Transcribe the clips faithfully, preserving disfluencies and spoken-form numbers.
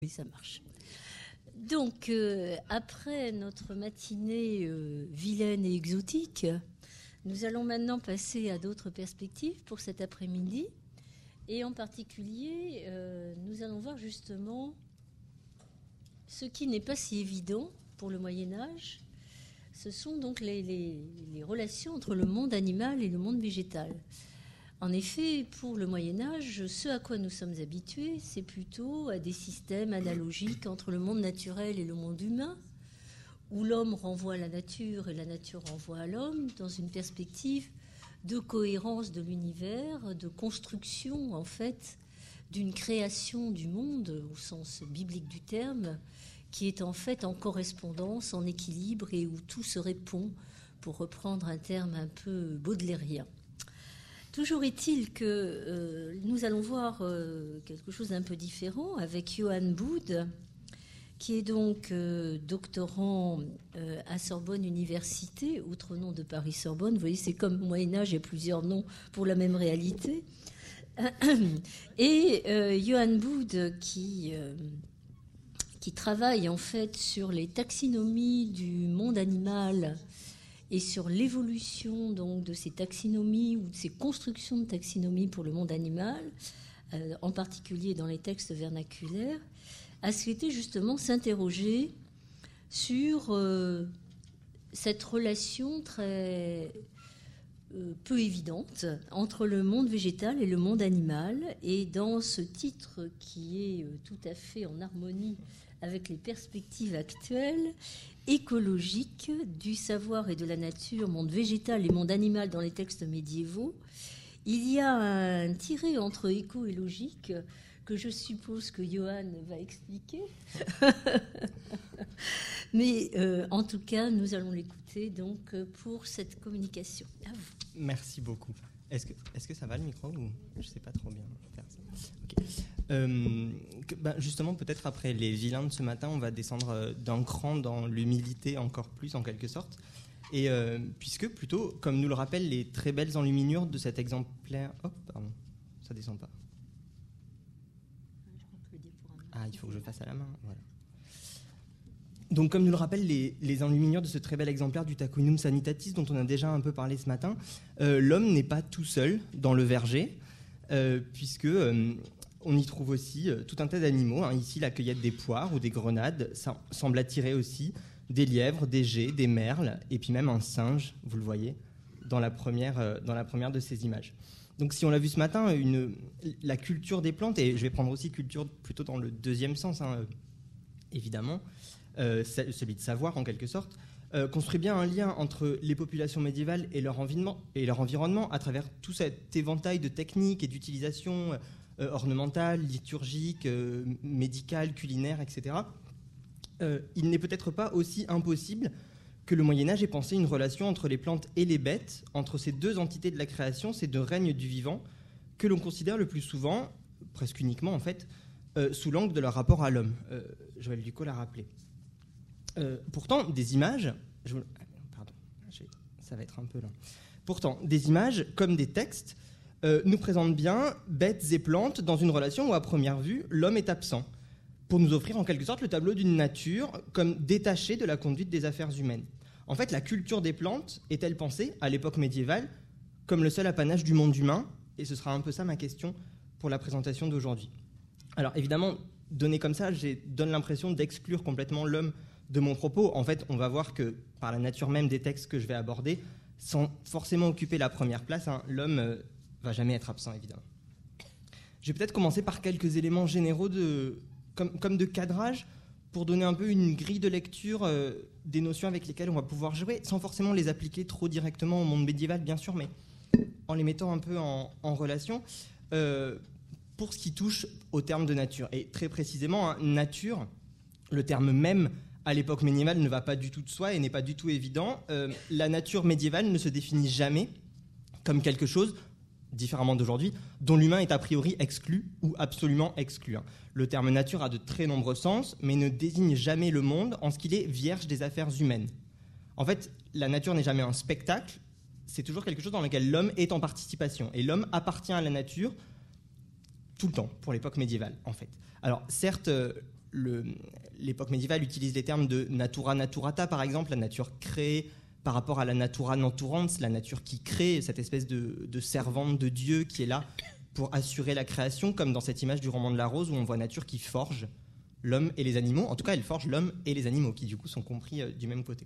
Oui, ça marche. Donc, euh, après notre matinée euh, vilaine et exotique, nous allons maintenant passer à d'autres perspectives pour cet après-midi. Et en particulier, euh, nous allons voir justement ce qui n'est pas si évident pour le Moyen-Âge. Ce sont donc les, les, les relations entre le monde animal et le monde végétal. En effet, pour le Moyen-Âge, ce à quoi nous sommes habitués, c'est plutôt à des systèmes analogiques entre le monde naturel et le monde humain, où l'homme renvoie à la nature et la nature renvoie à l'homme, dans une perspective de cohérence de l'univers, de construction, en fait, d'une création du monde, au sens biblique du terme, qui est en fait en correspondance, en équilibre, et où tout se répond, pour reprendre un terme un peu baudelairien. Toujours est-il que euh, nous allons voir euh, quelque chose d'un peu différent avec Johann Bude, qui est donc euh, doctorant euh, à Sorbonne Université, autre nom de Paris-Sorbonne. Vous voyez, c'est comme au Moyen-Âge, il y a plusieurs noms pour la même réalité. Et euh, Johann Bude, qui, euh, qui travaille en fait sur les taxonomies du monde animal et sur l'évolution donc de ces taxonomies ou de ces constructions de taxonomies pour le monde animal, euh, en particulier dans les textes vernaculaires, a souhaité justement s'interroger sur euh, cette relation très euh, peu évidente entre le monde végétal et le monde animal. Et dans ce titre qui est euh, tout à fait en harmonie avec les perspectives actuelles, écologique du savoir et de la nature, monde végétal et monde animal dans les textes médiévaux, il y a un tiré entre éco et logique que je suppose que Johann va expliquer. Mais euh, en tout cas, nous allons l'écouter donc pour cette communication. À vous. Merci beaucoup. Est-ce que, est-ce que ça va le micro ou je ne sais pas trop bien faire ça. Okay. Euh, que, ben justement, peut-être après les vilains de ce matin, on va descendre d'un cran dans l'humilité encore plus, en quelque sorte. Et euh, puisque, plutôt, comme nous le rappellent les très belles enluminures de cet exemplaire... Oh, pardon, ça descend pas. Ah, il faut que je fasse à la main, voilà. Donc, comme nous le rappellent les, les enluminures de ce très bel exemplaire du Tacunum Sanitatis, dont on a déjà un peu parlé ce matin, euh, l'homme n'est pas tout seul dans le verger, euh, puisque euh, on y trouve aussi euh, tout un tas d'animaux. Hein. Ici, la cueillette des poires ou des grenades ça semble attirer aussi des lièvres, des geais, des merles, et puis même un singe, vous le voyez, dans la première, euh, dans la première de ces images. Donc, si on l'a vu ce matin, une, la culture des plantes, et je vais prendre aussi culture plutôt dans le deuxième sens, hein, évidemment, Euh, celui de savoir en quelque sorte, euh, construit bien un lien entre les populations médiévales et leur environnement, et leur environnement à travers tout cet éventail de techniques et d'utilisations euh, ornementales, liturgiques, euh, médicales, culinaires, et cetera. Euh, il n'est peut-être pas aussi impossible que le Moyen-Âge ait pensé une relation entre les plantes et les bêtes, entre ces deux entités de la création, ces deux règnes du vivant, que l'on considère le plus souvent, presque uniquement en fait, euh, sous l'angle de leur rapport à l'homme. Euh, Joël Ducot l'a rappelé. Euh, pourtant, des images, je, pardon, ça va être un peu lent. Pourtant, des images comme des textes euh, nous présentent bien bêtes et plantes dans une relation où, à première vue, l'homme est absent, pour nous offrir en quelque sorte le tableau d'une nature comme détachée de la conduite des affaires humaines. En fait, la culture des plantes est-elle pensée, à l'époque médiévale, comme le seul apanage du monde humain ? Et ce sera un peu ça ma question pour la présentation d'aujourd'hui. Alors, évidemment, donné comme ça, je donne l'impression d'exclure complètement l'homme de mon propos. En fait, on va voir que, par la nature même des textes que je vais aborder, sans forcément occuper la première place, hein, l'homme ne euh, va jamais être absent, évidemment. Je vais peut-être commencer par quelques éléments généraux, de, comme, comme de cadrage, pour donner un peu une grille de lecture euh, des notions avec lesquelles on va pouvoir jouer, sans forcément les appliquer trop directement au monde médiéval, bien sûr, mais en les mettant un peu en, en relation, euh, pour ce qui touche au terme de nature. Et très précisément, hein, nature, le terme même, à l'époque médiévale, ne va pas du tout de soi et n'est pas du tout évident. Euh, la nature médiévale ne se définit jamais comme quelque chose, différemment d'aujourd'hui, dont l'humain est a priori exclu ou absolument exclu. Le terme nature a de très nombreux sens, mais ne désigne jamais le monde en ce qu'il est vierge des affaires humaines. En fait, la nature n'est jamais un spectacle, c'est toujours quelque chose dans lequel l'homme est en participation. Et l'homme appartient à la nature tout le temps, pour l'époque médiévale, en fait. Alors, certes, le, l'époque médiévale utilise les termes de natura naturata, par exemple, la nature créée par rapport à la natura naturans, la nature qui crée, cette espèce de, de servante de Dieu qui est là pour assurer la création, comme dans cette image du roman de la Rose où on voit nature qui forge l'homme et les animaux. En tout cas, elle forge l'homme et les animaux, qui du coup sont compris euh, du même côté.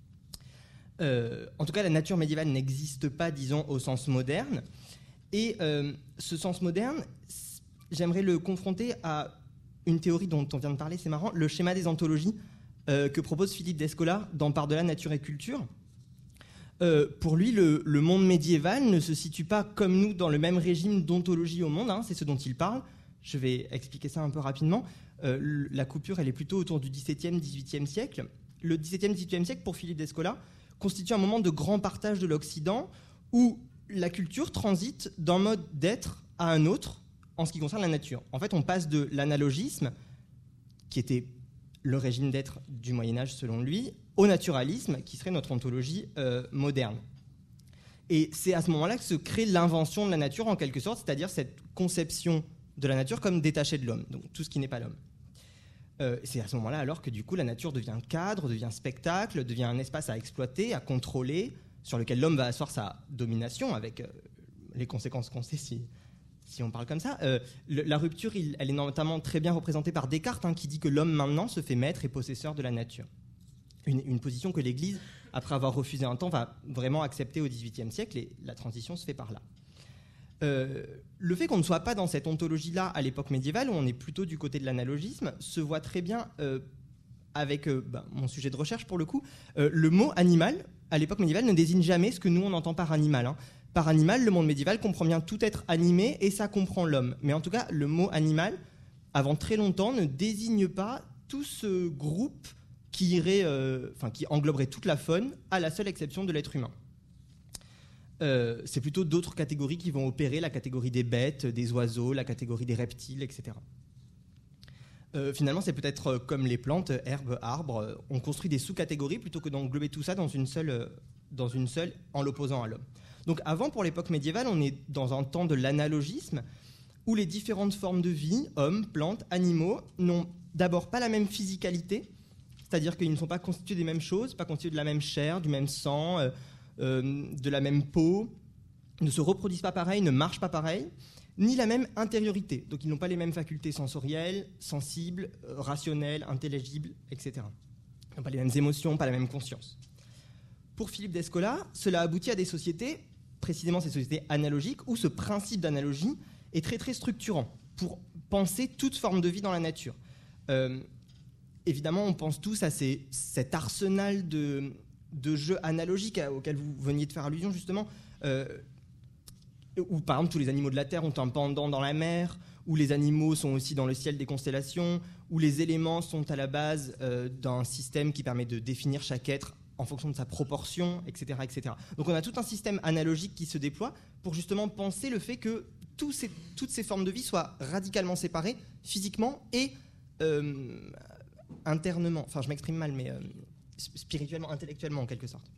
Euh, en tout cas, la nature médiévale n'existe pas, disons, au sens moderne. Et euh, ce sens moderne, j'aimerais le confronter à une théorie dont on vient de parler, c'est marrant, le schéma des ontologies euh, que propose Philippe d'Escola dans Par-delà nature et culture. Euh, pour lui, le, le monde médiéval ne se situe pas comme nous dans le même régime d'ontologie au monde, hein, c'est ce dont il parle. Je vais expliquer ça un peu rapidement. Euh, la coupure, elle est plutôt autour du dix-septième dix-huitième siècle. Le dix-septième dix-huitième siècle, pour Philippe d'Escola, constitue un moment de grand partage de l'Occident où la culture transite d'un mode d'être à un autre en ce qui concerne la nature. En fait, on passe de l'analogisme, qui était le régime d'être du Moyen-Âge selon lui, au naturalisme, qui serait notre ontologie euh, moderne. Et c'est à ce moment-là que se crée l'invention de la nature, en quelque sorte, c'est-à-dire cette conception de la nature comme détachée de l'homme, donc tout ce qui n'est pas l'homme. Euh, c'est à ce moment-là alors que du coup la nature devient cadre, devient spectacle, devient un espace à exploiter, à contrôler, sur lequel l'homme va asseoir sa domination, avec euh, les conséquences qu'on sait si, si on parle comme ça. Euh, le, la rupture, il, elle est notamment très bien représentée par Descartes, hein, qui dit que l'homme maintenant se fait maître et possesseur de la nature. Une, une position que l'Église, après avoir refusé un temps, va vraiment accepter au dix-huitième siècle, et la transition se fait par là. Euh, le fait qu'on ne soit pas dans cette ontologie-là à l'époque médiévale, où on est plutôt du côté de l'analogisme, se voit très bien euh, avec euh, bah, mon sujet de recherche pour le coup. Euh, le mot animal, à l'époque médiévale, ne désigne jamais ce que nous on entend par animal. Hein. Par animal, le monde médiéval comprend bien tout être animé et ça comprend l'homme. Mais en tout cas, le mot animal, avant très longtemps, ne désigne pas tout ce groupe qui irait, euh, enfin, qui engloberait toute la faune, à la seule exception de l'être humain. Euh, c'est plutôt d'autres catégories qui vont opérer, la catégorie des bêtes, des oiseaux, la catégorie des reptiles, et cetera. Euh, finalement, c'est peut-être euh, comme les plantes, herbes, arbres, euh, on construit des sous-catégories plutôt que d'englober tout ça dans une seule, euh, dans une seule en l'opposant à l'homme. Donc avant, pour l'époque médiévale, on est dans un temps de l'analogisme où les différentes formes de vie, hommes, plantes, animaux, n'ont d'abord pas la même physicalité, c'est-à-dire qu'ils ne sont pas constitués des mêmes choses, pas constitués de la même chair, du même sang, euh, euh, de la même peau, ne se reproduisent pas pareil, ne marchent pas pareil, ni la même intériorité. Donc ils n'ont pas les mêmes facultés sensorielles, sensibles, euh, rationnelles, intelligibles, et cetera. Ils n'ont pas les mêmes émotions, pas la même conscience. Pour Philippe d'Escola, cela aboutit à des sociétés, précisément ces sociétés analogiques, où ce principe d'analogie est très très structurant pour penser toute forme de vie dans la nature. Euh, évidemment, on pense tous à ces, cet arsenal de, de jeux analogiques auxquels vous veniez de faire allusion justement, euh, où par exemple tous les animaux de la Terre ont un pendant dans la mer, où les animaux sont aussi dans le ciel des constellations, où les éléments sont à la base euh, d'un système qui permet de définir chaque être en fonction de sa proportion, et cetera, et cetera. Donc on a tout un système analogique qui se déploie pour justement penser le fait que tous ces, toutes ces formes de vie soient radicalement séparées physiquement et euh, internement, enfin je m'exprime mal, mais euh, spirituellement, intellectuellement en quelque sorte.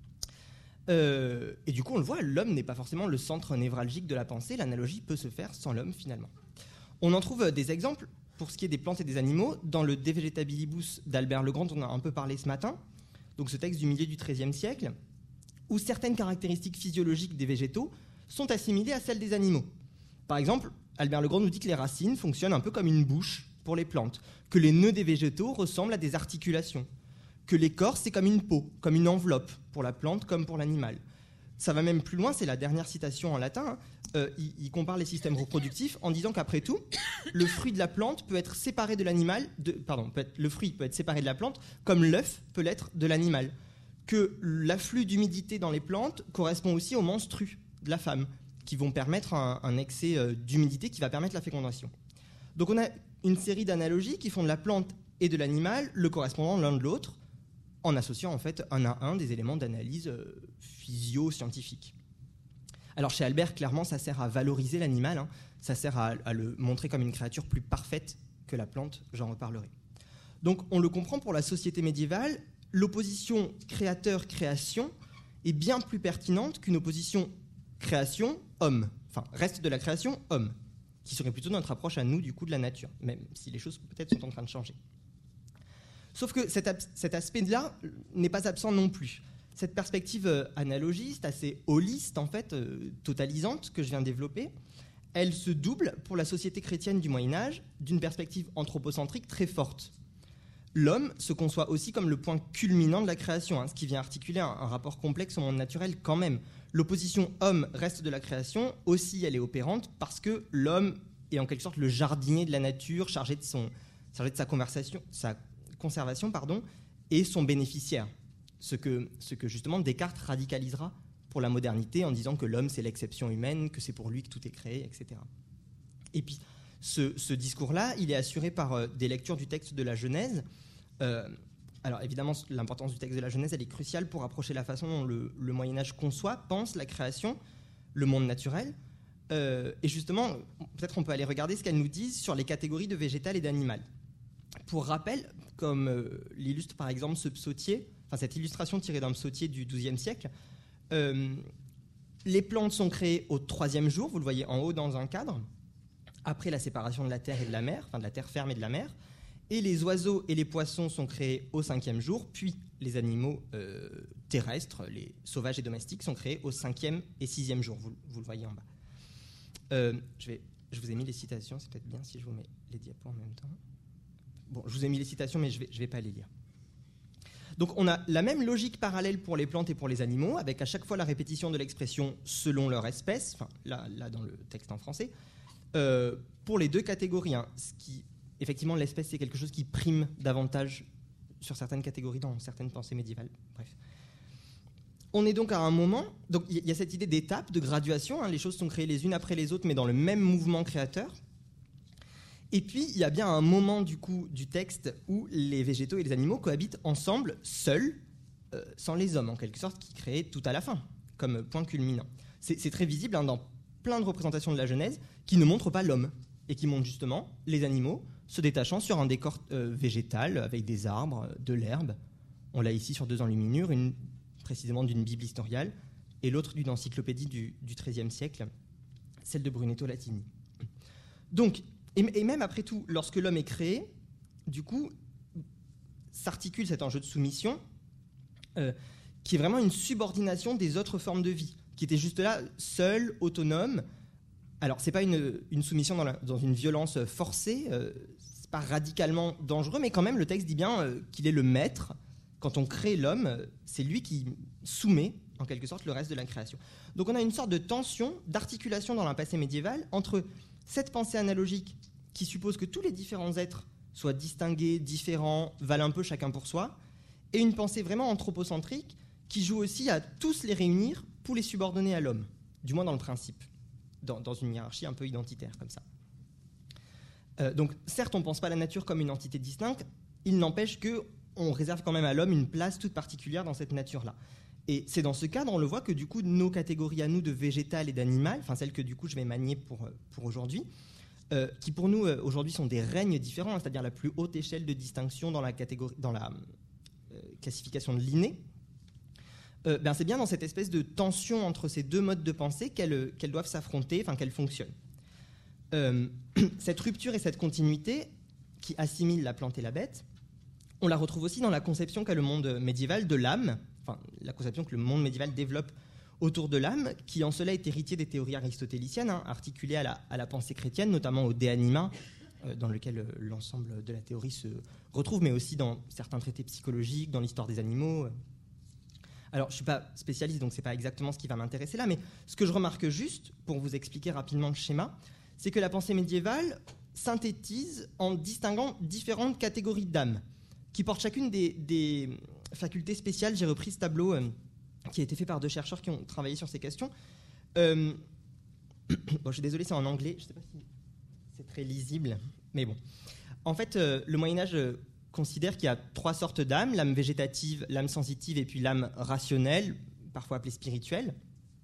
Euh, et du coup on le voit, l'homme n'est pas forcément le centre névralgique de la pensée, l'analogie peut se faire sans l'homme finalement. On en trouve des exemples pour ce qui est des plantes et des animaux dans le De Vegetabilibus d'Albert Legrand, dont on a un peu parlé ce matin, donc ce texte du milieu du treizième siècle, où certaines caractéristiques physiologiques des végétaux sont assimilées à celles des animaux. Par exemple, Albert Legrand nous dit que les racines fonctionnent un peu comme une bouche pour les plantes, que les nœuds des végétaux ressemblent à des articulations, que l'écorce c'est comme une peau, comme une enveloppe pour la plante comme pour l'animal. Ça va même plus loin, c'est la dernière citation en latin, hein. euh, il, il compare les systèmes reproductifs en disant qu'après tout, le fruit de la plante peut être séparé de l'animal, de, pardon, peut être, le fruit peut être séparé de la plante comme l'œuf peut l'être de l'animal, que l'afflux d'humidité dans les plantes correspond aussi aux menstrues de la femme, qui vont permettre un, un excès euh, d'humidité qui va permettre la fécondation. Donc on a une série d'analogies qui font de la plante et de l'animal le correspondant l'un de l'autre, en associant en fait un à un des éléments d'analyse euh, physio-scientifique. Alors chez Albert, clairement, ça sert à valoriser l'animal, hein, ça sert à, à le montrer comme une créature plus parfaite que la plante, j'en reparlerai. Donc on le comprend pour la société médiévale, l'opposition créateur-création est bien plus pertinente qu'une opposition création-homme, enfin reste de la création, homme. qui serait plutôt notre approche à nous du coup de la nature, même si les choses peut-être sont en train de changer. Sauf que cet, cet aspect-là n'est pas absent non plus. Cette perspective euh, analogiste, assez holiste en fait, euh, totalisante que je viens de développer, elle se double pour la société chrétienne du Moyen-Âge d'une perspective anthropocentrique très forte. L'homme se conçoit aussi comme le point culminant de la création, hein, ce qui vient articuler un, un rapport complexe au monde naturel quand même. L'opposition homme-reste de la création, aussi elle est opérante parce que l'homme est en quelque sorte le jardinier de la nature, chargé de, son, chargé de sa, conversation, sa conservation pardon, et son bénéficiaire. Ce que, ce que justement Descartes radicalisera pour la modernité en disant que l'homme c'est l'exception humaine, que c'est pour lui que tout est créé, et cetera. Et puis ce, ce discours-là, il est assuré par euh, des lectures du texte de la Genèse. Euh, alors évidemment, l'importance du texte de la Genèse, elle est cruciale pour approcher la façon dont le, le Moyen-Âge conçoit, pense la création, le monde naturel. Euh, et justement, peut-être on peut aller regarder ce qu'elles nous disent sur les catégories de végétal et d'animal. Pour rappel, comme euh, l'illustre par exemple ce psautier, enfin cette illustration tirée d'un psautier du douzième siècle, euh, les plantes sont créées au troisième jour, vous le voyez en haut dans un cadre, après la séparation de la terre et de la mer, enfin de la terre ferme et de la mer, et les oiseaux et les poissons sont créés au cinquième jour, puis les animaux euh, terrestres, les sauvages et domestiques, sont créés au cinquième et sixième jour, vous, vous le voyez en bas. Euh, je, vais, je vous ai mis les citations, c'est peut-être bien si je vous mets les diapos en même temps. Bon, je vous ai mis les citations, mais je ne vais, je vais pas les lire. Donc on a la même logique parallèle pour les plantes et pour les animaux, avec à chaque fois la répétition de l'expression selon leur espèce, enfin là, là dans le texte en français, euh, pour les deux catégories. Hein, ce qui, effectivement, l'espèce c'est quelque chose qui prime davantage sur certaines catégories dans certaines pensées médiévales. Bref. On est donc à un moment, donc il y a cette idée d'étape, de graduation, hein, les choses sont créées les unes après les autres, mais dans le même mouvement créateur. Et puis, il y a bien un moment du coup du texte où les végétaux et les animaux cohabitent ensemble, seuls, euh, sans les hommes, en quelque sorte, qui créent tout à la fin, comme point culminant. C'est, c'est très visible hein, dans plein de représentations de la Genèse qui ne montrent pas l'homme, et qui montrent justement les animaux se détachant sur un décor euh, végétal, avec des arbres, de l'herbe. On l'a ici sur deux enluminures, une précisément d'une Bible historiale, et l'autre d'une encyclopédie du, du treizième siècle, celle de Brunetto Latini. Donc, Et même après tout, lorsque l'homme est créé, du coup, s'articule cet enjeu de soumission, euh, qui est vraiment une subordination des autres formes de vie, qui étaient juste là, seules, autonomes. Alors, c'est pas une, une soumission dans, la, dans une violence forcée, euh, c'est pas radicalement dangereux, mais quand même, le texte dit bien euh, qu'il est le maître. Quand on crée l'homme, c'est lui qui soumet, en quelque sorte, le reste de la création. Donc, on a une sorte de tension, d'articulation dans le passé médiéval entre cette pensée analogique qui suppose que tous les différents êtres soient distingués, différents, valent un peu chacun pour soi, et une pensée vraiment anthropocentrique qui joue aussi à tous les réunir pour les subordonner à l'homme, du moins dans le principe, dans, dans une hiérarchie un peu identitaire comme ça. Euh, donc certes, on ne pense pas la nature comme une entité distincte, il n'empêche qu'on réserve quand même à l'homme une place toute particulière dans cette nature-là. Et c'est dans ce cadre, on le voit, que du coup, nos catégories à nous de végétal et d'animal, enfin celles que du coup je vais manier pour, pour aujourd'hui, euh, qui pour nous euh, aujourd'hui sont des règnes différents, hein, c'est-à-dire la plus haute échelle de distinction dans la, catégorie, dans la euh, classification de Linné, euh, ben c'est bien dans cette espèce de tension entre ces deux modes de pensée qu'elles, qu'elles doivent s'affronter, enfin qu'elles fonctionnent. Euh, cette rupture et cette continuité qui assimile la plante et la bête, on la retrouve aussi dans la conception qu'a le monde médiéval de l'âme, enfin la conception que le monde médiéval développe autour de l'âme, qui en cela est héritier des théories aristotéliciennes, hein, articulées à la, à la pensée chrétienne, notamment au De Anima, euh, dans lequel euh, l'ensemble de la théorie se retrouve, mais aussi dans certains traités psychologiques, dans l'histoire des animaux. Alors, je ne suis pas spécialiste, donc ce n'est pas exactement ce qui va m'intéresser là, mais ce que je remarque juste, pour vous expliquer rapidement le schéma, c'est que la pensée médiévale synthétise en distinguant différentes catégories d'âmes, qui portent chacune des, des facultés spéciales. J'ai repris ce tableau euh, qui a été fait par deux chercheurs qui ont travaillé sur ces questions. Euh, bon, je suis désolé, c'est en anglais, je ne sais pas si c'est très lisible, mais bon. En fait, euh, le Moyen-Âge euh, considère qu'il y a trois sortes d'âmes, l'âme végétative, l'âme sensitive et puis l'âme rationnelle, parfois appelée spirituelle.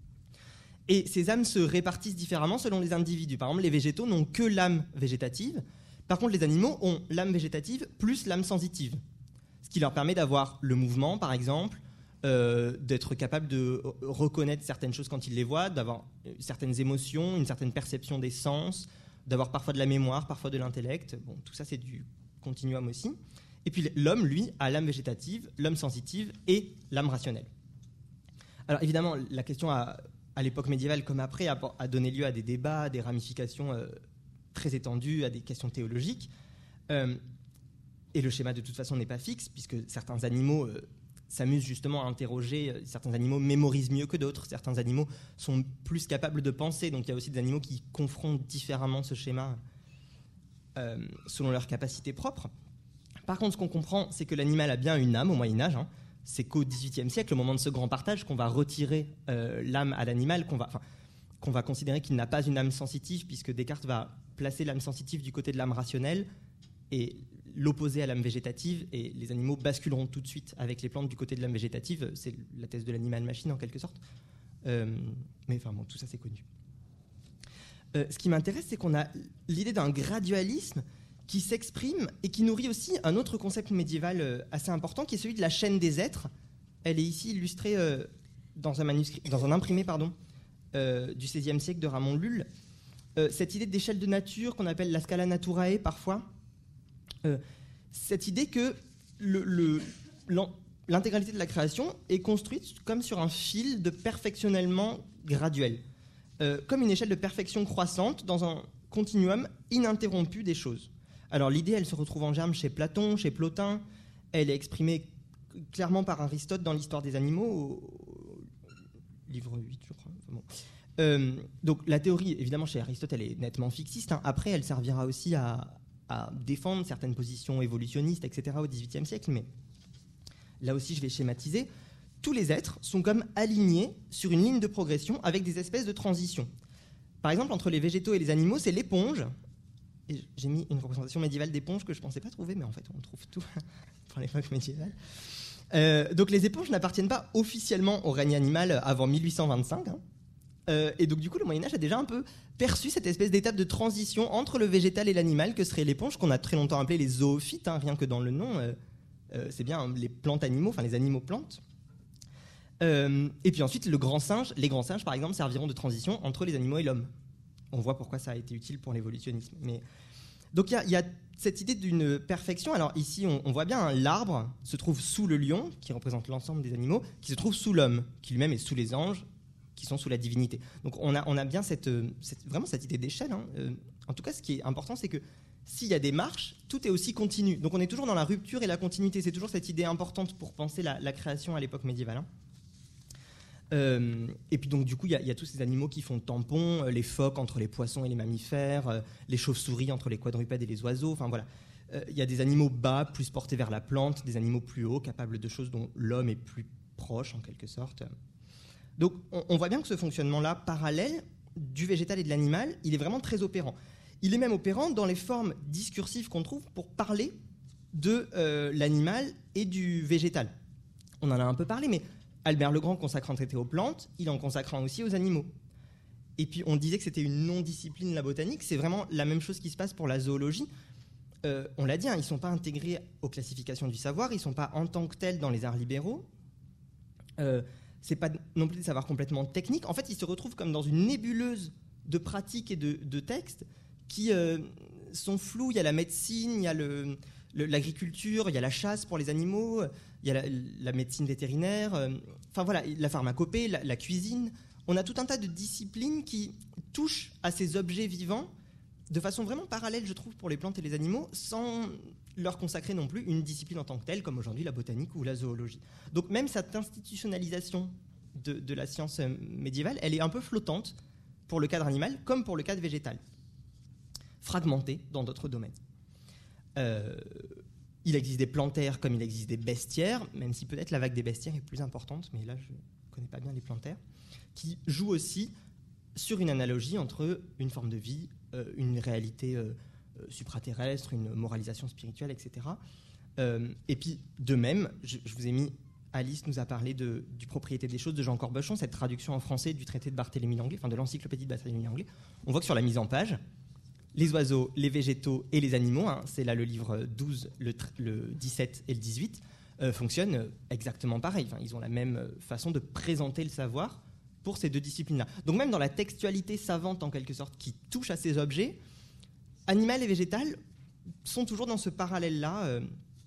Et ces âmes se répartissent différemment selon les individus. Par exemple, les végétaux n'ont que l'âme végétative. Par contre, les animaux ont l'âme végétative plus l'âme sensitive, ce qui leur permet d'avoir le mouvement, par exemple, euh, d'être capable de reconnaître certaines choses quand ils les voient, d'avoir certaines émotions, une certaine perception des sens, d'avoir parfois de la mémoire, parfois de l'intellect. Bon, tout ça, c'est du continuum aussi. Et puis l'homme, lui, a l'âme végétative, l'âme sensitive et l'âme rationnelle. Alors évidemment, la question a, à l'époque médiévale comme après a, a donné lieu à des débats, à des ramifications euh, très étendues, à des questions théologiques. Euh, et le schéma de toute façon n'est pas fixe, puisque certains animaux euh, s'amusent justement à interroger, euh, certains animaux mémorisent mieux que d'autres, certains animaux sont plus capables de penser, donc il y a aussi des animaux qui confrontent différemment ce schéma euh, selon leurs capacités propres. Par contre, ce qu'on comprend, c'est que l'animal a bien une âme au Moyen-Âge. Hein. C'est qu'au dix-huitième siècle, au moment de ce grand partage, qu'on va retirer euh, l'âme à l'animal, qu'on va, enfin, qu'on va considérer qu'il n'a pas une âme sensitive, puisque Descartes va placer l'âme sensitive du côté de l'âme rationnelle et l'opposer à l'âme végétative, et les animaux basculeront tout de suite avec les plantes du côté de l'âme végétative. C'est la thèse de l'animal-machine, en quelque sorte. Euh, mais enfin, bon, tout ça, c'est connu. Euh, ce qui m'intéresse, c'est qu'on a l'idée d'un gradualisme qui s'exprime et qui nourrit aussi un autre concept médiéval euh, assez important, qui est celui de la chaîne des êtres. Elle est ici illustrée euh, dans un manuscrit, dans un imprimé pardon, euh, du seizième siècle de Ramon Lull. Euh, cette idée d'échelle de nature qu'on appelle la scala naturae parfois, euh, cette idée que le, le, l'intégralité de la création est construite comme sur un fil de perfectionnellement graduel, euh, comme une échelle de perfection croissante dans un continuum ininterrompu des choses. Alors l'idée, elle se retrouve en germe chez Platon, chez Plotin. Elle est exprimée clairement par Aristote dans l'Histoire des animaux, au livre huit, je crois. Bon. Euh, donc la théorie, évidemment, chez Aristote, elle est nettement fixiste. Hein. Après, elle servira aussi à, à défendre certaines positions évolutionnistes, et cetera au dix-huitième siècle. Mais là aussi, je vais schématiser. Tous les êtres sont comme alignés sur une ligne de progression avec des espèces de transitions. Par exemple, entre les végétaux et les animaux, c'est l'éponge. Et j'ai mis une représentation médiévale d'éponge que je ne pensais pas trouver, mais en fait, on trouve tout pour l'époque médiévale. Euh, donc, les éponges n'appartiennent pas officiellement au règne animal avant mille huit cent vingt-cinq. Hein. Euh, et donc, du coup, le Moyen-Âge a déjà un peu perçu cette espèce d'étape de transition entre le végétal et l'animal que serait l'éponge, qu'on a très longtemps appelée les zoophytes, hein, rien que dans le nom. Euh, euh, c'est bien hein, les plantes animaux, enfin les animaux plantes. Euh, et puis ensuite, le grand singe, les grands singes, par exemple, serviront de transition entre les animaux et l'homme. On voit pourquoi ça a été utile pour l'évolutionnisme. Mais... Donc il y, y a cette idée d'une perfection. Alors ici, on, on voit bien, hein, l'arbre se trouve sous le lion, qui représente l'ensemble des animaux, qui se trouve sous l'homme, qui lui-même est sous les anges, qui sont sous la divinité. Donc on a, on a bien cette, cette, vraiment cette idée d'échelle. Hein. Euh, en tout cas, ce qui est important, c'est que s'il y a des marches, tout est aussi continu. Donc on est toujours dans la rupture et la continuité. C'est toujours cette idée importante pour penser la, la création à l'époque médiévale. Hein. Euh, et puis donc du coup il y, y a tous ces animaux qui font tampon, euh, les phoques entre les poissons et les mammifères, euh, les chauves-souris entre les quadrupèdes et les oiseaux, enfin voilà. Il euh, y a des animaux bas, plus portés vers la plante, des animaux plus hauts, capables de choses dont l'homme est plus proche en quelque sorte. Donc on, on voit bien que ce fonctionnement-là, parallèle du végétal et de l'animal, il est vraiment très opérant. Il est même opérant dans les formes discursives qu'on trouve pour parler de euh, l'animal et du végétal. On en a un peu parlé, mais Albert le Grand consacre un traité aux plantes, il en consacre un aussi aux animaux. Et puis on disait que c'était une non-discipline, la botanique, c'est vraiment la même chose qui se passe pour la zoologie. Euh, on l'a dit, hein, ils ne sont pas intégrés aux classifications du savoir, ils ne sont pas en tant que tels dans les arts libéraux. Euh, ce n'est pas non plus des savoirs complètement techniques. En fait, ils se retrouvent comme dans une nébuleuse de pratiques et de, de textes qui euh, sont flous. Il y a la médecine, il y a le... l'agriculture, il y a la chasse pour les animaux, il y a la, la médecine vétérinaire, euh, enfin voilà, la pharmacopée, la, la cuisine. On a tout un tas de disciplines qui touchent à ces objets vivants de façon vraiment parallèle, je trouve, pour les plantes et les animaux, sans leur consacrer non plus une discipline en tant que telle, comme aujourd'hui la botanique ou la zoologie. Donc même cette institutionnalisation de, de la science médiévale, elle est un peu flottante pour le cadre animal, comme pour le cadre végétal, fragmentée dans d'autres domaines. Euh, il existe des plantaires comme il existe des bestiaires, même si peut-être la vague des bestiaires est plus importante, mais là je ne connais pas bien les plantaires, qui jouent aussi sur une analogie entre une forme de vie, euh, une réalité euh, supraterrestre, une moralisation spirituelle, et cetera. Euh, et puis de même, je, je vous ai mis, Alice nous a parlé de, du Propriété des choses de Jean Corbochon, cette traduction en français du traité de Barthélemy Langlais, enfin de l'encyclopédie de Barthélemy Langlais. On voit que sur la mise en page, les oiseaux, les végétaux et les animaux, hein, c'est là le livre douze, le, le dix-sept et le dix-huit, euh, fonctionnent exactement pareil. Enfin, ils ont la même façon de présenter le savoir pour ces deux disciplines-là. Donc même dans la textualité savante, en quelque sorte, qui touche à ces objets, animal et végétal sont toujours dans ce parallèle-là euh,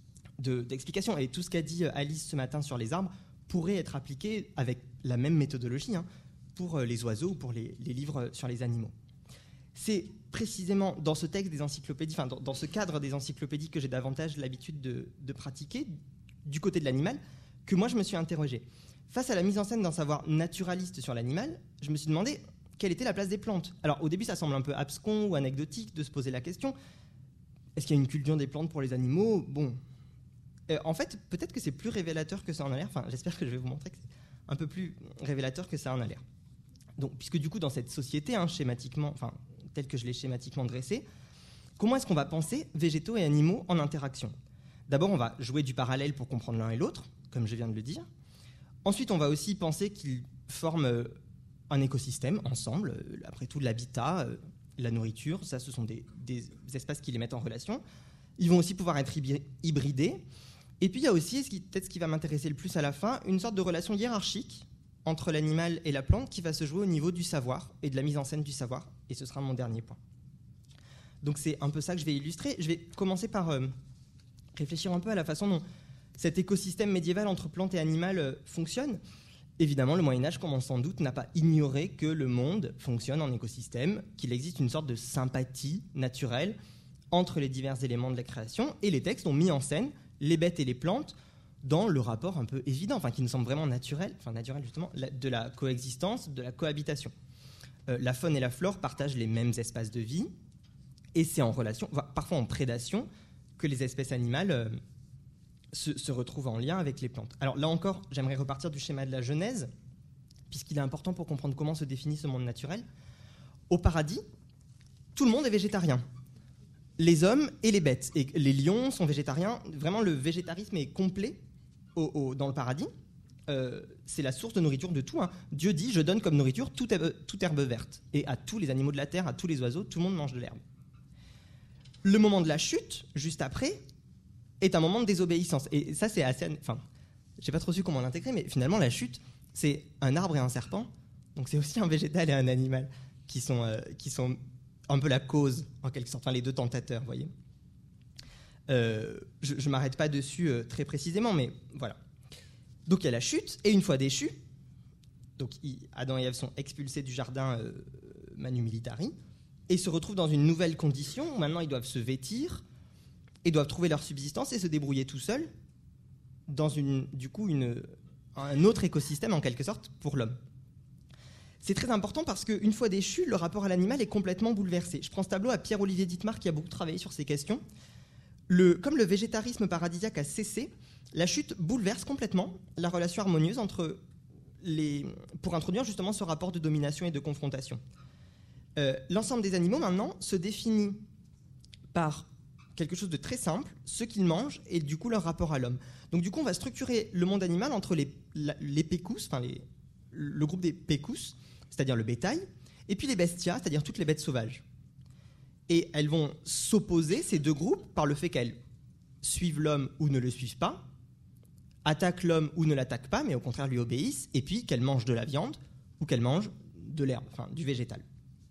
de, d'explication. Et tout ce qu'a dit Alice ce matin sur les arbres pourrait être appliqué avec la même méthodologie hein, pour les oiseaux ou pour les, les livres sur les animaux. C'est précisément dans ce texte des encyclopédies, enfin dans, dans ce cadre des encyclopédies que j'ai davantage l'habitude de, de pratiquer, du côté de l'animal, que moi je me suis interrogé. Face à la mise en scène d'un savoir naturaliste sur l'animal, je me suis demandé quelle était la place des plantes. Alors au début ça semble un peu abscon ou anecdotique de se poser la question, est-ce qu'il y a une culture des plantes pour les animaux ? Bon, euh, en fait peut-être que c'est plus révélateur que ça en a l'air, enfin j'espère que je vais vous montrer que c'est un peu plus révélateur que ça en a l'air. Donc, puisque du coup dans cette société, hein, schématiquement, enfin tel que je l'ai schématiquement dressé, comment est-ce qu'on va penser végétaux et animaux en interaction ? D'abord on va jouer du parallèle pour comprendre l'un et l'autre, comme je viens de le dire. Ensuite on va aussi penser qu'ils forment un écosystème ensemble, après tout l'habitat, la nourriture, ça ce sont des, des espaces qui les mettent en relation. Ils vont aussi pouvoir être hybridés. Et puis il y a aussi, ce qui, peut-être ce qui va m'intéresser le plus à la fin, une sorte de relation hiérarchique entre l'animal et la plante qui va se jouer au niveau du savoir et de la mise en scène du savoir. Et ce sera mon dernier point. Donc c'est un peu ça que je vais illustrer. Je vais commencer par euh, réfléchir un peu à la façon dont cet écosystème médiéval entre plantes et animal euh, fonctionne. Évidemment, le Moyen-Âge, comme on s'en doute, n'a pas ignoré que le monde fonctionne en écosystème, qu'il existe une sorte de sympathie naturelle entre les divers éléments de la création, et les textes ont mis en scène les bêtes et les plantes dans le rapport un peu évident, enfin qui nous semble vraiment naturel, enfin naturel justement, de la coexistence, de la cohabitation. Euh, la faune et la flore partagent les mêmes espaces de vie, et c'est en relation, parfois en prédation, que les espèces animales euh, se, se retrouvent en lien avec les plantes. Alors là encore, j'aimerais repartir du schéma de la Genèse, puisqu'il est important pour comprendre comment se définit ce monde naturel. Au paradis, tout le monde est végétarien. Les hommes et les bêtes. Et les lions sont végétariens. Vraiment, le végétarisme est complet au, au, dans le paradis. Euh, c'est la source de nourriture de tout. Hein. Dieu dit, je donne comme nourriture toute herbe, toute herbe verte. Et à tous les animaux de la terre, à tous les oiseaux, tout le monde mange de l'herbe. Le moment de la chute, juste après, est un moment de désobéissance. Et ça, c'est assez... Enfin, j'ai pas trop su comment l'intégrer, mais finalement, la chute, c'est un arbre et un serpent. Donc c'est aussi un végétal et un animal qui sont... Euh, qui sont un peu la cause, en quelque sorte, enfin, les deux tentateurs, vous voyez. Euh, je ne m'arrête pas dessus euh, très précisément, mais voilà. Donc il y a la chute, et une fois déchus, donc Adam et Ève sont expulsés du jardin euh, Manu Militari, et se retrouvent dans une nouvelle condition, où maintenant ils doivent se vêtir, et doivent trouver leur subsistance, et se débrouiller tout seuls, dans une, du coup une, un autre écosystème, en quelque sorte, pour l'homme. C'est très important parce qu'une fois déchu, le rapport à l'animal est complètement bouleversé. Je prends ce tableau à Pierre-Olivier Dittmar qui a beaucoup travaillé sur ces questions. Le, comme le végétarisme paradisiaque a cessé, la chute bouleverse complètement la relation harmonieuse entre les... pour introduire justement ce rapport de domination et de confrontation. Euh, l'ensemble des animaux maintenant se définit par quelque chose de très simple, ce qu'ils mangent et du coup leur rapport à l'homme. Donc du coup on va structurer le monde animal entre les, la, les pécous, enfin les, le groupe des pécous, c'est-à-dire le bétail, et puis les bestias, c'est-à-dire toutes les bêtes sauvages. Et elles vont s'opposer, ces deux groupes, par le fait qu'elles suivent l'homme ou ne le suivent pas, attaquent l'homme ou ne l'attaquent pas, mais au contraire lui obéissent, et puis qu'elles mangent de la viande ou qu'elles mangent de l'herbe, enfin du végétal.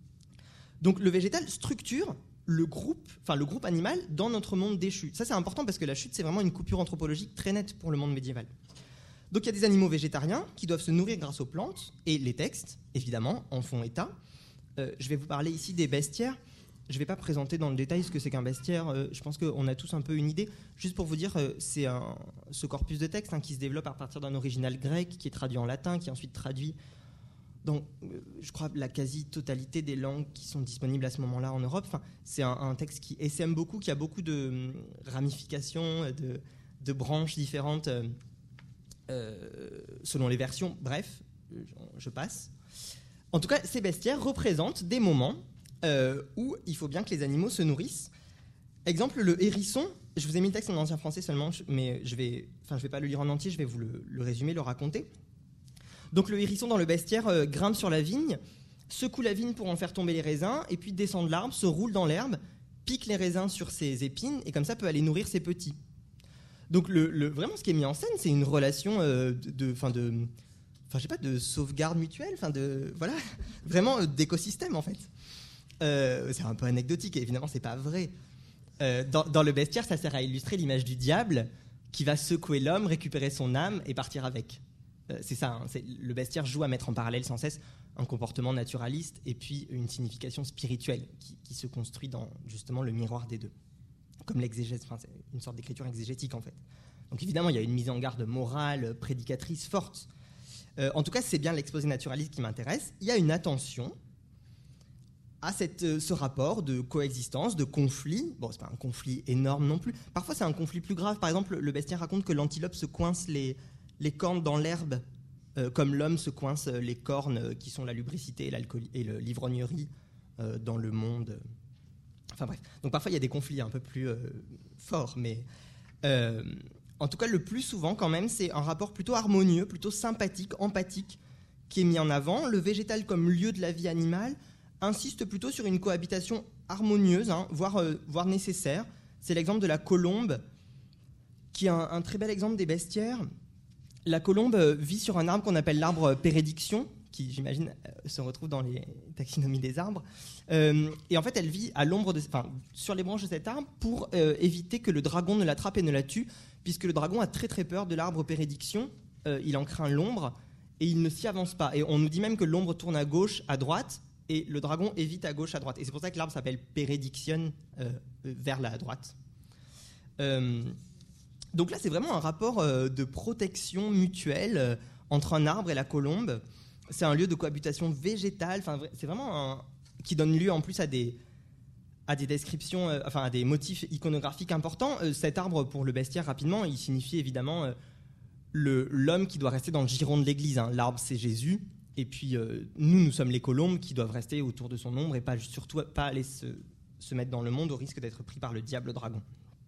Donc le végétal structure le groupe, enfin le groupe animal dans notre monde déchu. Ça c'est important parce que la chute c'est vraiment une coupure anthropologique très nette pour le monde médiéval. Donc il y a des animaux végétariens qui doivent se nourrir grâce aux plantes, et les textes, évidemment, en font état. Euh, je vais vous parler ici des bestiaires. Je ne vais pas présenter dans le détail ce que c'est qu'un bestiaire. Euh, je pense qu'on a tous un peu une idée. Juste pour vous dire, euh, c'est un, ce corpus de texte hein, qui se développe à partir d'un original grec, qui est traduit en latin, qui est ensuite traduit dans, euh, je crois, la quasi-totalité des langues qui sont disponibles à ce moment-là en Europe. Enfin, c'est un, un texte qui essaime beaucoup, qui a beaucoup de euh, ramifications, de, de branches différentes. Euh, Euh, selon les versions, bref, je passe. En tout cas, ces bestiaires représentent des moments euh, où il faut bien que les animaux se nourrissent. Exemple, le hérisson. Je vous ai mis le texte en ancien français seulement, mais je vais, enfin, je vais pas le lire en entier, je vais vous le, le résumer, le raconter. Donc le hérisson dans le bestiaire euh, grimpe sur la vigne, secoue la vigne pour en faire tomber les raisins, et puis descend de l'arbre, se roule dans l'herbe, pique les raisins sur ses épines, et comme ça peut aller nourrir ses petits. Donc le, le, vraiment ce qui est mis en scène, c'est une relation euh, de, enfin de, enfin je sais pas, de sauvegarde mutuelle, enfin de, voilà, vraiment euh, d'écosystème en fait. euh, c'est un peu anecdotique, et évidemment, c'est pas vrai. Euh, dans, dans le bestiaire, ça sert à illustrer l'image du diable qui va secouer l'homme, récupérer son âme et partir avec. Euh, c'est ça, hein, c'est, le bestiaire joue à mettre en parallèle sans cesse un comportement naturaliste et puis une signification spirituelle qui, qui se construit dans justement le miroir des deux, comme l'exégèse, enfin, c'est une sorte d'écriture exégétique en fait. Donc évidemment, il y a une mise en garde morale, prédicatrice forte. Euh, en tout cas, c'est bien l'exposé naturaliste qui m'intéresse. Il y a une attention à cette, euh, ce rapport de coexistence, de conflit. Bon, c'est pas un conflit énorme non plus. Parfois, c'est un conflit plus grave. Par exemple, le bestiaire raconte que l'antilope se coince les, les cornes dans l'herbe, euh, comme l'homme se coince les cornes euh, qui sont la lubricité et, l'alcool, et le, l'ivrognerie euh, dans le monde. Enfin bref. Donc parfois, il y a des conflits un peu plus euh, forts, mais... Euh, En tout cas, le plus souvent, quand même, c'est un rapport plutôt harmonieux, plutôt sympathique, empathique, qui est mis en avant. Le végétal comme lieu de la vie animale insiste plutôt sur une cohabitation harmonieuse, hein, voire, euh, voire nécessaire. C'est l'exemple de la colombe, qui est un, un très bel exemple des bestiaires. La colombe vit sur un arbre qu'on appelle l'arbre pérédiction, qui, j'imagine, se retrouve dans les taxonomies des arbres. Euh, et en fait, elle vit à l'ombre de, enfin, sur les branches de cet arbre pour euh, éviter que le dragon ne l'attrape et ne la tue, puisque le dragon a très très peur de l'arbre pérédiction. Euh, il en craint l'ombre et il ne s'y avance pas. Et on nous dit même que l'ombre tourne à gauche, à droite, et le dragon évite à gauche, à droite. Et c'est pour ça que l'arbre s'appelle pérédiction, euh, vers la droite. Euh, donc là, c'est vraiment un rapport euh, de protection mutuelle euh, entre un arbre et la colombe. C'est un lieu de cohabitation végétale. Enfin, c'est vraiment un, qui donne lieu en plus à des, à des descriptions, euh, enfin à des motifs iconographiques importants. Euh, cet arbre, pour le bestiaire, rapidement, il signifie évidemment euh, le, l'homme qui doit rester dans le giron de l'Église. Hein. L'arbre, c'est Jésus. Et puis euh, nous, nous sommes les colombes qui doivent rester autour de son ombre et pas surtout pas aller se, se mettre dans le monde au risque d'être pris par le diable dragon.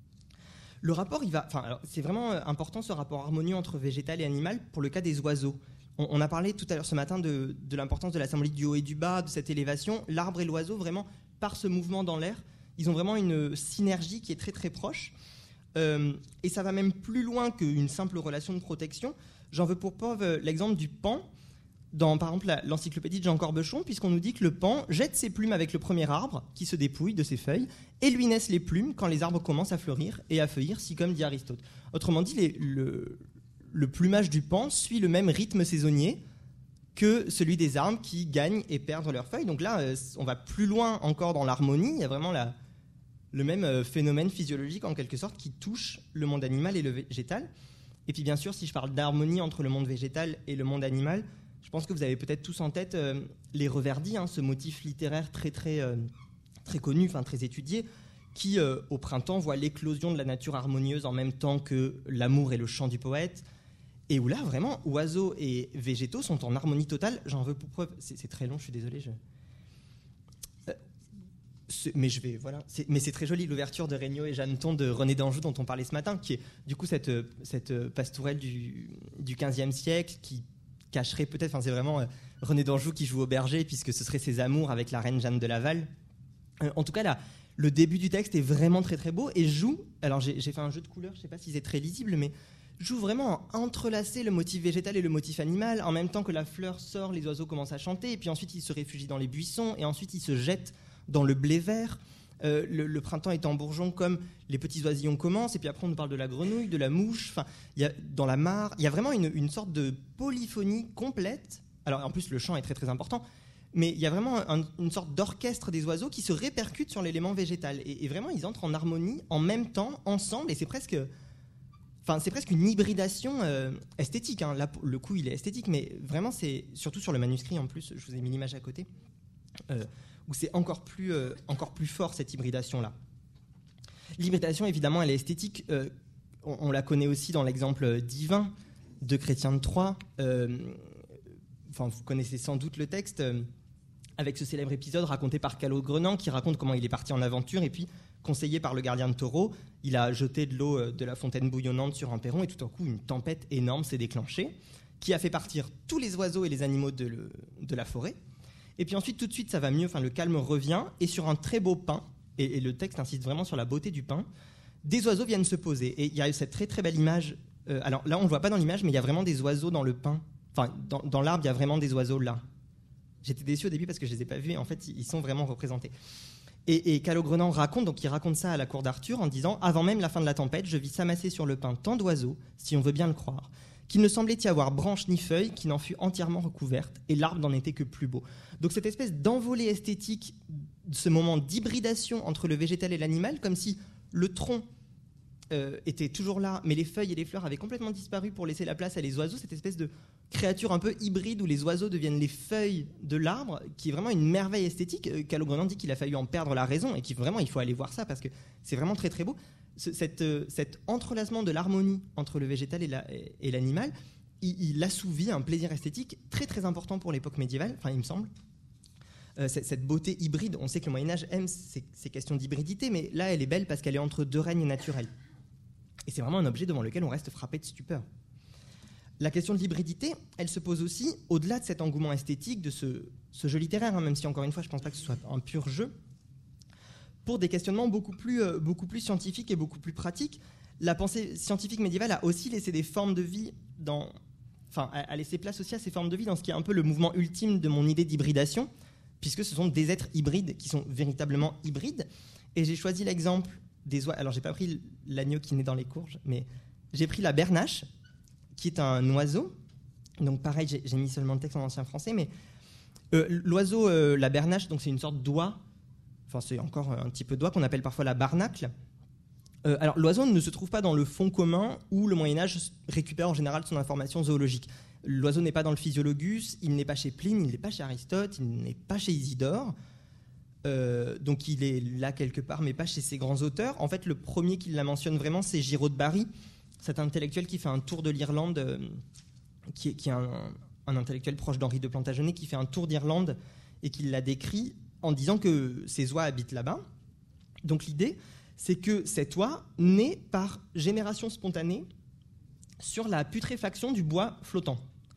Le rapport, il va, enfin, alors, c'est vraiment important ce rapport harmonieux entre végétal et animal pour le cas des oiseaux. On, on a parlé tout à l'heure ce matin de, de l'importance de la symbolique du haut et du bas, de cette élévation. L'arbre et l'oiseau, vraiment, par ce mouvement dans l'air, ils ont vraiment une synergie qui est très très proche. Euh, et ça va même plus loin qu'une simple relation de protection. J'en veux pour preuve l'exemple du paon, dans par exemple la, l'encyclopédie de Jean Corbeschon, puisqu'on nous dit que le paon jette ses plumes avec le premier arbre, qui se dépouille de ses feuilles, et lui naissent les plumes quand les arbres commencent à fleurir et à feuillir, si comme dit Aristote. Autrement dit, les, le, le plumage du paon suit le même rythme saisonnier que celui des arbres qui gagnent et perdent leurs feuilles. Donc là, on va plus loin encore dans l'harmonie. Il y a vraiment la, le même phénomène physiologique, en quelque sorte, qui touche le monde animal et le végétal. Et puis bien sûr, si je parle d'harmonie entre le monde végétal et le monde animal, je pense que vous avez peut-être tous en tête euh, les reverdis, hein, ce motif littéraire très, très, euh, très connu, enfin très étudié, qui, euh, au printemps, voit l'éclosion de la nature harmonieuse en même temps que l'amour et le chant du poète, et où là, vraiment, oiseaux et végétaux sont en harmonie totale. J'en veux pour preuve... C'est, c'est très long, je suis désolé. Je... Euh, c'est, mais je vais... Voilà. C'est, mais c'est très joli, l'ouverture de Regnault et Jeanneton de René d'Anjou, dont on parlait ce matin, qui est du coup cette, cette pastourelle du, du quinzième siècle, qui cacherait peut-être, enfin c'est vraiment euh, René d'Anjou qui joue au berger, puisque ce serait ses amours avec la reine Jeanne de Laval. Euh, en tout cas, là, le début du texte est vraiment très très beau et joue, alors j'ai, j'ai fait un jeu de couleurs, je ne sais pas si c'est très lisible, mais joue vraiment à entrelacer le motif végétal et le motif animal. En même temps que la fleur sort, les oiseaux commencent à chanter, et puis ensuite ils se réfugient dans les buissons, et ensuite ils se jettent dans le blé vert. Euh, le, le printemps est en bourgeon, comme les petits oisillons commencent, et puis après on nous parle de la grenouille, de la mouche, enfin, y a, dans la mare, il y a vraiment une, une sorte de polyphonie complète. Alors en plus le chant est très très important, mais il y a vraiment un, une sorte d'orchestre des oiseaux qui se répercute sur l'élément végétal, et, et vraiment ils entrent en harmonie en même temps, ensemble, et c'est presque, enfin, c'est presque une hybridation euh, esthétique, hein. Là, le coup il est esthétique, mais vraiment c'est, surtout sur le manuscrit en plus, je vous ai mis l'image à côté, euh, où c'est encore plus, euh, encore plus fort cette hybridation-là. L'hybridation, évidemment, elle est esthétique. Euh, on, on la connaît aussi dans l'exemple divin de Chrétien de Troyes. Euh, enfin, vous connaissez sans doute le texte, euh, avec ce célèbre épisode raconté par Calogrenant, qui raconte comment il est parti en aventure, et puis, conseillé par le gardien de taureau, il a jeté de l'eau euh, de la fontaine bouillonnante sur un perron, et tout à coup, une tempête énorme s'est déclenchée, qui a fait partir tous les oiseaux et les animaux de, le, de la forêt. Et puis ensuite, tout de suite, ça va mieux, enfin, le calme revient, et sur un très beau pin, et, et le texte insiste vraiment sur la beauté du pin, des oiseaux viennent se poser. Et il y a cette très très belle image, euh, alors là, on ne le voit pas dans l'image, mais il y a vraiment des oiseaux dans le pin. Enfin, dans, dans l'arbre, il y a vraiment des oiseaux là. J'étais déçu au début parce que je les ai pas vus et en fait ils sont vraiment représentés. Et, et Calogrenant raconte, donc il raconte ça à la cour d'Arthur en disant « Avant même la fin de la tempête, je vis s'amasser sur le pin tant d'oiseaux, si on veut bien le croire, qu'il ne semblait y avoir branche ni feuille qui n'en fût entièrement recouverte, et l'arbre n'en était que plus beau. » Donc cette espèce d'envolée esthétique, ce moment d'hybridation entre le végétal et l'animal, comme si le tronc euh, était toujours là, mais les feuilles et les fleurs avaient complètement disparu pour laisser la place à les oiseaux, cette espèce de créature un peu hybride où les oiseaux deviennent les feuilles de l'arbre, qui est vraiment une merveille esthétique. Calogrenant dit qu'il a fallu en perdre la raison et qu'il vraiment il faut aller voir ça parce que c'est vraiment très très beau. Ce, cette, euh, cet entrelacement de l'harmonie entre le végétal et, la, et l'animal, il, il assouvit un plaisir esthétique très très important pour l'époque médiévale, enfin il me semble. Euh, cette, cette beauté hybride, on sait que le Moyen-Âge aime ces, ces questions d'hybridité, mais là elle est belle parce qu'elle est entre deux règnes naturels. Et c'est vraiment un objet devant lequel on reste frappé de stupeur. La question de l'hybridité, elle se pose aussi au-delà de cet engouement esthétique, de ce, ce jeu littéraire, hein, même si encore une fois je ne pense pas que ce soit un pur jeu, pour des questionnements beaucoup plus, euh, beaucoup plus scientifiques et beaucoup plus pratiques. La pensée scientifique médiévale a aussi laissé des formes de vie dans, enfin, a laissé place aussi à ces formes de vie dans ce qui est un peu le mouvement ultime de mon idée d'hybridation, puisque ce sont des êtres hybrides qui sont véritablement hybrides. Et j'ai choisi l'exemple des oiseaux. Alors j'ai pas pris l'agneau qui naît dans les courges, mais j'ai pris la bernache, qui est un oiseau. Donc pareil, j'ai, j'ai mis seulement le texte en ancien français, mais euh, l'oiseau, euh, la bernache, donc c'est une sorte d'oie, enfin c'est encore un petit peu d'oie qu'on appelle parfois la barnacle. Euh, alors l'oiseau ne se trouve pas dans le fond commun où le Moyen-Âge récupère en général son information zoologique. L'oiseau n'est pas dans le Physiologus, il n'est pas chez Pline, il n'est pas chez Aristote, il n'est pas chez Isidore. Euh, donc il est là quelque part, mais pas chez ses grands auteurs. En fait, le premier qui la mentionne vraiment, c'est Giraud de Bary, cet intellectuel qui fait un tour de l'Irlande, euh, qui est, qui est un, un intellectuel proche d'Henri de Plantagenet, qui fait un tour d'Irlande et qui l'a décrit en disant que ces oies habitent là-bas. Donc l'idée, c'est que cette oie naît par génération spontanée sur la putréfaction du bois flottant,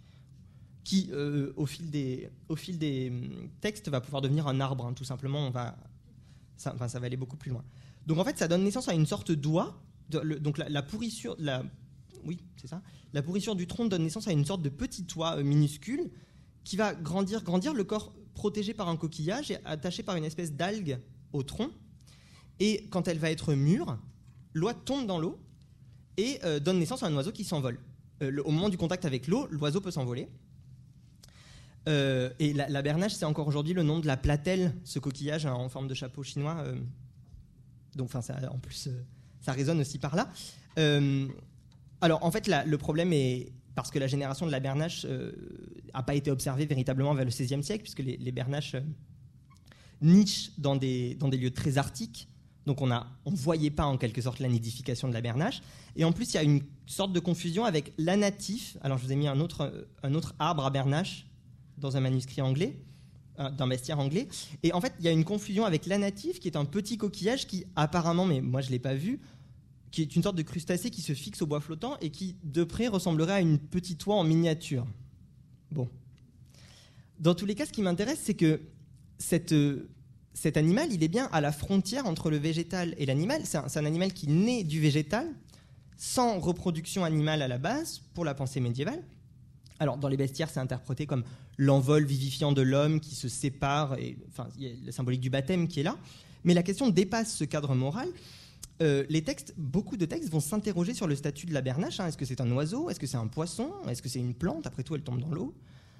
qui, euh, au, fil des, au fil des textes, va pouvoir devenir un arbre, hein, tout simplement. On va, ça, enfin, ça va aller beaucoup plus loin. Donc en fait, ça donne naissance à une sorte d'oie. De, le, donc la, la pourrissure, la, oui, c'est ça. La pourrissure du tronc donne naissance à une sorte de petit oie euh, minuscule qui va grandir, grandir, le corps protégé par un coquillage et attaché par une espèce d'algue au tronc. Et quand elle va être mûre, l'oie tombe dans l'eau et euh, donne naissance à un oiseau qui s'envole. Euh, le, au moment du contact avec l'eau, l'oiseau peut s'envoler. Euh, et la, la bernache, c'est encore aujourd'hui le nom de la platelle, ce coquillage hein, en forme de chapeau chinois. Euh, donc, enfin, ça, en plus, euh, ça résonne aussi par là. Euh, alors, en fait, la, le problème est parce que la génération de la bernache n'a euh, pas été observée véritablement vers le seizième siècle, puisque les, les bernaches euh, nichent dans des, dans des lieux très arctiques. Donc, on ne voyait pas en quelque sorte la nidification de la bernache. Et en plus, il y a une sorte de confusion avec l'anatif. Alors, je vous ai mis un autre, un autre arbre à bernache dans un manuscrit anglais, d'un bestiaire anglais. Et en fait, il y a une confusion avec l'anatif, qui est un petit coquillage qui, apparemment, mais moi je ne l'ai pas vu, qui est une sorte de crustacé qui se fixe au bois flottant et qui, de près, ressemblerait à une petite oie en miniature. Bon. Dans tous les cas, ce qui m'intéresse, c'est que cette, euh, cet animal, il est bien à la frontière entre le végétal et l'animal. C'est un, c'est un animal qui naît du végétal, sans reproduction animale à la base, pour la pensée médiévale. Alors, dans les bestiaires, c'est interprété comme l'envol vivifiant de l'homme qui se sépare, et, enfin, il y a la symbolique du baptême qui est là. Mais la question dépasse ce cadre moral. Euh, les textes, beaucoup de textes vont s'interroger sur le statut de la bernache. Hein. Est-ce que c'est un oiseau ? Est-ce que c'est un poisson ? Est-ce que c'est une plante ? Après tout, elle tombe dans l'eau.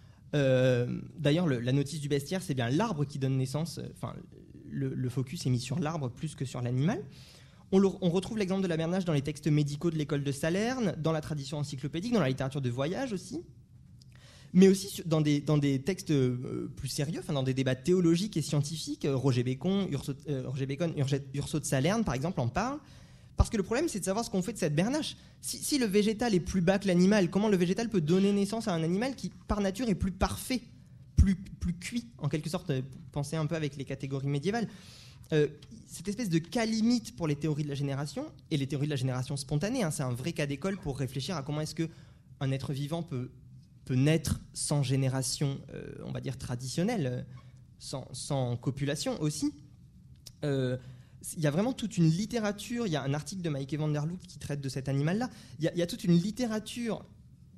Euh, d'ailleurs, le, la notice du bestiaire, c'est bien l'arbre qui donne naissance. Enfin, le, le focus est mis sur l'arbre plus que sur l'animal. On, le, on retrouve l'exemple de la bernache dans les textes médicaux de l'école de Salerne, dans la tradition encyclopédique, dans la littérature de voyage aussi. Mais aussi dans des, dans des textes euh, plus sérieux, enfin dans des débats théologiques et scientifiques. Euh, Roger Bacon, Urso, euh, Roger Bacon, Urso de Salerne, par exemple, en parle. Parce que le problème, c'est de savoir ce qu'on fait de cette bernache. Si, si le végétal est plus bas que l'animal, comment le végétal peut donner naissance à un animal qui, par nature, est plus parfait, plus, plus cuit, en quelque sorte. Pensez un peu avec les catégories médiévales. Euh, cette espèce de cas limite pour les théories de la génération, et les théories de la génération spontanée, hein, c'est un vrai cas d'école pour réfléchir à comment est-ce qu'un être vivant peut... peut naître sans génération, euh, on va dire traditionnelle, euh, sans, sans copulation aussi. Il euh, y a vraiment toute une littérature, il y a un article de Maïke van der Loot qui traite de cet animal-là, il y, y a toute une littérature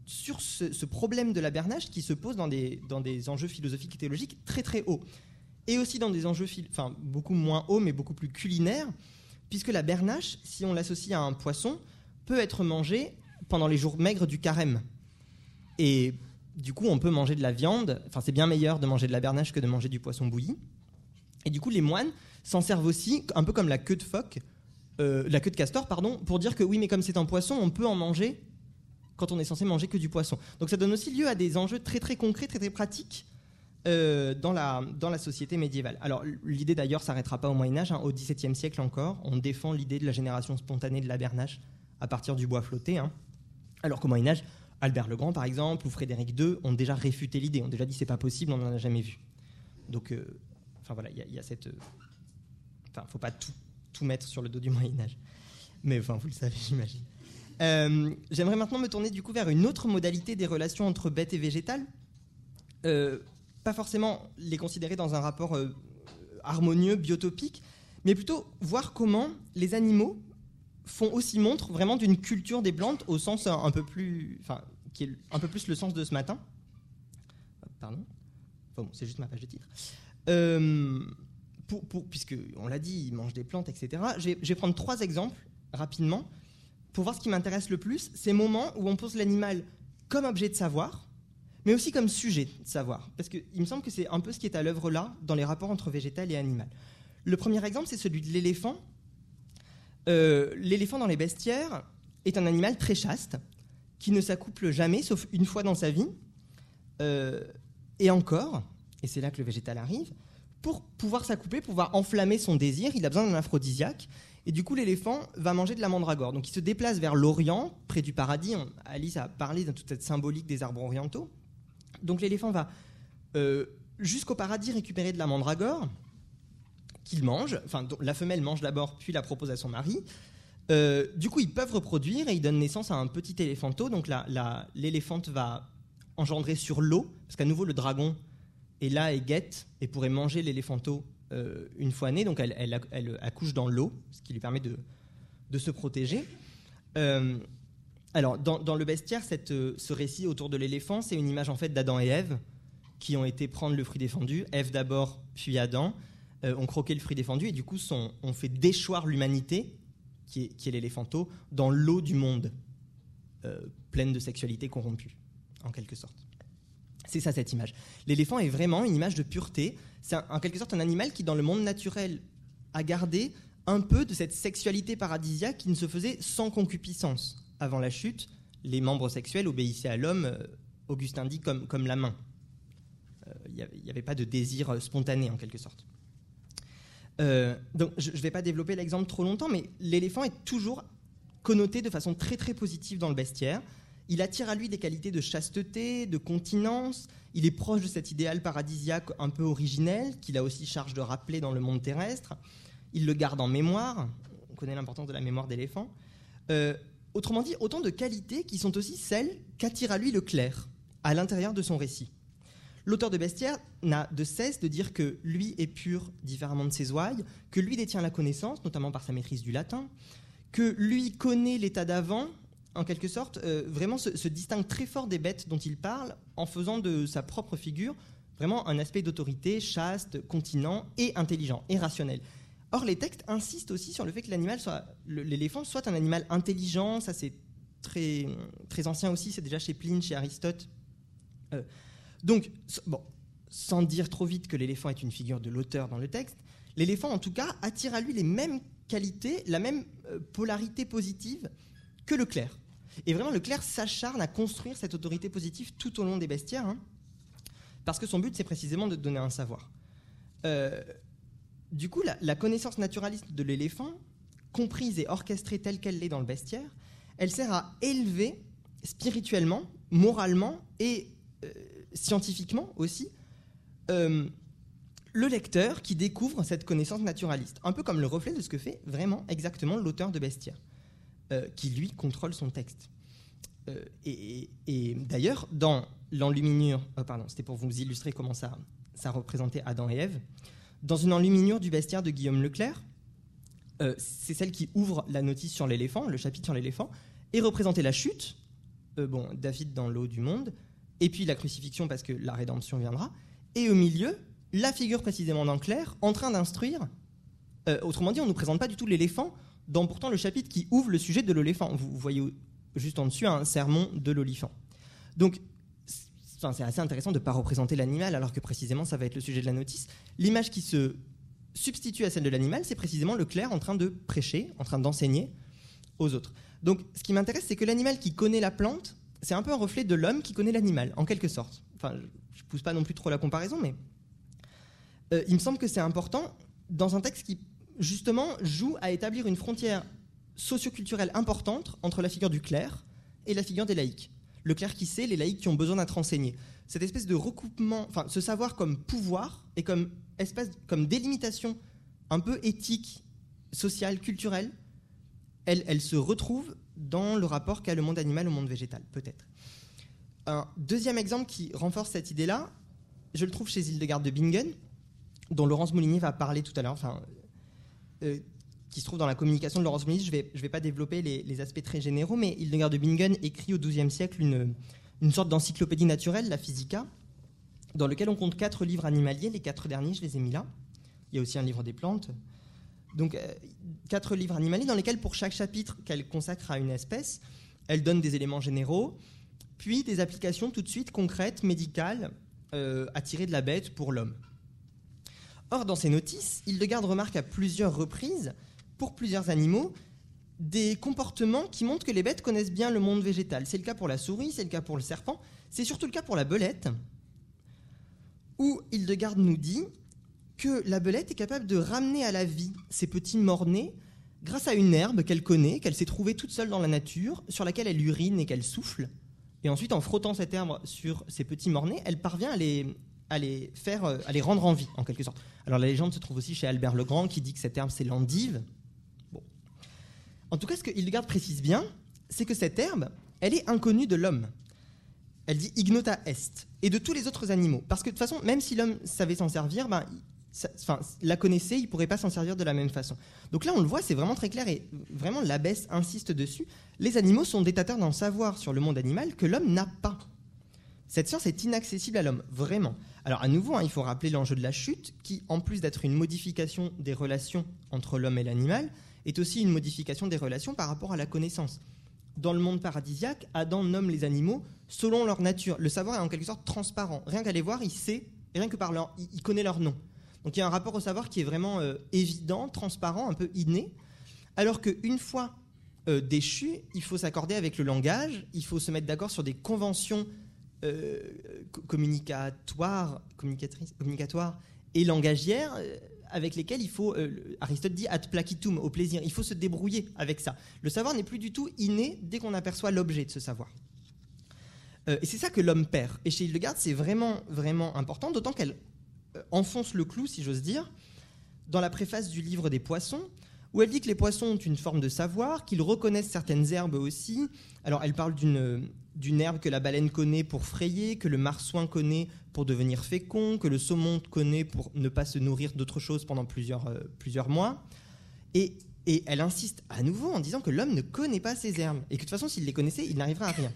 sur ce, ce problème de la bernache qui se pose dans des, dans des enjeux philosophiques et théologiques très très hauts. Et aussi dans des enjeux, enfin beaucoup moins hauts, mais beaucoup plus culinaires, puisque la bernache, si on l'associe à un poisson, peut être mangée pendant les jours maigres du carême. Et du coup, on peut manger de la viande, enfin c'est bien meilleur de manger de la bernache que de manger du poisson bouilli. Et du coup, les moines s'en servent aussi, un peu comme la queue de phoque, euh, la queue de castor, pardon, pour dire que oui, mais comme c'est un poisson, on peut en manger quand on est censé manger que du poisson. Donc ça donne aussi lieu à des enjeux très très concrets, très très pratiques euh, dans, la, dans la société médiévale. Alors l'idée d'ailleurs ne s'arrêtera pas au Moyen-Âge, hein, au XVIIe siècle encore, on défend l'idée de la génération spontanée de la bernache à partir du bois flotté, hein, alors qu'au Moyen-Âge, Albert le Grand par exemple, ou Frédéric deux ont déjà réfuté l'idée, ont déjà dit c'est pas possible, on n'en a jamais vu. Donc, euh, enfin voilà, il y, y a cette... Enfin, il ne faut pas tout, tout mettre sur le dos du Moyen-Âge. Mais enfin, vous le savez, j'imagine. Euh, j'aimerais maintenant me tourner du coup vers une autre modalité des relations entre bêtes et végétales. Euh, pas forcément les considérer dans un rapport euh, harmonieux, biotopique, mais plutôt voir comment les animaux font aussi montre vraiment d'une culture des plantes au sens un peu plus, enfin, qui est un peu plus le sens de ce matin. Pardon. Enfin bon, c'est juste ma page de titre. Euh, pour, pour, puisque on l'a dit, ils mangent des plantes, et cetera. Je vais, je vais prendre trois exemples rapidement. Pour voir ce qui m'intéresse le plus, ces moments où on pose l'animal comme objet de savoir, mais aussi comme sujet de savoir. Parce qu'il me semble que c'est un peu ce qui est à l'œuvre là, dans les rapports entre végétal et animal. Le premier exemple, c'est celui de l'éléphant. Euh, l'éléphant dans les bestiaires est un animal très chaste, qui ne s'accouple jamais, sauf une fois dans sa vie. Euh, et encore, et c'est là que le végétal arrive, pour pouvoir s'accoupler, pouvoir enflammer son désir, il a besoin d'un aphrodisiaque. Et du coup, l'éléphant va manger de la mandragore. Donc, il se déplace vers l'Orient, près du paradis. On, Alice a parlé de toute cette symbolique des arbres orientaux. Donc, l'éléphant va euh, jusqu'au paradis récupérer de la mandragore qu'il mange. Enfin, la femelle mange d'abord, puis la propose à son mari. Euh, du coup, ils peuvent reproduire et ils donnent naissance à un petit éléphanteau. Donc, la, la, l'éléphante va engendrer sur l'eau, parce qu'à nouveau, le dragon est là et guette et pourrait manger l'éléphanteau Euh, une fois née, donc elle, elle, elle accouche dans l'eau, ce qui lui permet de, de se protéger. Euh, alors, dans, dans le bestiaire, cette, ce récit autour de l'éléphant, c'est une image en fait d'Adam et Ève qui ont été prendre le fruit défendu. Ève d'abord, puis Adam, euh, ont croqué le fruit défendu et du coup sont, ont fait déchoir l'humanité, qui est, qui est l'éléphanteau, dans l'eau du monde, euh, pleine de sexualité corrompue, en quelque sorte. C'est ça, cette image. L'éléphant est vraiment une image de pureté. C'est un, en quelque sorte un animal qui, dans le monde naturel, a gardé un peu de cette sexualité paradisiaque qui ne se faisait sans concupiscence. Avant la chute, les membres sexuels obéissaient à l'homme, euh, Augustin dit, comme, comme la main. Il euh, n'y avait pas de désir spontané, en quelque sorte. Euh, donc, je ne vais pas développer l'exemple trop longtemps, mais l'éléphant est toujours connoté de façon très, très positive dans le bestiaire. Il attire à lui des qualités de chasteté, de continence. Il est proche de cet idéal paradisiaque un peu originel, qu'il a aussi charge de rappeler dans le monde terrestre. Il le garde en mémoire. On connaît l'importance de la mémoire d'éléphant. Euh, autrement dit, autant de qualités qui sont aussi celles qu'attire à lui le clerc, à l'intérieur de son récit. L'auteur de Bestiaire n'a de cesse de dire que lui est pur, différemment de ses ouailles, que lui détient la connaissance, notamment par sa maîtrise du latin, que lui connaît l'état d'avant, en quelque sorte, euh, vraiment se, se distingue très fort des bêtes dont il parle en faisant de sa propre figure vraiment un aspect d'autorité, chaste, continent et intelligent, et rationnel. Or, les textes insistent aussi sur le fait que l'animal soit, le, l'éléphant soit un animal intelligent, ça c'est très, très ancien aussi, c'est déjà chez Pline, chez Aristote. Euh, donc, bon, sans dire trop vite que l'éléphant est une figure de l'auteur dans le texte, l'éléphant en tout cas attire à lui les mêmes qualités, la même euh, polarité positive que le clerc. Et vraiment, le clerc s'acharne à construire cette autorité positive tout au long des bestiaires, hein, parce que son but, c'est précisément de donner un savoir. Euh, du coup, la, la connaissance naturaliste de l'éléphant, comprise et orchestrée telle qu'elle l'est dans le bestiaire, elle sert à élever spirituellement, moralement et euh, scientifiquement aussi euh, le lecteur qui découvre cette connaissance naturaliste. Un peu comme le reflet de ce que fait vraiment exactement l'auteur de Bestiaire. Euh, qui, lui, contrôle son texte. Euh, et, et, et d'ailleurs, dans l'enluminure... Oh, pardon, c'était pour vous illustrer comment ça, ça représentait Adam et Ève. Dans une enluminure du Bestiaire de Guillaume Leclerc, euh, c'est celle qui ouvre la notice sur l'éléphant, le chapitre sur l'éléphant, et représentait la chute, euh, bon, David dans l'eau du monde, et puis la crucifixion parce que la rédemption viendra, et au milieu, la figure précisément d'un clerc en train d'instruire. Euh, autrement dit, on ne nous présente pas du tout l'éléphant dans pourtant le chapitre qui ouvre le sujet de l'éléphant. Vous, vous voyez juste en dessus un sermon de l'olifant. Donc, c'est, c'est assez intéressant de ne pas représenter l'animal alors que précisément ça va être le sujet de la notice. L'image qui se substitue à celle de l'animal, c'est précisément le clerc en train de prêcher, en train d'enseigner aux autres. Donc, ce qui m'intéresse, c'est que l'animal qui connaît la plante, c'est un peu un reflet de l'homme qui connaît l'animal, en quelque sorte. Enfin, je ne pousse pas non plus trop la comparaison, mais euh, il me semble que c'est important dans un texte qui, justement, joue à établir une frontière socioculturelle importante entre la figure du clerc et la figure des laïcs. Le clerc qui sait, les laïcs qui ont besoin d'être enseignés. Cette espèce de recoupement, enfin, ce savoir comme pouvoir et comme espèce, comme délimitation un peu éthique, sociale, culturelle, elle, elle se retrouve dans le rapport qu'a le monde animal au monde végétal, peut-être. Un deuxième exemple qui renforce cette idée-là, je le trouve chez Hildegarde de Bingen, dont Laurence Moulinier va parler tout à l'heure, enfin, euh, qui se trouve dans la communication de Laurence Moulinier. Je ne vais, je vais pas développer les, les aspects très généraux, mais Hildegarde de Bingen écrit au douzième siècle une, une sorte d'encyclopédie naturelle, la Physica, dans lequel on compte quatre livres animaliers. Les quatre derniers, je les ai mis là. Il y a aussi un livre des plantes. Donc, euh, quatre livres animaliers dans lesquels, pour chaque chapitre qu'elle consacre à une espèce, elle donne des éléments généraux, puis des applications tout de suite concrètes, médicales, euh, à tirer de la bête pour l'homme. Or, dans ses notices, Hildegarde remarque à plusieurs reprises, pour plusieurs animaux, des comportements qui montrent que les bêtes connaissent bien le monde végétal. C'est le cas pour la souris, c'est le cas pour le serpent, c'est surtout le cas pour la belette, où Hildegarde nous dit que la belette est capable de ramener à la vie ses petits morts-nés grâce à une herbe qu'elle connaît, qu'elle s'est trouvée toute seule dans la nature, sur laquelle elle urine et qu'elle souffle. Et ensuite, en frottant cette herbe sur ses petits morts-nés, elle parvient à les, à, les faire, à les rendre en vie, en quelque sorte. Alors la légende se trouve aussi chez Albert le Grand, qui dit que cette herbe, c'est l'endive. Bon. En tout cas, ce que Hildegarde précise bien, c'est que cette herbe, elle est inconnue de l'homme. Elle dit ignota est, et de tous les autres animaux. Parce que de toute façon, même si l'homme savait s'en servir, ben, ça, enfin, la connaissait, il ne pourrait pas s'en servir de la même façon. Donc là, on le voit, c'est vraiment très clair, et vraiment l'abbesse insiste dessus. Les animaux sont détenteurs d'un savoir sur le monde animal que l'homme n'a pas. Cette science est inaccessible à l'homme, vraiment. Alors à nouveau, hein, il faut rappeler l'enjeu de la chute, qui, en plus d'être une modification des relations entre l'homme et l'animal, est aussi une modification des relations par rapport à la connaissance. Dans le monde paradisiaque, Adam nomme les animaux selon leur nature. Le savoir est en quelque sorte transparent. Rien qu'à les voir, il sait, et rien que par leur, il connaît leur nom. Donc il y a un rapport au savoir qui est vraiment euh, évident, transparent, un peu inné, alors qu'une fois euh, déchu, il faut s'accorder avec le langage, il faut se mettre d'accord sur des conventions euh, communicatoires, communicatrices, communicatoires et langagières, euh, avec lesquelles il faut, euh, Aristote dit ad placitum, au plaisir, il faut se débrouiller avec ça. Le savoir n'est plus du tout inné dès qu'on aperçoit l'objet de ce savoir. Euh, et c'est ça que l'homme perd. Et chez Hildegarde, c'est vraiment, vraiment important, d'autant qu'elle enfonce le clou, si j'ose dire, dans la préface du livre des poissons, où elle dit que les poissons ont une forme de savoir, qu'ils reconnaissent certaines herbes aussi. Alors elle parle d'une, d'une herbe que la baleine connaît pour frayer, que le marsouin connaît pour devenir fécond, que le saumon connaît pour ne pas se nourrir d'autre chose pendant plusieurs, euh, plusieurs mois. Et, et elle insiste à nouveau en disant que l'homme ne connaît pas ces herbes, et que de toute façon, s'il les connaissait, il n'arriverait à rien.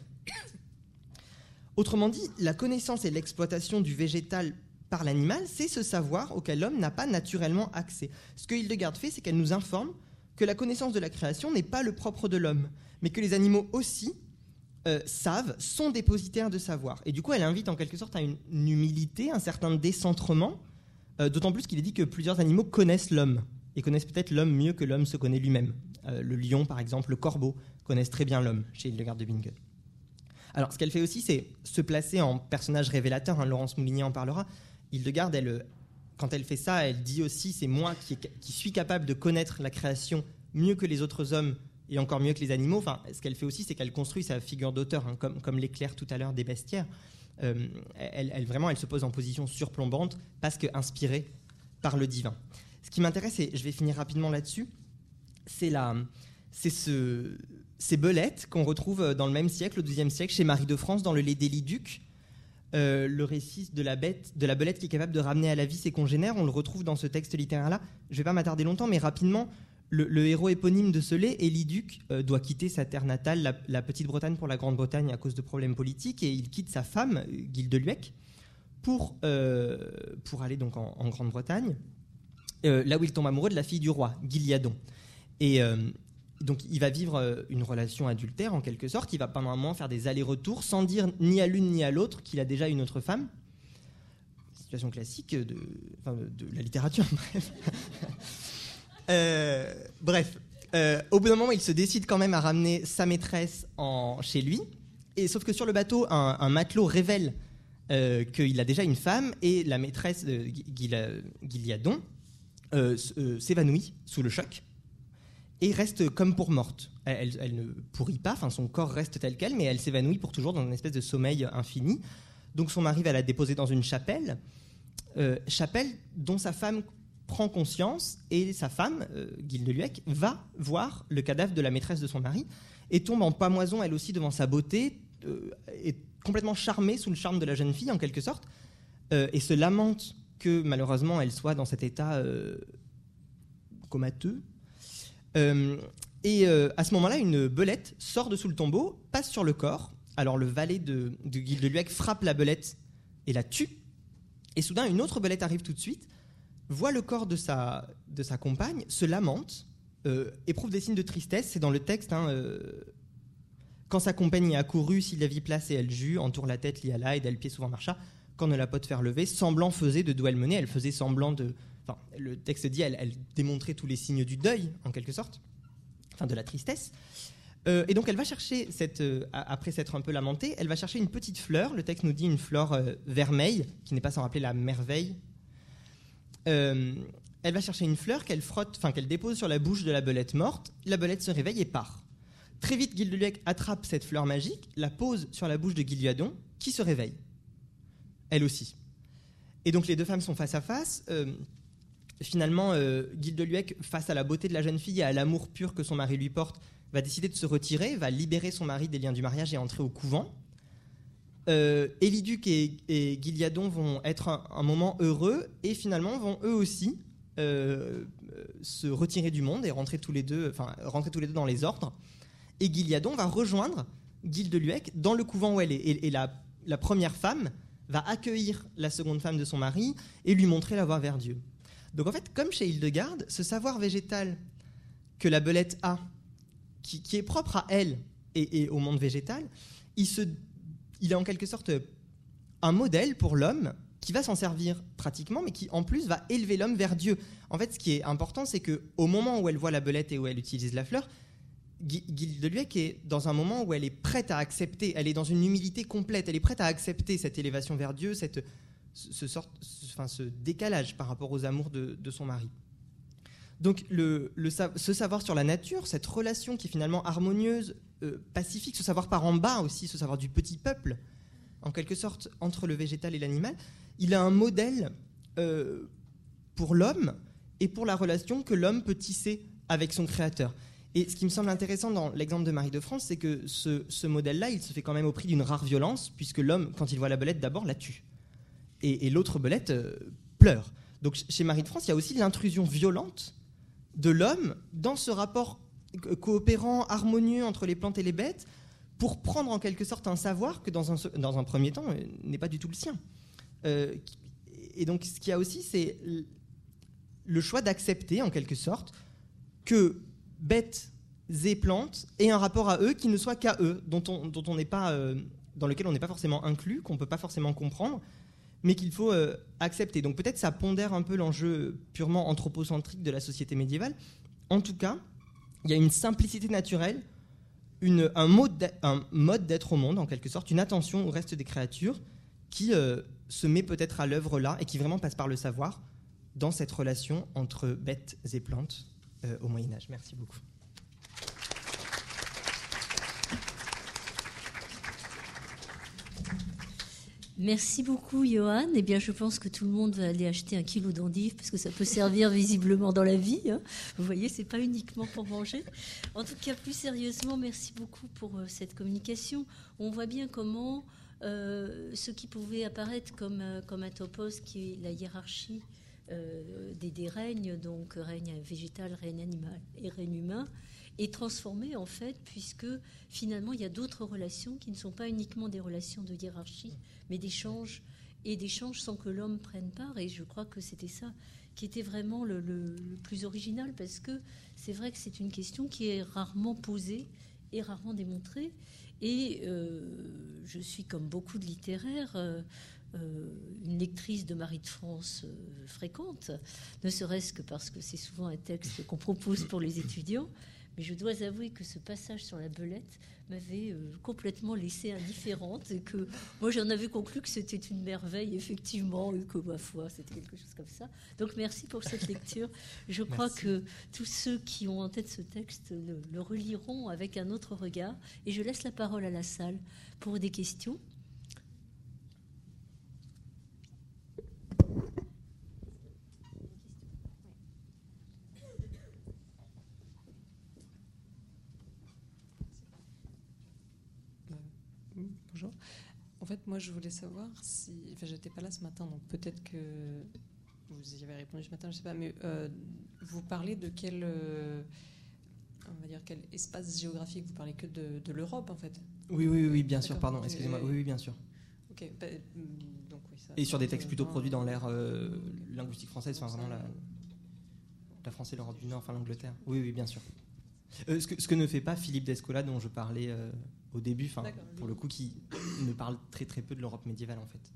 Autrement dit, la connaissance et l'exploitation du végétal par l'animal, c'est ce savoir auquel l'homme n'a pas naturellement accès. Ce que Hildegarde fait, c'est qu'elle nous informe que la connaissance de la création n'est pas le propre de l'homme, mais que les animaux aussi euh, savent, sont dépositaires de savoir. Et du coup, elle invite en quelque sorte à une, une humilité, un certain décentrement, euh, d'autant plus qu'il est dit que plusieurs animaux connaissent l'homme, et connaissent peut-être l'homme mieux que l'homme se connaît lui-même. Euh, le lion, par exemple, le corbeau, connaissent très bien l'homme, chez Hildegarde de Bingen. Alors, ce qu'elle fait aussi, c'est se placer en personnage révélateur, hein, Laurence Moulinier en parlera. Hildegarde, elle, quand elle fait ça, elle dit aussi « c'est moi qui, qui suis capable de connaître la création mieux que les autres hommes et encore mieux que les animaux ». Enfin, ce qu'elle fait aussi, c'est qu'elle construit sa figure d'auteur, hein, comme, comme l'éclair tout à l'heure des bestiaires. Euh, elle, elle, vraiment, elle se pose en position surplombante parce qu'inspirée par le divin. Ce qui m'intéresse, et je vais finir rapidement là-dessus, c'est, la, c'est ce, ces belettes qu'on retrouve dans le même siècle, au douzième siècle, chez Marie de France, dans le Lait des Liducs. Euh, le récit de la, bête, de la belette qui est capable de ramener à la vie ses congénères, on le retrouve dans ce texte littéraire-là. Je ne vais pas m'attarder longtemps, mais rapidement, le, le héros éponyme de ce lait, Éliduc, euh, doit quitter sa terre natale, la, la Petite-Bretagne, pour la Grande-Bretagne à cause de problèmes politiques, et il quitte sa femme, Gildeluec, pour, euh, pour aller donc en, en Grande-Bretagne, euh, là où il tombe amoureux de la fille du roi, Giliadon. Et euh, donc il va vivre une relation adultère, en quelque sorte. Il va pendant un moment faire des allers-retours, sans dire ni à l'une ni à l'autre qu'il a déjà une autre femme. Situation classique de, enfin, de la littérature, bref. euh, bref, euh, au bout d'un moment, il se décide quand même à ramener sa maîtresse en, chez lui. Et, sauf que sur le bateau, un, un matelot révèle euh, qu'il a déjà une femme, et la maîtresse de Giliadon euh, euh, s'évanouit sous le choc et reste comme pour morte. Elle, elle, elle ne pourrit pas, enfin, son corps reste tel quel, mais elle s'évanouit pour toujours dans une espèce de sommeil infini. Donc son mari va la déposer dans une chapelle, euh, chapelle dont sa femme prend conscience, et sa femme, euh, Gildeluec, va voir le cadavre de la maîtresse de son mari et tombe en pâmoison elle aussi devant sa beauté, euh, est complètement charmée sous le charme de la jeune fille en quelque sorte, euh, et se lamente que malheureusement elle soit dans cet état euh, comateux. Euh, et euh, à ce moment-là, une belette sort de sous le tombeau, passe sur le corps. Alors le valet de, de Gildeluec frappe la belette et la tue. Et soudain, une autre belette arrive tout de suite, voit le corps de sa, de sa compagne, se lamente, euh, éprouve des signes de tristesse. C'est dans le texte, hein, euh, quand sa compagne est accourue, s'il la vit place et elle jus, entoure la tête, lia là, et d'elle pied souvent marcha, quand ne la pot faire lever, semblant faisait de d'où elle menait, elle faisait semblant de... Enfin, le texte dit, elle, elle démontrait tous les signes du deuil, en quelque sorte, enfin de la tristesse. Euh, et donc elle va chercher, cette, euh, après s'être un peu lamentée, elle va chercher une petite fleur. Le texte nous dit une fleur euh, vermeille, qui n'est pas sans rappeler la merveille. Euh, elle va chercher une fleur qu'elle frotte, enfin qu'elle dépose sur la bouche de la belette morte. La belette se réveille et part. Très vite, Gildeluec attrape cette fleur magique, la pose sur la bouche de Giliadon, qui se réveille, elle aussi. Et donc les deux femmes sont face à face. Euh, finalement, euh, Gildeluec, face à la beauté de la jeune fille et à l'amour pur que son mari lui porte, va décider de se retirer, va libérer son mari des liens du mariage et entrer au couvent. Euh, Éliduc et, et Giliadon vont être un, un moment heureux, et finalement vont eux aussi euh, se retirer du monde et rentrer tous les deux, enfin rentrer tous les deux dans les ordres. Et Giliadon va rejoindre Gildeluec dans le couvent où elle est. Et, et la, la première femme va accueillir la seconde femme de son mari et lui montrer la voie vers Dieu. Donc en fait, comme chez Hildegarde, ce savoir végétal que la belette a, Qui, qui est propre à elle et, et au monde végétal, il, se, il est en quelque sorte un modèle pour l'homme qui va s'en servir pratiquement, mais qui en plus va élever l'homme vers Dieu. En fait, ce qui est important, c'est qu'au moment où elle voit la belette et où elle utilise la fleur, Gildeluec est dans un moment où elle est prête à accepter, elle est dans une humilité complète, elle est prête à accepter cette élévation vers Dieu, cette, ce, sorte, enfin, ce décalage par rapport aux amours de, de son mari. Donc le, le, ce savoir sur la nature, cette relation qui est finalement harmonieuse, euh, pacifique, ce savoir par en bas aussi, ce savoir du petit peuple, en quelque sorte, entre le végétal et l'animal, il a un modèle euh, pour l'homme et pour la relation que l'homme peut tisser avec son créateur. Et ce qui me semble intéressant dans l'exemple de Marie de France, c'est que ce, ce modèle-là, il se fait quand même au prix d'une rare violence, puisque l'homme, quand il voit la belette, d'abord la tue. Et, et l'autre belette euh, pleure. Donc chez Marie de France, il y a aussi l'intrusion violente de l'homme dans ce rapport coopérant, harmonieux entre les plantes et les bêtes, pour prendre en quelque sorte un savoir que dans un, dans un premier temps n'est pas du tout le sien. Euh, et donc ce qu'il y a aussi, c'est le choix d'accepter en quelque sorte que bêtes et plantes aient un rapport à eux qui ne soit qu'à eux, dont on, dont on n'est pas, euh, dans lequel on n'est pas forcément inclus, qu'on ne peut pas forcément comprendre, mais qu'il faut euh, accepter. Donc peut-être ça pondère un peu l'enjeu purement anthropocentrique de la société médiévale. En tout cas, il y a une simplicité naturelle, une, un, mode un mode d'être au monde, en quelque sorte, une attention au reste des créatures qui euh, se met peut-être à l'œuvre là et qui vraiment passe par le savoir dans cette relation entre bêtes et plantes euh, au Moyen-Âge. Merci beaucoup. Merci beaucoup, Johan. Eh bien, je pense que tout le monde va aller acheter un kilo d'endives parce que ça peut servir visiblement dans la vie. Hein. Vous voyez, c'est pas uniquement pour manger. En tout cas, plus sérieusement, merci beaucoup pour euh, cette communication. On voit bien comment euh, ce qui pouvait apparaître comme, euh, comme un topos, qui est la hiérarchie euh, des, des règnes, donc règne végétal, règne animal et règne humain, est transformé en fait, puisque finalement il y a d'autres relations qui ne sont pas uniquement des relations de hiérarchie, mais d'échanges, et d'échanges sans que l'homme prenne part. Et je crois que c'était ça qui était vraiment le, le, le plus original, parce que c'est vrai que c'est une question qui est rarement posée et rarement démontrée. Et euh, je suis, comme beaucoup de littéraires, euh, euh, une lectrice de Marie de France euh, fréquente, ne serait-ce que parce que c'est souvent un texte qu'on propose pour les étudiants. Mais je dois avouer que ce passage sur la belette m'avait euh, complètement laissée indifférente, et que moi j'en avais conclu que c'était une merveille, effectivement, et que ma foi c'était quelque chose comme ça. Donc merci pour cette lecture. Je crois merci. Que tous ceux qui ont en tête ce texte le, le reliront avec un autre regard, et je laisse la parole à la salle pour des questions. Bonjour. En fait, moi, je voulais savoir si... Enfin, j'étais pas là ce matin, donc peut-être que vous y avez répondu ce matin, je sais pas, mais euh, vous parlez de quel... Euh, on va dire quel espace géographique? Vous parlez que de, de l'Europe, en fait? Oui, oui, oui, bien sûr, pardon, excusez-moi. Oui, oui, bien sûr. Ok. Bah, donc, oui, ça, et sur des textes plutôt enfin, produits dans l'ère euh, linguistique française, enfin vraiment la, la France et l'Europe du Nord, enfin l'Angleterre. Oui, oui, bien sûr. Euh, ce, que, ce que ne fait pas Philippe d'Escola, dont je parlais euh, au début, enfin pour le coup, qui ne parle très très peu de l'Europe médiévale en fait.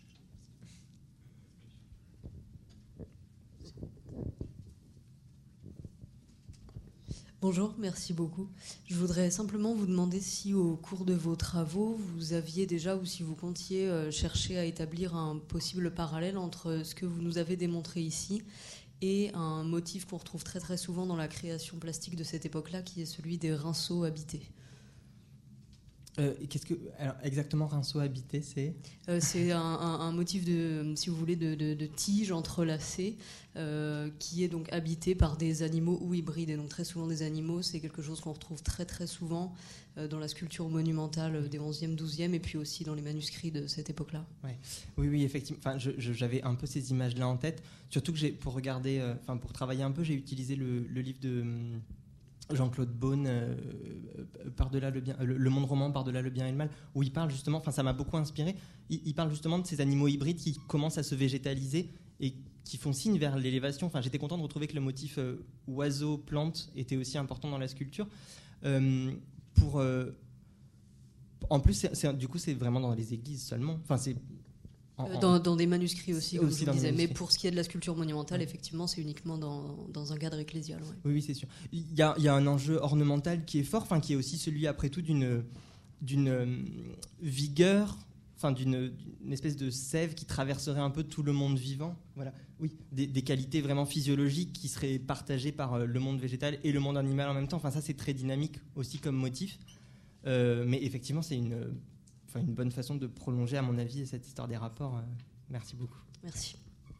Bonjour, merci beaucoup. Je voudrais simplement vous demander si au cours de vos travaux, vous aviez déjà, ou si vous comptiez chercher à établir un possible parallèle entre ce que vous nous avez démontré ici et un motif qu'on retrouve très très souvent dans la création plastique de cette époque-là, qui est celui des rinceaux habités. Euh, qu'est-ce que, alors, exactement, rinceau habité, c'est euh, C'est un, un, un motif, de, si vous voulez, de, de, de tige entrelacée, euh, qui est donc habité par des animaux ou hybrides. Et donc très souvent des animaux, c'est quelque chose qu'on retrouve très très souvent euh, dans la sculpture monumentale des onzième, douzième, et puis aussi dans les manuscrits de cette époque-là. Ouais. Oui, oui, effectivement. Enfin, je, je, j'avais un peu ces images-là en tête. Surtout que j'ai, pour regarder, euh, enfin pour travailler un peu, j'ai utilisé le, le livre de Jean-Claude Beaune, euh, par-delà le bien, le, le monde roman par-delà le bien et le mal, où il parle justement, enfin ça m'a beaucoup inspiré, il, il parle justement de ces animaux hybrides qui commencent à se végétaliser et qui font signe vers l'élévation. Enfin, j'étais content de retrouver que le motif euh, oiseau-plante était aussi important dans la sculpture. Euh, pour, euh, en plus, c'est, c'est, du coup, c'est vraiment dans les églises seulement. Enfin, c'est En, en... Dans, dans des manuscrits aussi, comme aussi je vous disais. Mais pour ce qui est de la sculpture monumentale, ouais. effectivement, c'est uniquement dans, dans un cadre ecclésial. Ouais. Oui, oui, c'est sûr. Il y a, il y a un enjeu ornemental qui est fort, enfin, qui est aussi celui, après tout, d'une, d'une vigueur, enfin, d'une, d'une espèce de sève qui traverserait un peu tout le monde vivant. Voilà. Oui, des, des qualités vraiment physiologiques qui seraient partagées par le monde végétal et le monde animal en même temps. Enfin, ça, c'est très dynamique aussi comme motif. Euh, mais effectivement, c'est une... Enfin, une bonne façon de prolonger, à mon avis, cette histoire des rapports. Euh, merci beaucoup. Merci.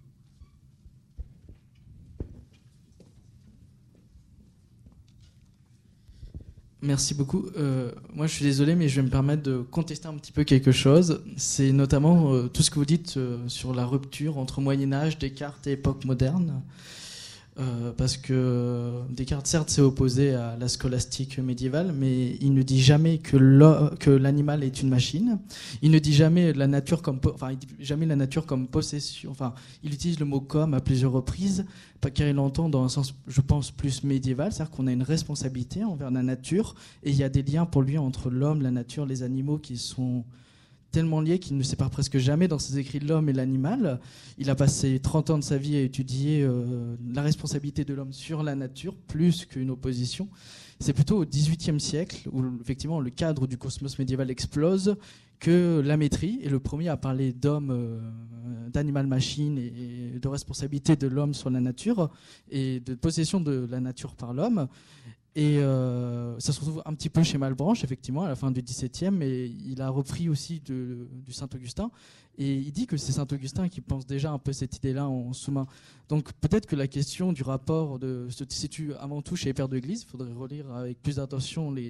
Merci beaucoup. Euh, moi, je suis désolé, mais je vais me permettre de contester un petit peu quelque chose. C'est notamment euh, tout ce que vous dites euh, sur la rupture entre Moyen-Âge, Descartes et époque moderne. Euh, parce que Descartes, certes, s'est opposé à la scolastique médiévale, mais il ne dit jamais que, que l'animal est une machine. Il ne dit jamais la nature comme, enfin, il dit jamais la nature comme possession. Enfin, il utilise le mot comme à plusieurs reprises, car il l'entend dans un sens, je pense, plus médiéval, c'est-à-dire qu'on a une responsabilité envers la nature, et il y a des liens pour lui entre l'homme, la nature, les animaux qui sont tellement lié qu'il ne sépare presque jamais dans ses écrits de l'homme et l'animal. Il a passé trente ans de sa vie à étudier euh, la responsabilité de l'homme sur la nature, plus qu'une opposition. C'est plutôt au dix-huitième siècle, où effectivement le cadre du cosmos médiéval explose, que la Métrie est le premier à parler d'homme, euh, d'animal-machine et, et de responsabilité de l'homme sur la nature, et de possession de la nature par l'homme. Et euh, ça se retrouve un petit peu chez Malebranche, effectivement, à la fin du dix-septième, mais il a repris aussi de, du Saint-Augustin. Et il dit que c'est Saint-Augustin qui pense déjà un peu cette idée-là en sous-main. Donc peut-être que la question du rapport de, se situe avant tout chez les pères de l'Église. Il faudrait relire avec plus d'attention les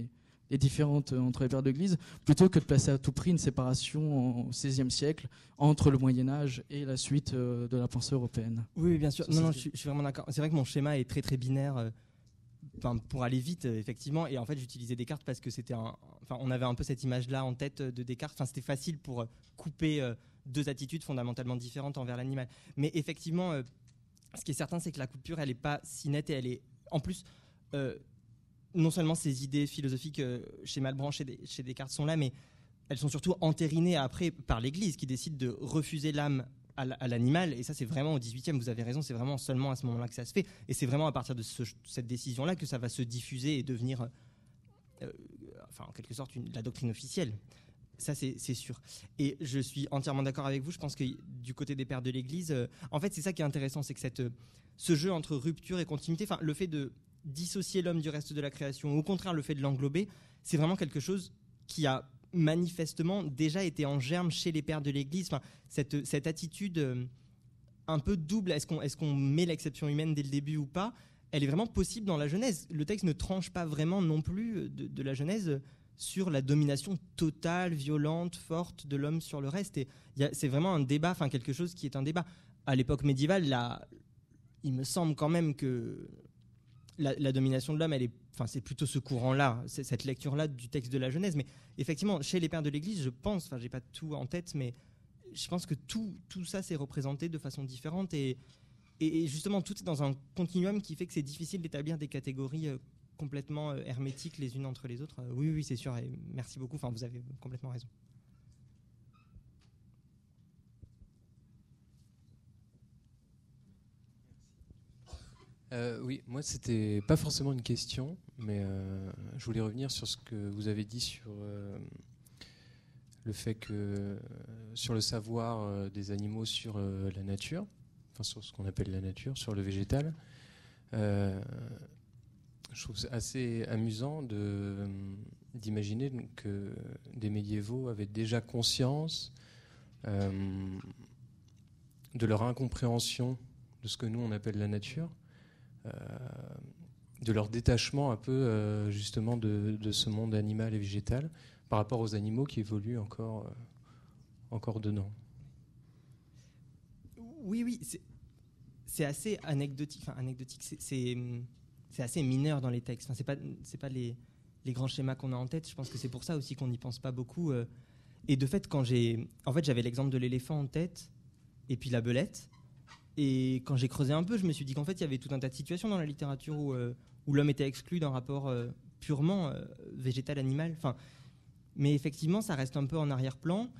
les différentes entre les pères de l'Église, plutôt que de placer à tout prix une séparation au seizième siècle entre le Moyen-Âge et la suite euh, de la pensée européenne. Oui, bien sûr. Ça, non, non, c'est- je suis, je suis vraiment d'accord. C'est vrai que mon schéma est très très binaire. euh, Enfin, pour aller vite, euh, effectivement. Et en fait, j'utilisais Descartes parce que c'était un. Enfin, on avait un peu cette image-là en tête euh, de Descartes. Enfin, c'était facile pour euh, couper euh, deux attitudes fondamentalement différentes envers l'animal. Mais effectivement, euh, ce qui est certain, c'est que la coupure, elle n'est pas si nette et elle est. En plus, euh, non seulement ces idées philosophiques euh, chez Malebranche, chez, Des- chez Descartes sont là, mais elles sont surtout entérinées après par l'Église qui décide de refuser l'âme à l- à l'animal. Et ça, c'est vraiment au dix-huitième, vous avez raison, c'est vraiment seulement à ce moment-là que ça se fait. Et c'est vraiment à partir de ce- cette décision-là que ça va se diffuser et devenir, euh, enfin, en quelque sorte, une- la doctrine officielle. Ça, c'est c'est sûr. Et je suis entièrement d'accord avec vous. Je pense que du côté des pères de l'Église, euh, en fait, c'est ça qui est intéressant, c'est que cette, euh, ce jeu entre rupture et continuité, enfin, le fait de dissocier l'homme du reste de la création, ou au contraire, le fait de l'englober, c'est vraiment quelque chose qui a manifestement déjà été en germe chez les pères de l'Église. Enfin, cette, cette attitude euh, un peu double, est-ce qu'on est-ce qu'on met l'exception humaine dès le début ou pas, elle est vraiment possible dans la Genèse. Le texte ne tranche pas vraiment non plus de, de la Genèse sur la domination totale, violente, forte de l'homme sur le reste. Et il y a- c'est vraiment un débat, enfin quelque chose qui est un débat. À l'époque médiévale, là, il me semble quand même que la, la domination de l'homme, elle est, enfin, c'est plutôt ce courant-là, c'est cette lecture-là du texte de la Genèse. Mais effectivement, chez les pères de l'Église, je pense, enfin, j'ai pas tout en tête, mais je pense que tout, tout ça s'est représenté de façon différente et, et, et justement, tout est dans un continuum qui fait que c'est difficile d'établir des catégories euh, complètement euh, hermétiques les unes entre les autres. Euh, oui, oui, c'est sûr. Et merci beaucoup. Enfin, vous avez complètement raison. Euh, oui, moi c'était pas forcément une question, mais euh, je voulais revenir sur ce que vous avez dit sur euh, le fait que euh, sur le savoir euh, des animaux sur euh, la nature, enfin sur ce qu'on appelle la nature, sur le végétal. Euh, je trouve ça assez amusant de d'imaginer que des médiévaux avaient déjà conscience euh, de leur incompréhension de ce que nous on appelle la nature. Euh, de leur détachement un peu euh, justement de, de ce monde animal et végétal par rapport aux animaux qui évoluent encore, euh, encore dedans. Oui, oui, c'est, c'est assez anecdotique. Enfin, anecdotique, c'est, c'est, c'est assez mineur dans les textes. Enfin, c'est pas, c'est pas les, les grands schémas qu'on a en tête. Je pense que c'est pour ça aussi qu'on n'y pense pas beaucoup. euh. Et de fait, quand j'ai, en fait, j'avais l'exemple de l'éléphant en tête et puis la belette. Et quand j'ai creusé un peu, je me suis dit qu'en fait, il y avait tout un tas de situations dans la littérature où, euh, où l'homme était exclu d'un rapport euh, purement euh, végétal-animal. Enfin, mais effectivement, ça reste un peu en arrière-plan.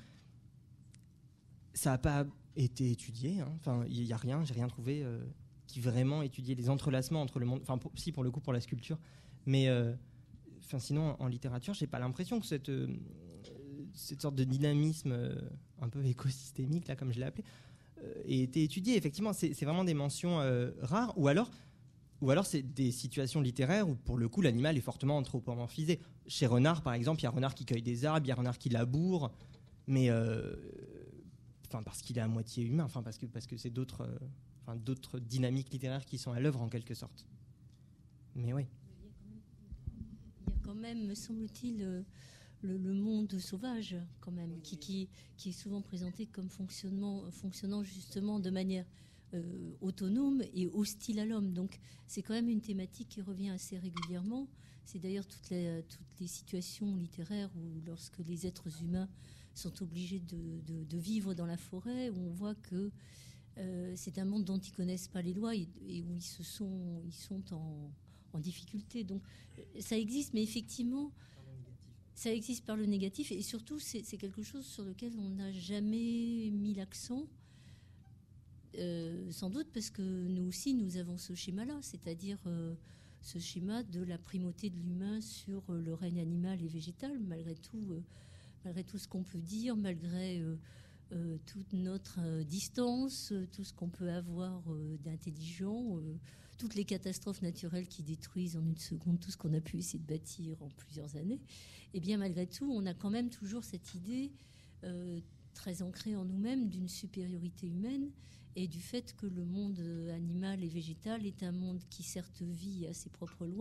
Ça n'a pas été étudié. Hein. Enfin, il n'y a rien, j'ai rien trouvé euh, qui vraiment étudiait les entrelacements entre le monde. Enfin, pour, si, pour le coup, pour la sculpture. Mais euh, enfin, sinon, en, en littérature, j'ai pas l'impression que cette, euh, cette sorte de dynamisme euh, un peu écosystémique, là, comme je l'ai appelé, et été étudié. Effectivement, c'est, c'est vraiment des mentions euh, rares, ou alors, ou alors c'est des situations littéraires où, pour le coup, l'animal est fortement anthropomorphisé. Chez Renard, par exemple, il y a Renard qui cueille des arbres, il y a Renard qui laboure, mais euh, enfin, parce qu'il est à moitié humain, enfin, parce que, parce que c'est d'autres, euh, enfin, d'autres dynamiques littéraires qui sont à l'œuvre, en quelque sorte. Mais oui. Il y a quand même, me semble-t-il, euh, Le, le monde sauvage, quand même, qui, qui, qui est souvent présenté comme fonctionnement, fonctionnant justement de manière euh, autonome et hostile à l'homme. Donc c'est quand même une thématique qui revient assez régulièrement. C'est d'ailleurs toutes les, toutes les situations littéraires où lorsque les êtres humains sont obligés de, de, de vivre dans la forêt, où on voit que euh, c'est un monde dont ils ne connaissent pas les lois et, et où ils, se sont, ils sont en, en difficulté. Donc ça existe, mais effectivement... Ça existe par le négatif et surtout c'est, c'est quelque chose sur lequel on n'a jamais mis l'accent, euh, sans doute parce que nous aussi nous avons ce schéma-là, c'est-à-dire euh, ce schéma de la primauté de l'humain sur le règne animal et végétal, malgré tout, euh, malgré tout ce qu'on peut dire, malgré euh, euh, toute notre euh, distance, euh, tout ce qu'on peut avoir euh, d'intelligent, euh, toutes les catastrophes naturelles qui détruisent en une seconde tout ce qu'on a pu essayer de bâtir en plusieurs années, et bien malgré tout, on a quand même toujours cette idée euh, très ancrée en nous-mêmes d'une supériorité humaine et du fait que le monde animal et végétal est un monde qui certes vit à ses propres lois,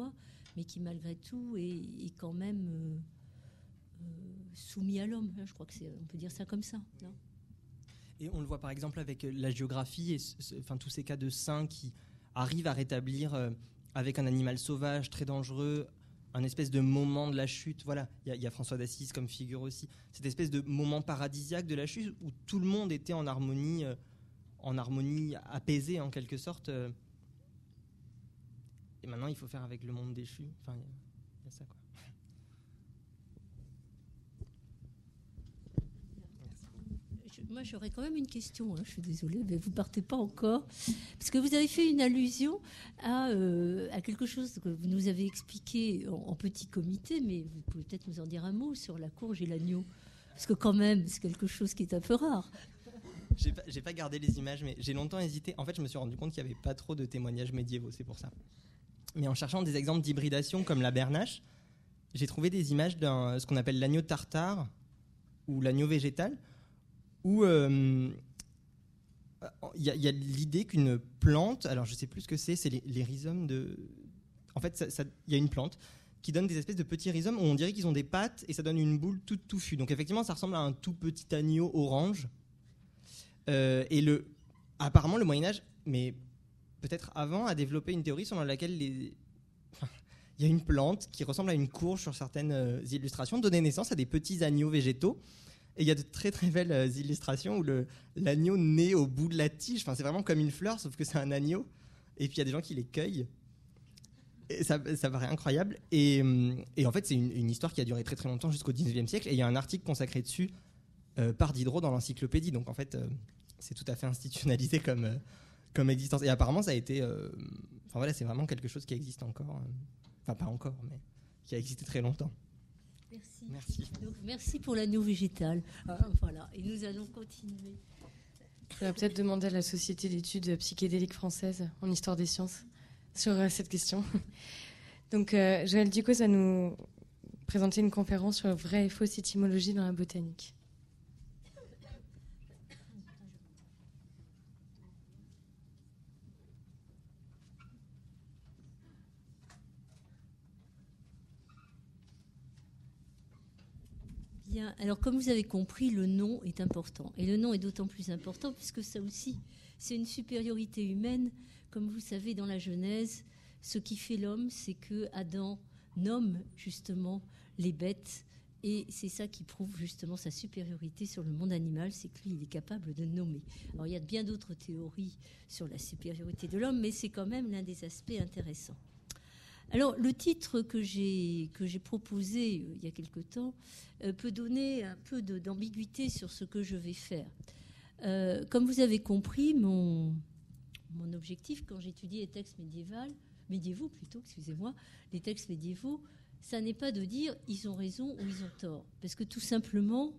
mais qui malgré tout est, est quand même euh, euh, soumis à l'homme. Je crois que c'est, on peut dire ça comme ça, non ? Et on le voit par exemple avec la géographie, et ce, enfin, tous ces cas de saints qui arrivent à rétablir euh, avec un animal sauvage très dangereux un espèce de moment de la chute. Voilà, il y, y a François d'Assise comme figure aussi. Cette espèce de moment paradisiaque de la chute où tout le monde était en harmonie, euh, en harmonie apaisée en quelque sorte. Euh, et maintenant, il faut faire avec le monde déchu. Enfin, il y, y a ça, quoi. Moi, j'aurais quand même une question. Hein, je suis désolée, mais vous partez pas encore. Parce que vous avez fait une allusion à, euh, à quelque chose que vous nous avez expliqué en, en petit comité, mais vous pouvez peut-être nous en dire un mot sur la courge et l'agneau. Parce que quand même, c'est quelque chose qui est un peu rare. J'ai pas, j'ai pas gardé les images, mais j'ai longtemps hésité. En fait, je me suis rendu compte qu'il n'y avait pas trop de témoignages médiévaux, c'est pour ça. Mais en cherchant des exemples d'hybridation comme la bernache, j'ai trouvé des images d'un ce qu'on appelle l'agneau tartare ou l'agneau végétal, où il euh, y, y a l'idée qu'une plante, alors je sais plus ce que c'est, c'est les, les rhizomes de... En fait, il y a une plante qui donne des espèces de petits rhizomes où on dirait qu'ils ont des pattes et ça donne une boule toute touffue. Donc effectivement, ça ressemble à un tout petit agneau orange. Euh, et le, apparemment, le Moyen-Âge, mais peut-être avant, a développé une théorie selon laquelle les... il y a une plante qui ressemble à une courge sur certaines euh, illustrations, donnait naissance à des petits agneaux végétaux. Et il y a de très très belles euh, illustrations où le, l'agneau naît au bout de la tige. Enfin, c'est vraiment comme une fleur, sauf que c'est un agneau. Et puis il y a des gens qui les cueillent. Et ça, ça paraît incroyable. Et, et en fait, c'est une, une histoire qui a duré très très longtemps, jusqu'au dix-neuvième siècle. Et il y a un article consacré dessus euh, par Diderot dans l'encyclopédie. Donc en fait, euh, c'est tout à fait institutionnalisé comme, euh, comme existence. Et apparemment, ça a été... Euh, enfin voilà, c'est vraiment quelque chose qui existe encore. Euh, enfin, pas encore, mais qui a existé très longtemps. Merci. Merci. Donc, merci pour l'agneau végétal. Ah, voilà, et nous allons continuer. On va peut-être demander à la Société d'études psychédéliques françaises en histoire des sciences sur euh, cette question. Donc, euh, Joël Ducos va nous présenter une conférence sur vraie et fausse étymologie dans la botanique. Bien, alors comme vous avez compris, le nom est important. Et le nom est d'autant plus important puisque ça aussi, c'est une supériorité humaine. Comme vous savez, dans la Genèse, ce qui fait l'homme, c'est que Adam nomme justement les bêtes. Et c'est ça qui prouve justement sa supériorité sur le monde animal, c'est que lui, il est capable de nommer. Alors il y a bien d'autres théories sur la supériorité de l'homme, mais c'est quand même l'un des aspects intéressants. Alors, le titre que j'ai, que j'ai proposé euh, il y a quelque temps euh, peut donner un peu de, d'ambiguïté sur ce que je vais faire. Euh, comme vous avez compris, mon, mon objectif quand j'étudie les textes médiévaux, médiévaux plutôt, excusez-moi, les textes médiévaux, ça n'est pas de dire ils ont raison ou ils ont tort. Parce que tout simplement,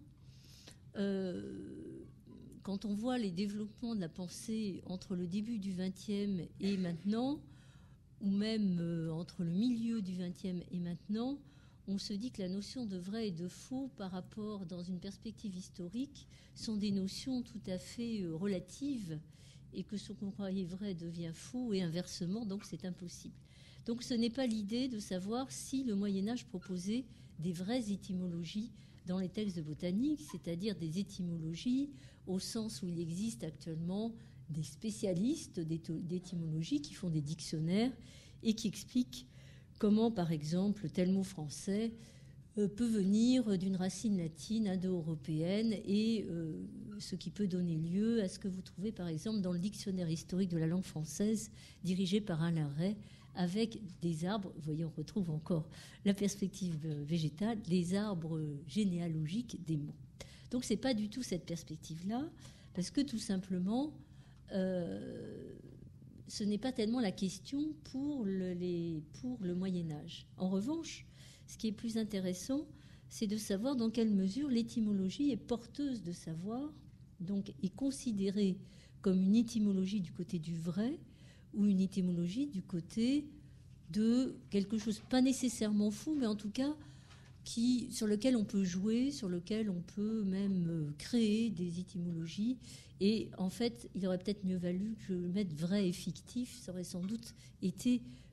euh, quand on voit les développements de la pensée entre le début du vingtième et maintenant, ou même euh, entre le milieu du vingtième et maintenant, on se dit que la notion de vrai et de faux par rapport, dans une perspective historique, sont des notions tout à fait euh, relatives et que ce qu'on croyait vrai devient faux et inversement, donc c'est impossible. Donc ce n'est pas l'idée de savoir si le Moyen-Âge proposait des vraies étymologies dans les textes de botanique, c'est-à-dire des étymologies au sens où il existe actuellement des spécialistes d'étymologie qui font des dictionnaires et qui expliquent comment, par exemple, tel mot français euh, peut venir d'une racine latine indo-européenne et euh, ce qui peut donner lieu à ce que vous trouvez, par exemple, dans le dictionnaire historique de la langue française dirigé par Alain Ray avec des arbres, vous voyez, on retrouve encore la perspective végétale, les arbres généalogiques des mots. Donc c'est pas du tout cette perspective-là, parce que tout simplement, Euh, ce n'est pas tellement la question pour le, les, pour le Moyen-Âge. En revanche, ce qui est plus intéressant, c'est de savoir dans quelle mesure l'étymologie est porteuse de savoir, donc est considérée comme une étymologie du côté du vrai ou une étymologie du côté de quelque chose, pas nécessairement fou, mais en tout cas qui, sur lequel on peut jouer, sur lequel on peut même créer des étymologies. Et en fait, il aurait peut-être mieux valu que je mette vrai et fictif. Ça aurait sans doute été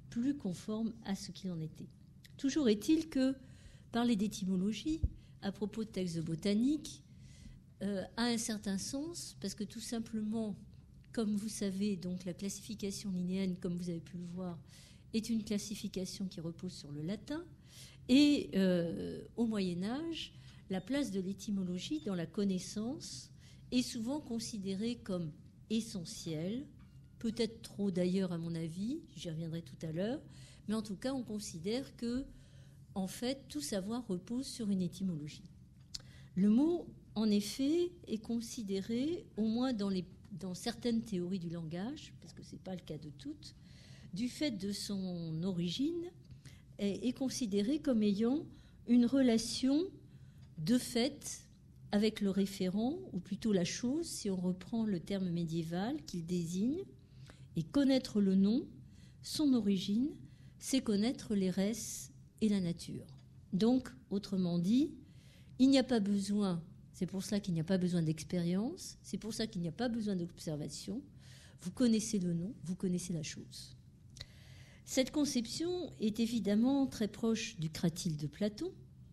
plus conforme à ce qu'il en était. Toujours est-il que parler d'étymologie à propos de textes de botanique euh, a un certain sens, parce que tout simplement, comme vous savez, donc la classification linnéenne, comme vous avez pu le voir, est une classification qui repose sur le latin, et euh, au Moyen-Âge, la place de l'étymologie dans la connaissance est souvent considérée comme essentielle, peut-être trop d'ailleurs à mon avis, j'y reviendrai tout à l'heure, mais en tout cas on considère que en fait tout savoir repose sur une étymologie. Le mot en effet est considéré, au moins dans, les, dans certaines théories du langage, parce que ce n'est pas le cas de toutes, du fait de son origine, est, est considéré comme ayant une relation de fait avec le référent, ou plutôt la chose, si on reprend le terme médiéval qu'il désigne. Et connaître le nom, son origine, c'est connaître les res et la nature. Donc, autrement dit, il n'y a pas besoin, c'est pour cela qu'il n'y a pas besoin d'expérience, c'est pour ça qu'il n'y a pas besoin d'observation. Vous connaissez le nom, vous connaissez la chose. Cette conception est évidemment très proche du cratyle de Platon,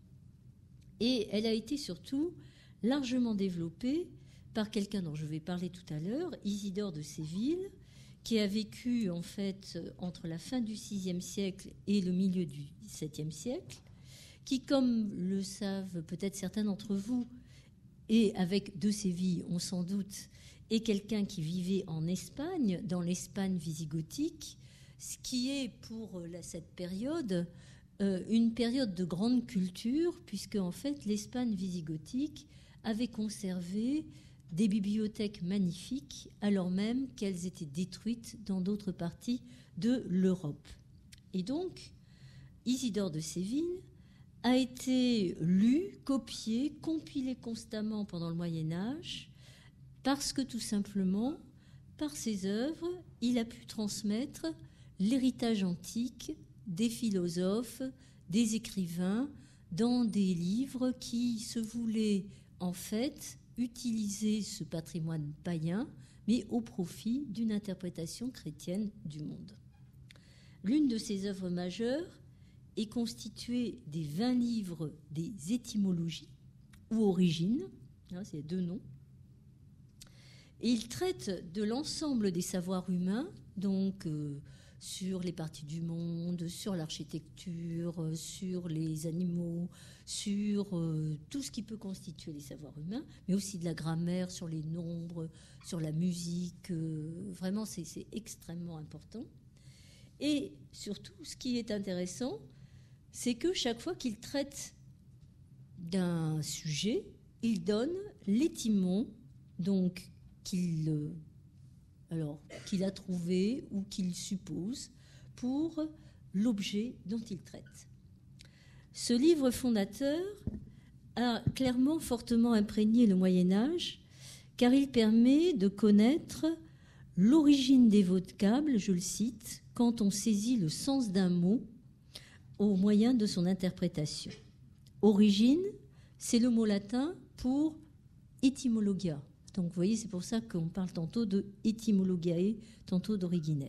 et elle a été surtout largement développée par quelqu'un dont je vais parler tout à l'heure, Isidore de Séville, qui a vécu en fait entre la fin du sixième siècle et le milieu du septième siècle, qui, comme le savent peut-être certains d'entre vous, et avec de Séville, on s'en doute, est quelqu'un qui vivait en Espagne, dans l'Espagne visigothique, ce qui est pour la, cette période euh, une période de grande culture, puisque en fait l'Espagne visigothique avait conservé des bibliothèques magnifiques, alors même qu'elles étaient détruites dans d'autres parties de l'Europe. Et donc, Isidore de Séville a été lu, copié, compilé constamment pendant le Moyen-Âge, parce que tout simplement, par ses œuvres, il a pu transmettre l'héritage antique des philosophes, des écrivains, dans des livres qui se voulaient en fait utiliser ce patrimoine païen, mais au profit d'une interprétation chrétienne du monde. L'une de ses œuvres majeures est constituée des vingt livres des étymologies, ou origines, hein, c'est deux noms, et il traite de l'ensemble des savoirs humains, donc euh, sur les parties du monde, sur l'architecture, sur les animaux, sur euh, tout ce qui peut constituer les savoirs humains, mais aussi de la grammaire, sur les nombres, sur la musique. Euh, vraiment, c'est, c'est extrêmement important. Et surtout, ce qui est intéressant, c'est que chaque fois qu'il traite d'un sujet, il donne l'étymon, donc qu'il... Euh, alors qu'il a trouvé ou qu'il suppose pour l'objet dont il traite. Ce livre fondateur a clairement fortement imprégné le Moyen-Âge, car il permet de connaître l'origine des vocables, je le cite, quand on saisit le sens d'un mot au moyen de son interprétation. Origine, c'est le mot latin pour étymologia. Donc, vous voyez, c'est pour ça qu'on parle tantôt de étymologiae, tantôt d'origines.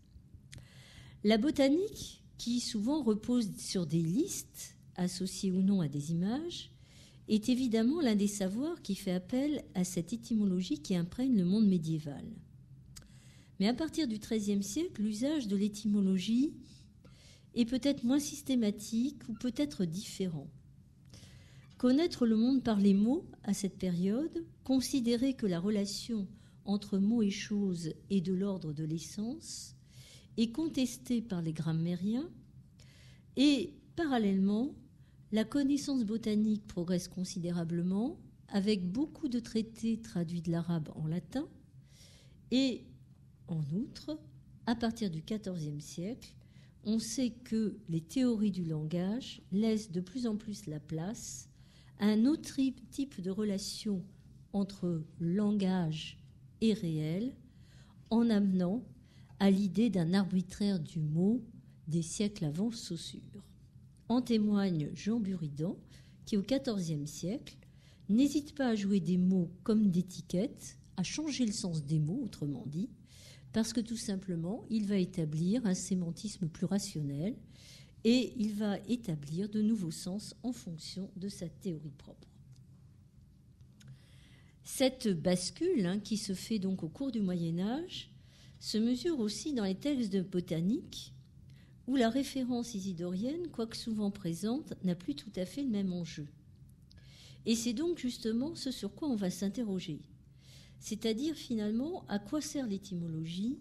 La botanique, qui souvent repose sur des listes associées ou non à des images, est évidemment l'un des savoirs qui fait appel à cette étymologie qui imprègne le monde médiéval. Mais à partir du treizième siècle, l'usage de l'étymologie est peut-être moins systématique ou peut-être différent. Connaître le monde par les mots à cette période, considérer que la relation entre mots et choses est de l'ordre de l'essence, est contestée par les grammairiens, et parallèlement, la connaissance botanique progresse considérablement, avec beaucoup de traités traduits de l'arabe en latin, et en outre, à partir du quatorzième siècle, on sait que les théories du langage laissent de plus en plus la place à un autre type de relation entre langage et réel, en amenant à l'idée d'un arbitraire du mot des siècles avant Saussure. En témoigne Jean Buridan, qui au quatorzième siècle n'hésite pas à jouer des mots comme d'étiquettes, à changer le sens des mots, autrement dit, parce que tout simplement, il va établir un sémantisme plus rationnel et il va établir de nouveaux sens en fonction de sa théorie propre. Cette bascule, hein, qui se fait donc au cours du Moyen-Âge, se mesure aussi dans les textes de botanique, où la référence isidorienne, quoique souvent présente, n'a plus tout à fait le même enjeu. Et c'est donc justement ce sur quoi on va s'interroger. C'est-à-dire finalement à quoi sert l'étymologie,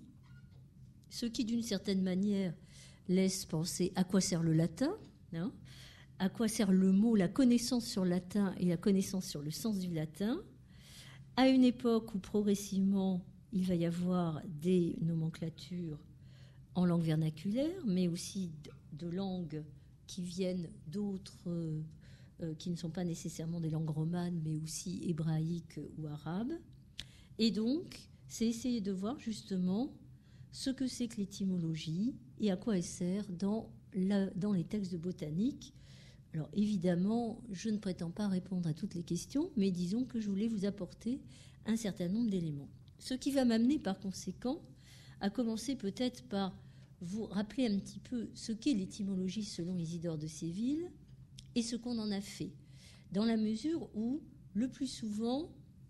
ce qui d'une certaine manière laisse penser à quoi sert le latin, hein, à quoi sert le mot, la connaissance sur le latin et la connaissance sur le sens du latin, à une époque où progressivement il va y avoir des nomenclatures en langue vernaculaire, mais aussi de langues qui viennent d'autres, euh, qui ne sont pas nécessairement des langues romanes, mais aussi hébraïques ou arabes. Et donc, c'est essayer de voir justement ce que c'est que l'étymologie et à quoi elle sert dans, la, dans les textes de botanique. Alors évidemment, je ne prétends pas répondre à toutes les questions, mais disons que je voulais vous apporter un certain nombre d'éléments. Ce qui va m'amener par conséquent à commencer peut-être par vous rappeler un petit peu ce qu'est l'étymologie selon Isidore de Séville et ce qu'on en a fait, dans la mesure où, le plus souvent,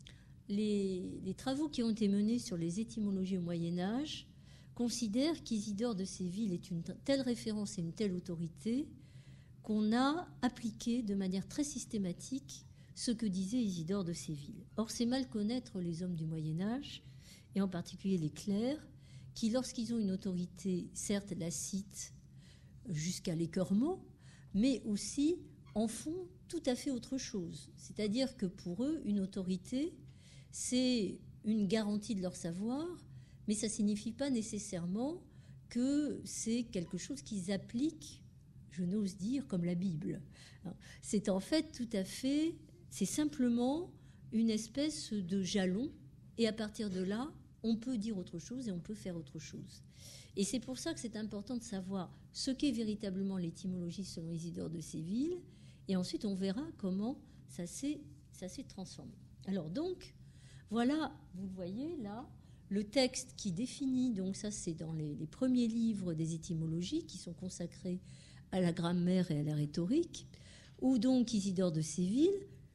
les, les travaux qui ont été menés sur les étymologies au Moyen-Âge considèrent qu'Isidore de Séville est une telle référence et une telle autorité qu'on a appliqué de manière très systématique ce que disait Isidore de Séville. Or, c'est mal connaître les hommes du Moyen-Âge, et en particulier les clercs, qui, lorsqu'ils ont une autorité, certes la citent jusqu'à l'écœurement, mais aussi en font tout à fait autre chose. C'est-à-dire que pour eux, une autorité, c'est une garantie de leur savoir, mais ça ne signifie pas nécessairement que c'est quelque chose qu'ils appliquent, je n'ose dire, comme la Bible. C'est en fait tout à fait, c'est simplement une espèce de jalon, et à partir de là, on peut dire autre chose et on peut faire autre chose. Et c'est pour ça que c'est important de savoir ce qu'est véritablement l'étymologie selon Isidore de Séville, et ensuite on verra comment ça s'est, ça s'est transformé. Alors donc, voilà, vous le voyez là, le texte qui définit, donc ça c'est dans les, les premiers livres des étymologies qui sont consacrés à la grammaire et à la rhétorique, où donc Isidore de Séville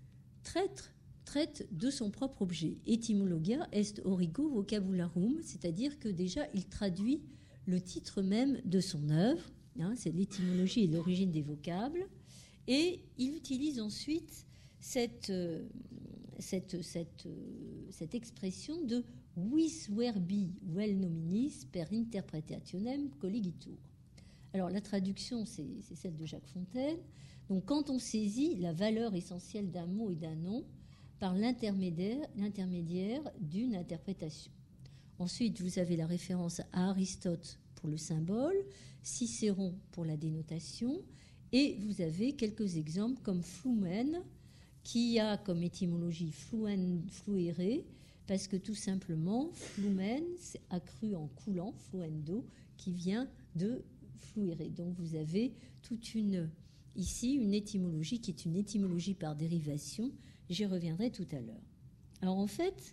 traite traite de son propre objet. Etymologia est origo vocabularum, c'est-à-dire que déjà il traduit le titre même de son œuvre, hein, c'est l'étymologie et l'origine des vocables, et il utilise ensuite cette, euh, cette, cette, euh, cette expression de vis verbi vel nominis per interpretationem colligitur. Alors la traduction, c'est, c'est celle de Jacques Fontaine. Donc quand on saisit la valeur essentielle d'un mot et d'un nom, par l'intermédiaire, l'intermédiaire d'une interprétation. Ensuite, vous avez la référence à Aristote pour le symbole, Cicéron pour la dénotation, et vous avez quelques exemples comme flumen, qui a comme étymologie fluen, fluere, parce que tout simplement, flumen, c'est accru en coulant, fluendo, qui vient de fluere. Donc vous avez toute une, ici, une étymologie qui est une étymologie par dérivation. J'y reviendrai tout à l'heure. Alors en fait,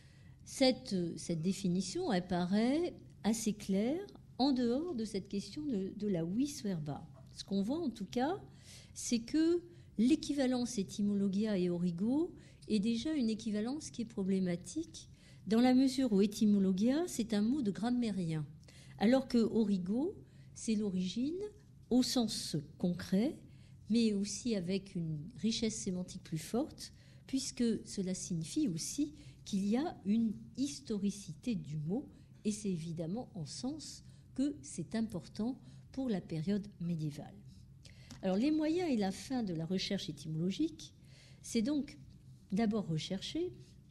cette, cette définition apparaît assez claire en dehors de cette question de, de la vis verba. Ce qu'on voit en tout cas, c'est que l'équivalence étymologia et origo est déjà une équivalence qui est problématique dans la mesure où étymologia, c'est un mot de grammairien, alors que origo, c'est l'origine au sens concret, mais aussi avec une richesse sémantique plus forte, puisque cela signifie aussi qu'il y a une historicité du mot, et c'est évidemment en sens que c'est important pour la période médiévale. Alors les moyens et la fin de la recherche étymologique, c'est donc d'abord rechercher,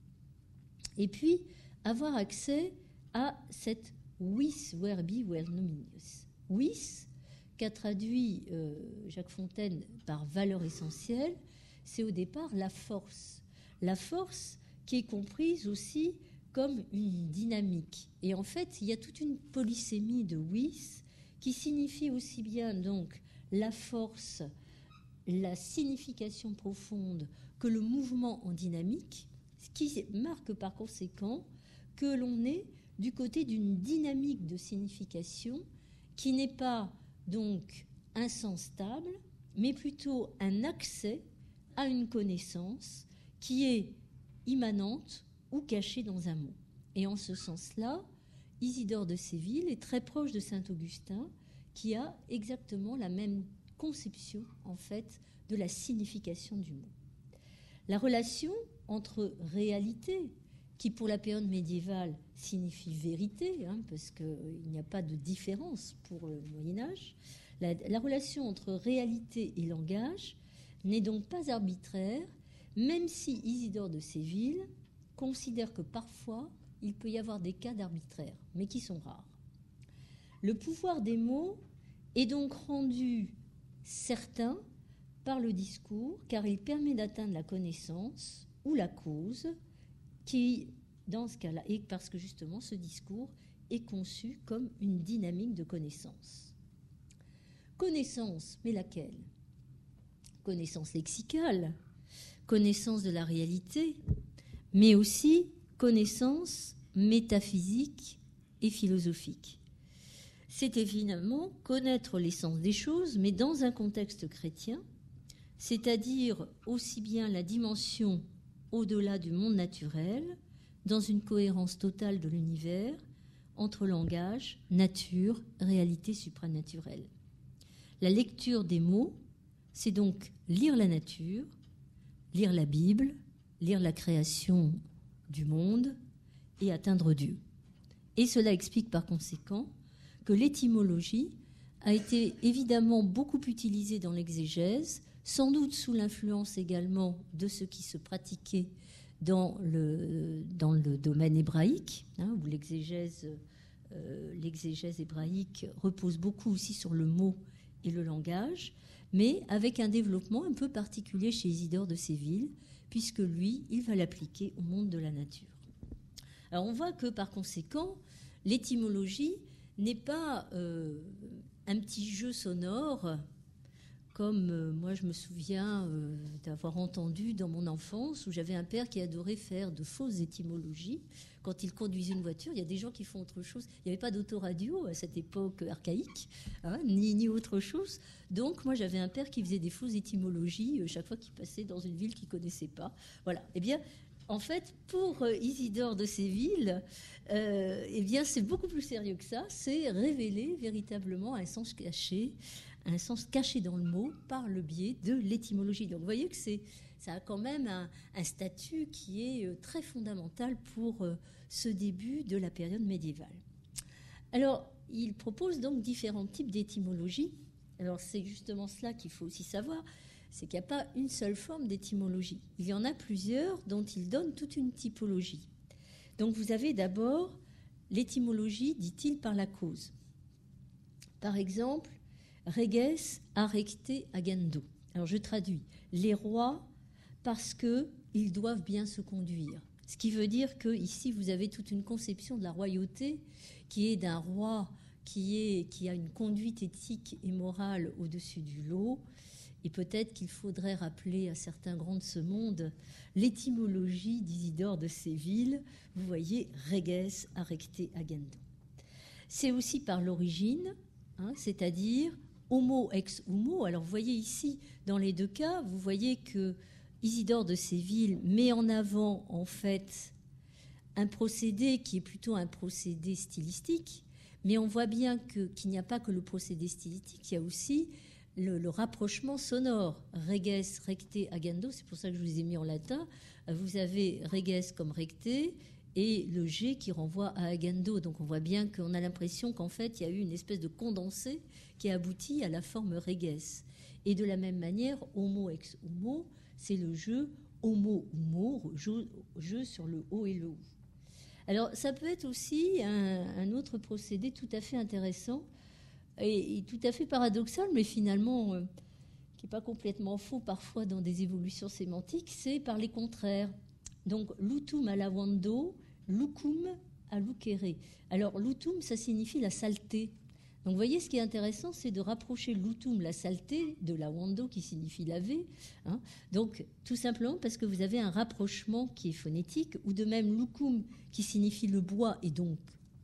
et puis avoir accès à cette vis verbi vel nominis. Vis, qu'a traduit euh, Jacques Fontaine par valeur essentielle, c'est au départ la force. La force qui est comprise aussi comme une dynamique. Et en fait, il y a toute une polysémie de vis qui signifie aussi bien donc la force, la signification profonde que le mouvement en dynamique, ce qui marque par conséquent que l'on est du côté d'une dynamique de signification qui n'est pas donc un sens stable, mais plutôt un accès à une connaissance qui est immanente ou cachée dans un mot. Et en ce sens-là, Isidore de Séville est très proche de saint Augustin, qui a exactement la même conception, en fait, de la signification du mot. La relation entre réalité, qui pour la période médiévale signifie vérité, hein, parce qu'il n'y a pas de différence pour le Moyen-Âge, la, la relation entre réalité et langage n'est donc pas arbitraire, même si Isidore de Séville considère que parfois il peut y avoir des cas d'arbitraire, mais qui sont rares. Le pouvoir des mots est donc rendu certain par le discours, car il permet d'atteindre la connaissance ou la cause, qui, dans ce cas-là, et parce que justement ce discours est conçu comme une dynamique de connaissance. Connaissance, mais laquelle ? Connaissance lexicale, connaissance de la réalité, mais aussi connaissance métaphysique et philosophique. C'est évidemment connaître l'essence des choses, mais dans un contexte chrétien, c'est-à-dire aussi bien la dimension au-delà du monde naturel, dans une cohérence totale de l'univers, entre langage, nature, réalité supranaturelle. La lecture des mots, c'est donc lire la nature, lire la Bible, lire la création du monde et atteindre Dieu. Et cela explique par conséquent que l'étymologie a été évidemment beaucoup utilisée dans l'exégèse, sans doute sous l'influence également de ce qui se pratiquait dans le, dans le domaine hébraïque, hein, où l'exégèse, euh, l'exégèse hébraïque repose beaucoup aussi sur le mot et le langage, mais avec un développement un peu particulier chez Isidore de Séville, puisque lui, il va l'appliquer au monde de la nature. Alors on voit que par conséquent, l'étymologie n'est pas euh, un petit jeu sonore, comme euh, moi je me souviens euh, d'avoir entendu dans mon enfance, où j'avais un père qui adorait faire de fausses étymologies. Quand il conduisait une voiture, il y a des gens qui font autre chose. Il n'y avait pas d'autoradio à cette époque archaïque, hein, ni, ni autre chose. Donc moi j'avais un père qui faisait des fausses étymologies euh, chaque fois qu'il passait dans une ville qu'il ne connaissait pas. Voilà. Eh bien, en fait, pour Isidore de Séville, euh, eh bien, c'est beaucoup plus sérieux que ça. C'est révéler véritablement un sens caché, un sens caché dans le mot par le biais de l'étymologie. Donc, vous voyez que c'est, ça a quand même un, un statut qui est très fondamental pour euh, ce début de la période médiévale. Alors, il propose donc différents types d'étymologie. Alors, c'est justement cela qu'il faut aussi savoir. C'est qu'il n'y a pas une seule forme d'étymologie. Il y en a plusieurs dont il donne toute une typologie. Donc vous avez d'abord l'étymologie, dit-il, par la cause. Par exemple, reges arecte agendo. Alors je traduis, les rois parce qu'ils doivent bien se conduire. Ce qui veut dire que ici vous avez toute une conception de la royauté qui est d'un roi qui, est, qui a une conduite éthique et morale au-dessus du lot. Et peut-être qu'il faudrait rappeler à certains grands de ce monde l'étymologie d'Isidore de Séville. Vous voyez, reges arecte agendo. C'est aussi par l'origine, hein, c'est-à-dire homo ex homo. Alors vous voyez ici, dans les deux cas, vous voyez que Isidore de Séville met en avant en fait un procédé qui est plutôt un procédé stylistique, mais on voit bien que, qu'il n'y a pas que le procédé stylistique, il y a aussi Le, le rapprochement sonore, reges, recte, agendo, c'est pour ça que je vous ai mis en latin. Vous avez reges comme recte et le G qui renvoie à agendo. Donc on voit bien qu'on a l'impression qu'en fait, il y a eu une espèce de condensé qui a abouti à la forme reges. Et de la même manière, homo ex homo, c'est le jeu homo homo, jeu, jeu sur le O et le O. Alors ça peut être aussi un, un autre procédé tout à fait intéressant, et, et tout à fait paradoxal, mais finalement, euh, qui n'est pas complètement faux parfois dans des évolutions sémantiques, c'est par les contraires. Donc, lutum à lavando, lucum à lucere. Alors, lutum, ça signifie la saleté. Donc, vous voyez, ce qui est intéressant, c'est de rapprocher lutum, la saleté, de lavando, qui signifie laver. Hein. Donc, tout simplement parce que vous avez un rapprochement qui est phonétique, ou de même lucum, qui signifie le bois, et donc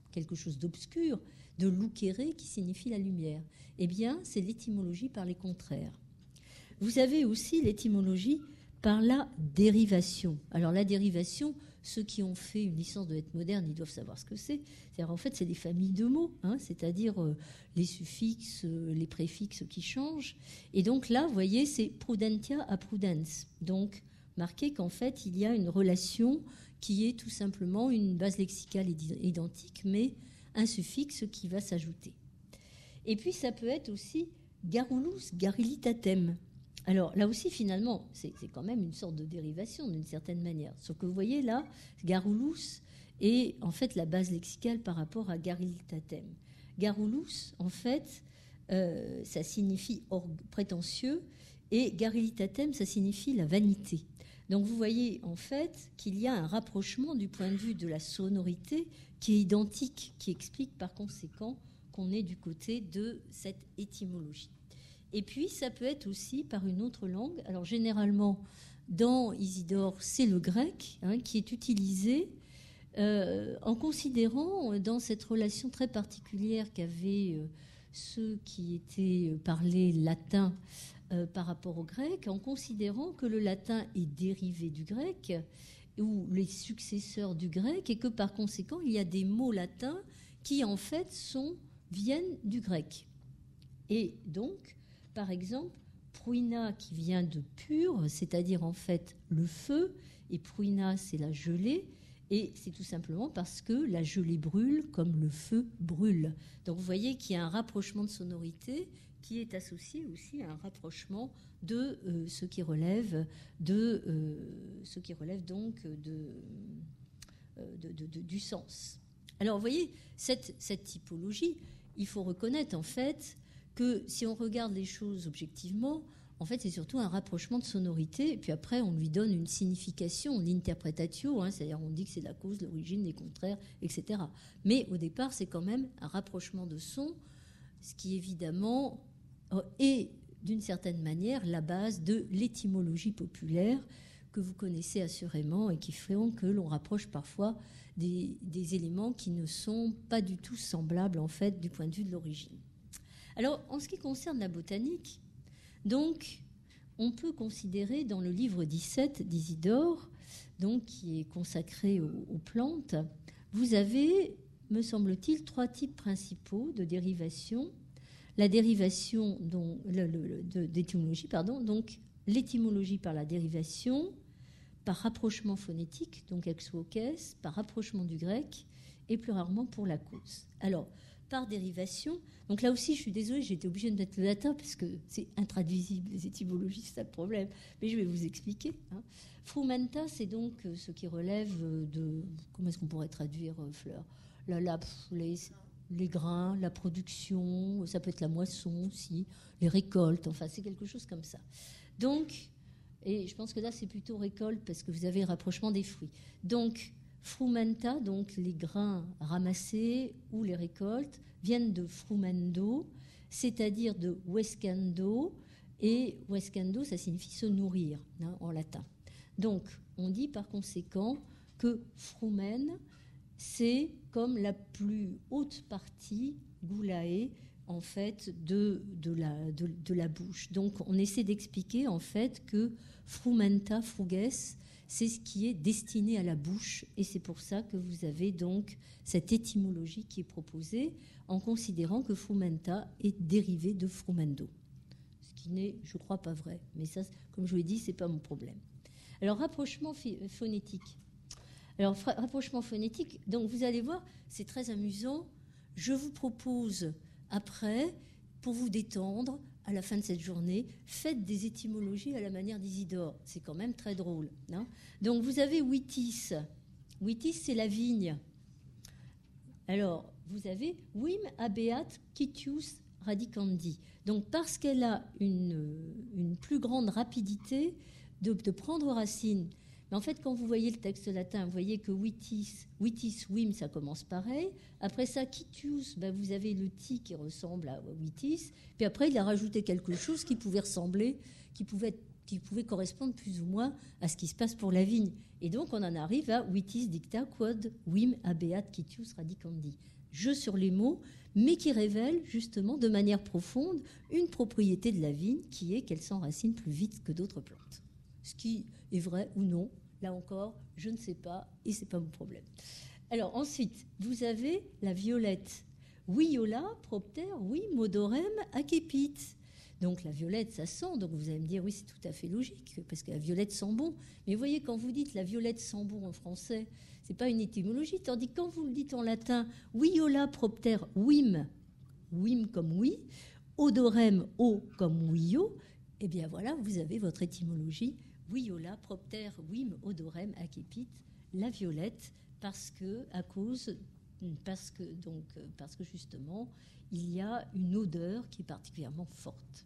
quelque chose d'obscur, de lucere qui signifie la lumière. Eh bien, c'est l'étymologie par les contraires. Vous avez aussi l'étymologie par la dérivation. Alors la dérivation, ceux qui ont fait une licence de lettres modernes, ils doivent savoir ce que c'est. C'est-à-dire, en fait, c'est des familles de mots, hein, c'est-à-dire euh, les suffixes, euh, les préfixes qui changent. Et donc là, vous voyez, c'est prudentia à prudence. Donc, marquez qu'en fait, il y a une relation qui est tout simplement une base lexicale identique, mais un suffixe qui va s'ajouter. Et puis, ça peut être aussi garrulus, garillitatem. Alors là aussi, finalement, c'est quand même une sorte de dérivation d'une certaine manière. Sauf que vous voyez là, garrulus est en fait la base lexicale par rapport à garillitatem. Garrulus, en fait, euh, ça signifie prétentieux, et garillitatem, ça signifie la vanité. Donc vous voyez en fait qu'il y a un rapprochement du point de vue de la sonorité qui est identique, qui explique par conséquent qu'on est du côté de cette étymologie. Et puis, ça peut être aussi par une autre langue. Alors, généralement, dans Isidore, c'est le grec hein, qui est utilisé euh, en considérant, dans cette relation très particulière qu'avaient euh, ceux qui étaient parlés latin euh, par rapport au grec, en considérant que le latin est dérivé du grec ou les successeurs du grec et que, par conséquent, il y a des mots latins qui, en fait, sont, viennent du grec. Et donc, par exemple, pruina qui vient de pur, c'est-à-dire en fait le feu, et pruina c'est la gelée, et c'est tout simplement parce que la gelée brûle comme le feu brûle. Donc vous voyez qu'il y a un rapprochement de sonorité qui est associé aussi à un rapprochement de euh, ce qui relève de euh, ce qui relève donc de, euh, de, de, de du sens. Alors vous voyez cette, cette typologie, il faut reconnaître en fait que si on regarde les choses objectivement, en fait, c'est surtout un rapprochement de sonorité, et puis après, on lui donne une signification, l'interpretatio, hein, c'est-à-dire on dit que c'est la cause, l'origine, les contraires, et cetera. Mais au départ, c'est quand même un rapprochement de sons, ce qui évidemment est, d'une certaine manière, la base de l'étymologie populaire que vous connaissez assurément et qui feront que l'on rapproche parfois des, des éléments qui ne sont pas du tout semblables, en fait, du point de vue de l'origine. Alors, en ce qui concerne la botanique, donc, on peut considérer dans le livre dix-sept d'Isidore, donc qui est consacré aux, aux plantes, vous avez, me semble-t-il, trois types principaux de dérivation. La dérivation dont, le, le, de, d'étymologie, pardon, donc l'étymologie par la dérivation, par rapprochement phonétique, donc ex voces, par rapprochement du grec, et plus rarement pour la cause. Alors, par dérivation. Donc là aussi, je suis désolée, j'ai été obligée de mettre le latin parce que c'est intraduisible, les étymologies, c'est ça le problème. Mais je vais vous expliquer. Hein. Frumenta, c'est donc ce qui relève de... Comment est-ce qu'on pourrait traduire, euh, Fleur la, la, les, les grains, la production, ça peut être la moisson aussi, les récoltes, enfin, c'est quelque chose comme ça. Donc, et je pense que là, c'est plutôt récolte parce que vous avez le rapprochement des fruits. Donc, frumenta, donc les grains ramassés ou les récoltes, viennent de frumendo, c'est-à-dire de vescando, et vescando, ça signifie se nourrir hein, en latin. Donc, on dit par conséquent que frumen, c'est comme la plus haute partie, gulae, en fait, de, de, la, de, de la bouche. Donc, on essaie d'expliquer, en fait, que frumenta, fruges, c'est ce qui est destiné à la bouche, et c'est pour ça que vous avez donc cette étymologie qui est proposée, en considérant que frumenta est dérivé de frumendo. Ce qui n'est, je crois, pas vrai. Mais ça, comme je vous l'ai dit, c'est pas mon problème. Alors, rapprochement phonétique. Alors, rapprochement phonétique, donc vous allez voir, c'est très amusant. Je vous propose, après, pour vous détendre, à la fin de cette journée, faites des étymologies à la manière d'Isidore. C'est quand même très drôle. Hein. Donc, vous avez vitis. Vitis, c'est la vigne. Alors, vous avez vim habeat quitius radicandi. Donc, parce qu'elle a une, une plus grande rapidité de, de prendre racine. Mais en fait, quand vous voyez le texte latin, vous voyez que vitis, vitis, vim, ça commence pareil. Après ça, quitius, ben vous avez le ti qui ressemble à vitis. Puis après, il a rajouté quelque chose qui pouvait ressembler, qui pouvait, être, qui pouvait correspondre plus ou moins à ce qui se passe pour la vigne. Et donc, on en arrive à vitis dicta quod vim habeat quitius radicandi. jeu sur les mots, mais qui révèle justement de manière profonde une propriété de la vigne qui est qu'elle s'enracine plus vite que d'autres plantes. Ce qui est vrai ou non, là encore, je ne sais pas et ce n'est pas mon problème. Alors ensuite, vous avez la violette. Viola propter, oui, modorem acepit. Donc la violette, ça sent, donc vous allez me dire, oui, c'est tout à fait logique, parce que la violette sent bon. Mais vous voyez, quand vous dites la violette sent bon en français, ce n'est pas une étymologie, tandis que quand vous le dites en latin, viola propter vim, vim comme oui, odorem, o comme wio, eh bien voilà, vous avez votre étymologie, viola propter vim odorem acepit, la violette, parce que, à cause, parce que, donc, parce que justement, il y a une odeur qui est particulièrement forte.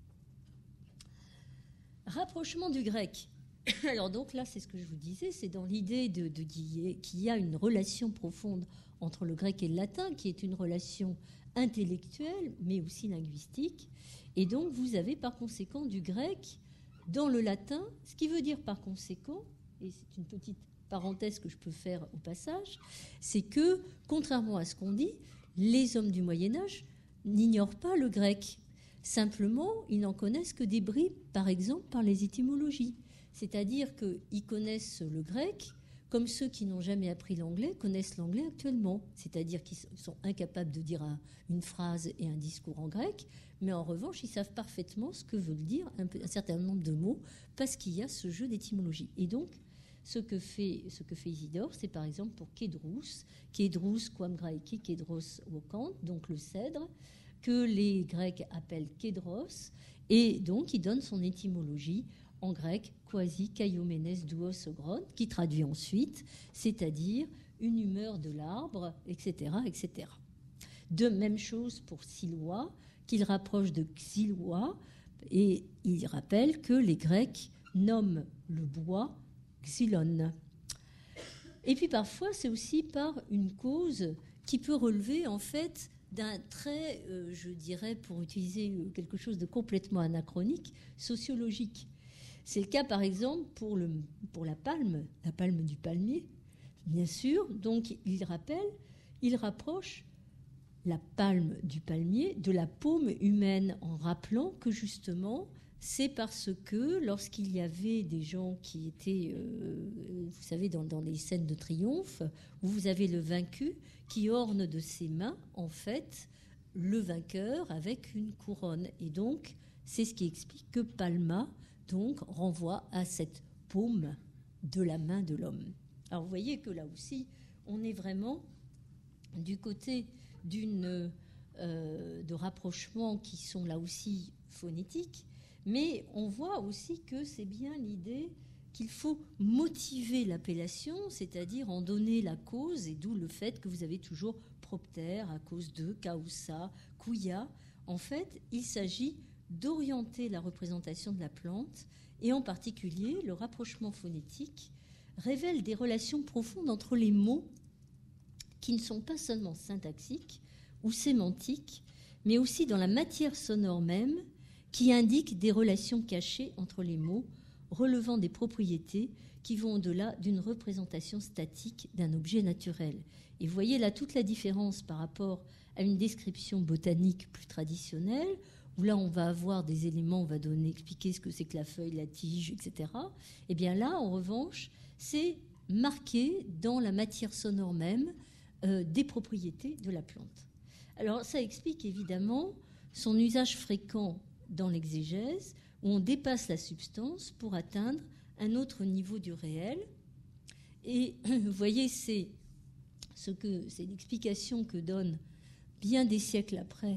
Rapprochement du grec. Alors donc là, c'est ce que je vous disais, c'est dans l'idée de, de qu'il y a une relation profonde entre le grec et le latin, qui est une relation intellectuelle, mais aussi linguistique. Et donc, vous avez par conséquent du grec dans le latin, ce qui veut dire par conséquent, et c'est une petite parenthèse que je peux faire au passage, c'est que, contrairement à ce qu'on dit, les hommes du Moyen-Âge n'ignorent pas le grec. Simplement, ils n'en connaissent que des bribes, par exemple, par les étymologies. C'est-à-dire qu'ils connaissent le grec comme ceux qui n'ont jamais appris l'anglais connaissent l'anglais actuellement. C'est-à-dire qu'ils sont incapables de dire un, une phrase et un discours en grec, mais en revanche, ils savent parfaitement ce que veulent dire un, un certain nombre de mots parce qu'il y a ce jeu d'étymologie. Et donc, ce que fait, ce que fait Isidore, c'est par exemple pour Kédrous, Kédrous quam graeci, Kédros vocant, donc le cèdre, que les Grecs appellent Kédros, et donc il donne son étymologie en grec, quasi kaiomenes duos ogron, qui traduit ensuite, c'est-à-dire une humeur de l'arbre, et cetera, et cetera. De même chose pour Silois, qu'il rapproche de Xilois, et il rappelle que les Grecs nomment le bois xylon. Et puis parfois, c'est aussi par une cause qui peut relever en fait d'un trait, euh, je dirais, pour utiliser quelque chose de complètement anachronique, sociologique. C'est le cas, par exemple, pour, le, pour la palme, la palme du palmier, bien sûr. Donc, il rappelle, il rapproche la palme du palmier de la paume humaine, en rappelant que, justement, c'est parce que lorsqu'il y avait des gens qui étaient, euh, vous savez, dans, dans les scènes de triomphe, où vous avez le vaincu qui orne de ses mains, en fait, le vainqueur avec une couronne. Et donc, c'est ce qui explique que palma, donc, renvoie à cette paume de la main de l'homme. Alors, vous voyez que là aussi, on est vraiment du côté d'une, euh, de rapprochements qui sont là aussi phonétiques, mais on voit aussi que c'est bien l'idée qu'il faut motiver l'appellation, c'est-à-dire en donner la cause, et d'où le fait que vous avez toujours propter, à cause de, causa, cuia. En fait, il s'agit d'orienter la représentation de la plante, et en particulier, le rapprochement phonétique révèle des relations profondes entre les mots qui ne sont pas seulement syntaxiques ou sémantiques, mais aussi dans la matière sonore même, qui indique des relations cachées entre les mots, relevant des propriétés qui vont au-delà d'une représentation statique d'un objet naturel. Et vous voyez là toute la différence par rapport à une description botanique plus traditionnelle, où là on va avoir des éléments, on va donner, expliquer ce que c'est que la feuille, la tige, et cetera. Et bien là, en revanche, c'est marqué dans la matière sonore même euh, des propriétés de la plante. Alors ça explique évidemment son usage fréquent dans l'exégèse, où on dépasse la substance pour atteindre un autre niveau du réel. Et vous voyez, c'est, ce que, c'est l'explication que donne bien des siècles après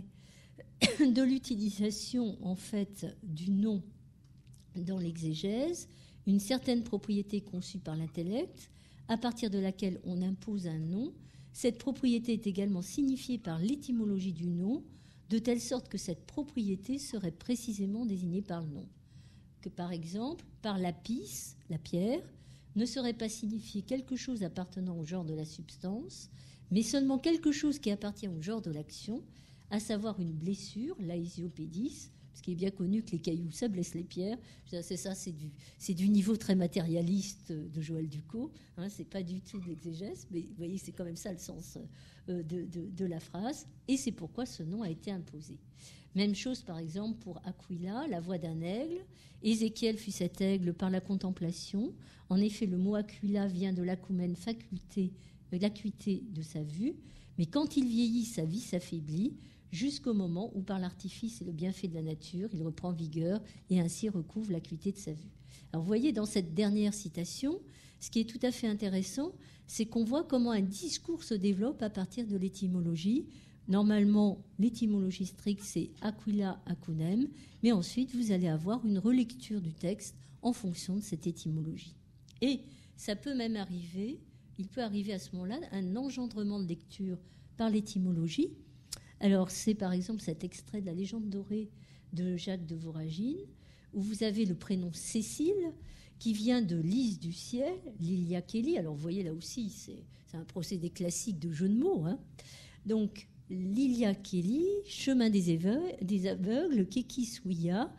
de l'utilisation en fait du nom dans l'exégèse, une certaine propriété conçue par l'intellect, à partir de laquelle on impose un nom. Cette propriété est également signifiée par l'étymologie du nom, de telle sorte que cette propriété serait précisément désignée par le nom. Que par exemple, par lapis, la pierre, ne serait pas signifié quelque chose appartenant au genre de la substance, mais seulement quelque chose qui appartient au genre de l'action, à savoir une blessure, l'aesiopédis, Parce qu'il est bien connu que les cailloux, ça blesse les pierres. C'est ça, c'est du, c'est du niveau très matérialiste de Joël Ducos. Hein, c'est pas du tout de l'exégèse, mais vous voyez, c'est quand même ça le sens de, de, de la phrase. Et c'est pourquoi ce nom a été imposé. Même chose, par exemple, pour Aquila, la voix d'un aigle. Ézéchiel fut cet aigle par la contemplation. En effet, le mot Aquila vient de l'acoumen, faculté, de l'acuité de sa vue. Mais quand il vieillit, sa vie s'affaiblit, jusqu'au moment où, par l'artifice et le bienfait de la nature, il reprend vigueur et ainsi recouvre l'acuité de sa vue. Alors, vous voyez, dans cette dernière citation, ce qui est tout à fait intéressant, c'est qu'on voit comment un discours se développe à partir de l'étymologie. Normalement, l'étymologie stricte, c'est Aquila acunem, mais ensuite, vous allez avoir une relecture du texte en fonction de cette étymologie. Et ça peut même arriver, il peut arriver à ce moment-là, un engendrement de lecture par l'étymologie. Alors, c'est par exemple cet extrait de la légende dorée de Jacques de Voragine, où vous avez le prénom Cécile, qui vient de Lys du ciel, Lilia Kelly. Alors, vous voyez, là aussi, c'est, c'est un procédé classique de jeu de mots. Hein. Donc, Lilia Kelly, chemin des aveugles, des aveugles Kekis Ouya,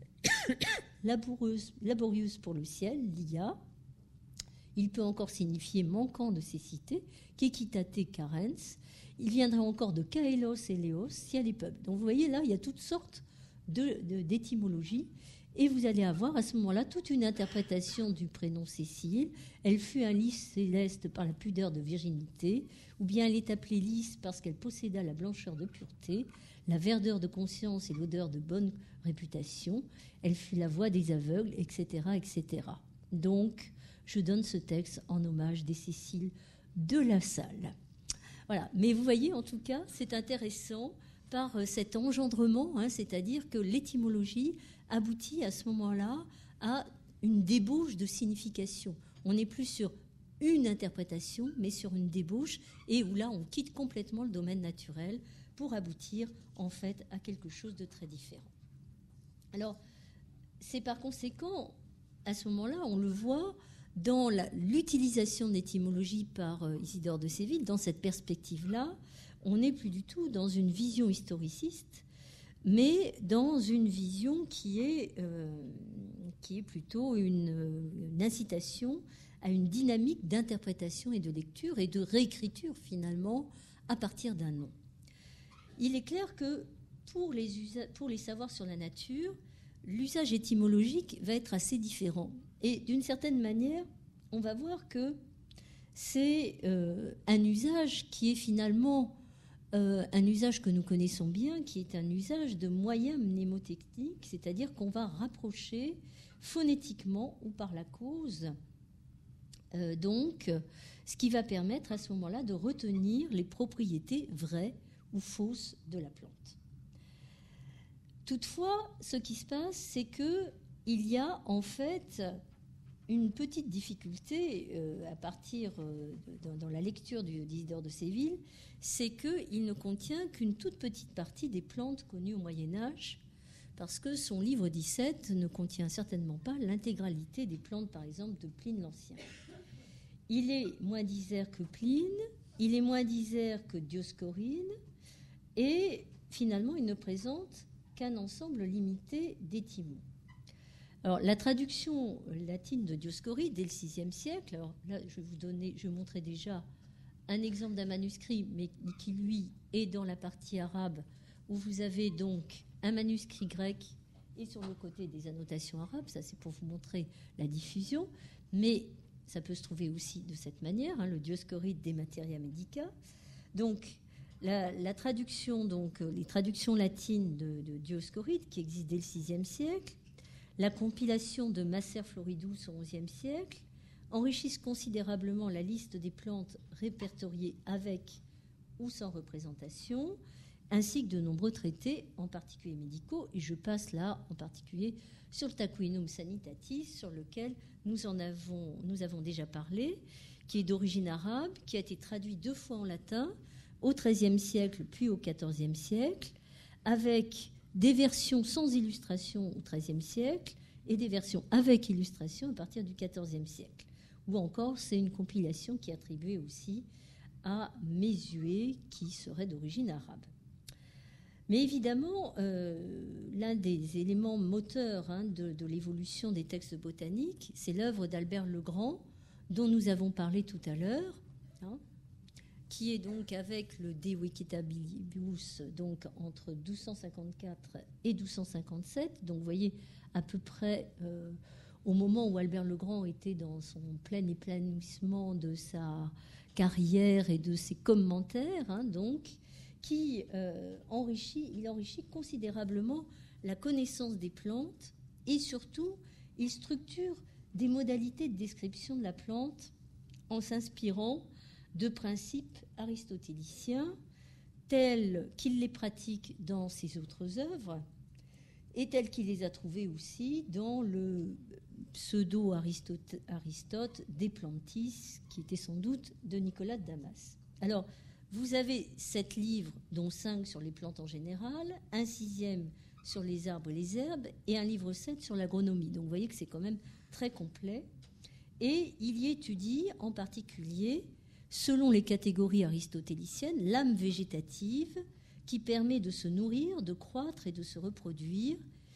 laborieuse, laborieuse pour le ciel, Lia. Il peut encore signifier manquant de cécité, Kekitate Carens. Il viendra encore de Kaelos et Léos, ciel et peuple. Donc vous voyez là, il y a toutes sortes de, de, d'étymologies. Et vous allez avoir à ce moment-là toute une interprétation du prénom Cécile. Elle fut un lys céleste par la pudeur de virginité, ou bien elle est appelée lys parce qu'elle posséda la blancheur de pureté, la verdeur de conscience et l'odeur de bonne réputation. Elle fut la voix des aveugles, et cetera, et cetera. Donc, je donne ce texte en hommage des Céciles de La Salle. Voilà. Mais vous voyez, en tout cas, c'est intéressant par cet engendrement, hein, c'est-à-dire que l'étymologie aboutit à ce moment-là à une débauche de signification. On n'est plus sur une interprétation, mais sur une débauche, et où là, on quitte complètement le domaine naturel pour aboutir, en fait, à quelque chose de très différent. Alors, c'est par conséquent, à ce moment-là, on le voit dans la, l'utilisation de l'étymologie par euh, Isidore de Séville, dans cette perspective-là, on n'est plus du tout dans une vision historiciste, mais dans une vision qui est, euh, qui est plutôt une, une incitation à une dynamique d'interprétation et de lecture et de réécriture, finalement, à partir d'un nom. Il est clair que pour les, usa- pour les savoirs sur la nature, l'usage étymologique va être assez différent. Et d'une certaine manière, on va voir que c'est euh, un usage qui est finalement euh, un usage que nous connaissons bien, qui est un usage de moyens mnémotechniques, c'est-à-dire qu'on va rapprocher phonétiquement ou par la cause, euh, donc, ce qui va permettre à ce moment-là de retenir les propriétés vraies ou fausses de la plante. Toutefois, ce qui se passe, c'est qu'il y a en fait une petite difficulté euh, à partir euh, dans, dans la lecture du, d'Isidore de Séville, c'est qu'il ne contient qu'une toute petite partie des plantes connues au Moyen-Âge, parce que son livre dix-sept ne contient certainement pas l'intégralité des plantes, par exemple, de Pline l'Ancien. Il est moins disert que Pline, il est moins disert que Dioscoride, et finalement, il ne présente qu'un ensemble limité d'étymons. Alors, la traduction latine de Dioscoride dès le sixième siècle, alors là, je vais vous donner, je vais vous montrer déjà un exemple d'un manuscrit, mais qui, lui, est dans la partie arabe, où vous avez donc un manuscrit grec et sur le côté des annotations arabes, ça c'est pour vous montrer la diffusion, mais ça peut se trouver aussi de cette manière, hein, le Dioscoride de Materia Medica. Donc, la, la traduction, donc, les traductions latines de, de Dioscoride, qui existent dès le sixième siècle, la compilation de Macer Floridus au onzième siècle, enrichissent considérablement la liste des plantes répertoriées avec ou sans représentation, ainsi que de nombreux traités, en particulier médicaux, et je passe là en particulier sur le Taquinum Sanitatis, sur lequel nous en avons, nous avons déjà parlé, qui est d'origine arabe, qui a été traduit deux fois en latin, au treizième siècle puis au quatorzième siècle, avec des versions sans illustration au treizième siècle et des versions avec illustration à partir du quatorzième siècle. Ou encore, c'est une compilation qui est attribuée aussi à Mésuée, qui serait d'origine arabe. Mais évidemment, euh, l'un des éléments moteurs hein, de, de l'évolution des textes botaniques, c'est l'œuvre d'Albert Legrand, dont nous avons parlé tout à l'heure, hein, qui est donc avec le De Vegetabilibus, donc entre douze cent cinquante-quatre et douze cent cinquante-sept. Donc vous voyez à peu près euh, au moment où Albert Legrand était dans son plein épanouissement de sa carrière et de ses commentaires, hein, donc, qui euh, enrichit, il enrichit considérablement la connaissance des plantes et surtout, il structure des modalités de description de la plante en s'inspirant de principes aristotéliciens tels qu'il les pratique dans ses autres œuvres et tels qu'il les a trouvés aussi dans le pseudo-Aristote Aristote De Plantis, qui était sans doute de Nicolas de Damas. Alors, vous avez sept livres, dont cinq sur les plantes en général, un sixième sur les arbres et les herbes, et un livre sept sur l'agronomie. Donc vous voyez que c'est quand même très complet. Et il y étudie en particulier, selon les catégories aristotéliciennes, l'âme végétative qui permet de se nourrir, de croître et de se reproduire.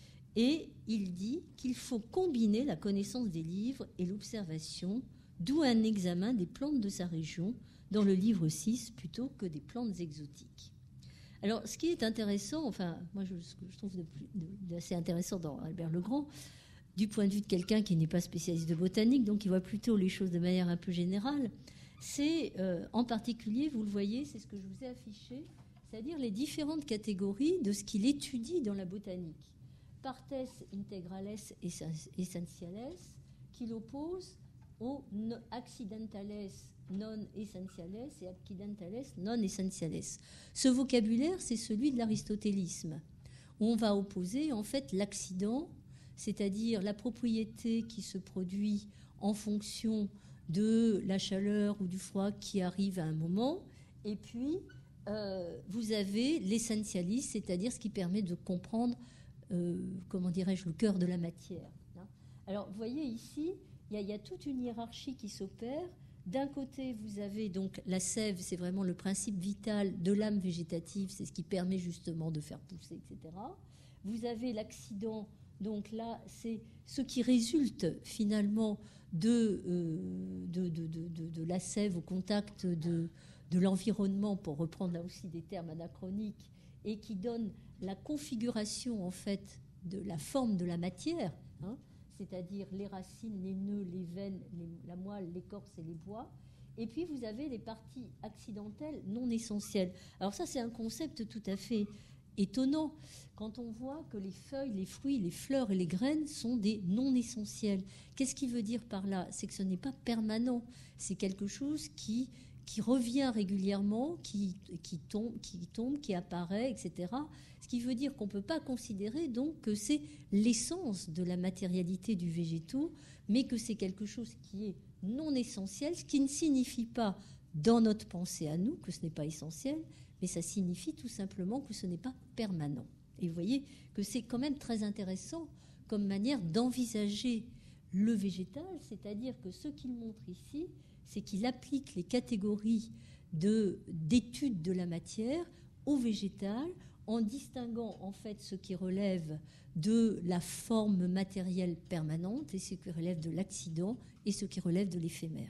Et il dit qu'il faut combiner la connaissance des livres et l'observation, d'où un examen des plantes de sa région, dans le livre six plutôt que des plantes exotiques. Alors, ce qui est intéressant, enfin, moi, je, ce que je trouve d'assez intéressant dans Albert Legrand, du point de vue de quelqu'un qui n'est pas spécialiste de botanique, donc qui voit plutôt les choses de manière un peu générale, c'est euh, en particulier, vous le voyez, c'est ce que je vous ai affiché, c'est-à-dire les différentes catégories de ce qu'il étudie dans la botanique. Partes integrales essentiales, qu'il oppose aux accidentales non essentiales et accidentales non essentiales. Ce vocabulaire, c'est celui de l'aristotélisme, où on va opposer en fait l'accident, c'est-à-dire la propriété qui se produit en fonction de la chaleur ou du froid qui arrive à un moment, et puis euh, vous avez l'essentialisme, c'est-à-dire ce qui permet de comprendre, euh, comment dirais-je, le cœur de la matière. Alors, vous voyez ici, il y, y a toute une hiérarchie qui s'opère. D'un côté, vous avez donc la sève, c'est vraiment le principe vital de l'âme végétative, c'est ce qui permet justement de faire pousser, et cetera. Vous avez l'accident, donc là, c'est ce qui résulte finalement de, euh, de, de, de, de, de la sève au contact de, de l'environnement, pour reprendre là aussi des termes anachroniques, et qui donne la configuration en fait de la forme de la matière, hein, c'est-à-dire les racines, les nœuds, les veines, les, la moelle, l'écorce et les bois. Et puis vous avez les parties accidentelles non essentielles. Alors ça, c'est un concept tout à fait étonnant quand on voit que les feuilles, les fruits, les fleurs et les graines sont des non essentiels. Qu'est-ce qu'il veut dire par là? C'est que ce n'est pas permanent. C'est quelque chose qui, qui revient régulièrement, qui, qui, tombe, qui tombe, qui apparaît, et cetera. Ce qui veut dire qu'on ne peut pas considérer donc que c'est l'essence de la matérialité du végétaux, mais que c'est quelque chose qui est non essentiel, ce qui ne signifie pas dans notre pensée à nous que ce n'est pas essentiel, mais ça signifie tout simplement que ce n'est pas permanent. Et vous voyez que c'est quand même très intéressant comme manière d'envisager le végétal, c'est-à-dire que ce qu'il montre ici, c'est qu'il applique les catégories de, d'études de la matière au végétal, en distinguant en fait ce qui relève de la forme matérielle permanente et ce qui relève de l'accident et ce qui relève de l'éphémère.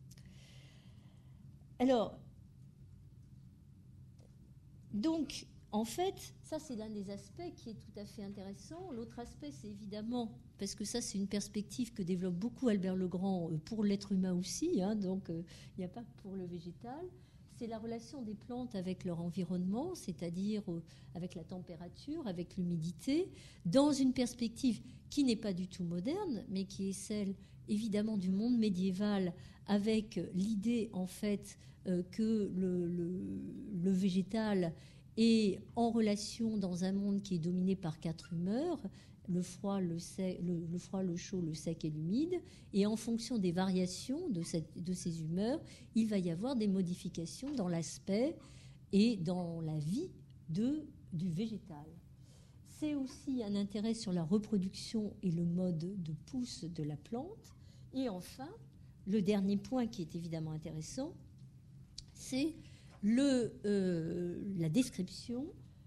Alors, donc, en fait, ça c'est l'un des aspects qui est tout à fait intéressant. L'autre aspect, c'est évidemment, parce que ça c'est une perspective que développe beaucoup Albert Legrand pour l'être humain aussi, hein, donc il euh, n'y a pas que pour le végétal, c'est la relation des plantes avec leur environnement, c'est-à-dire euh, avec la température, avec l'humidité, dans une perspective qui n'est pas du tout moderne, mais qui est celle évidemment du monde médiéval, avec l'idée en fait euh, que le, le, le végétal est en relation dans un monde qui est dominé par quatre humeurs, le froid, le, sec, le, le froid, le chaud, le sec et l'humide, et en fonction des variations de, cette, de ces humeurs, il va y avoir des modifications dans l'aspect et dans la vie de, du végétal. C'est aussi un intérêt sur la reproduction et le mode de pousse de la plante. Et enfin, le dernier point qui est évidemment intéressant, c'est le, euh, la description,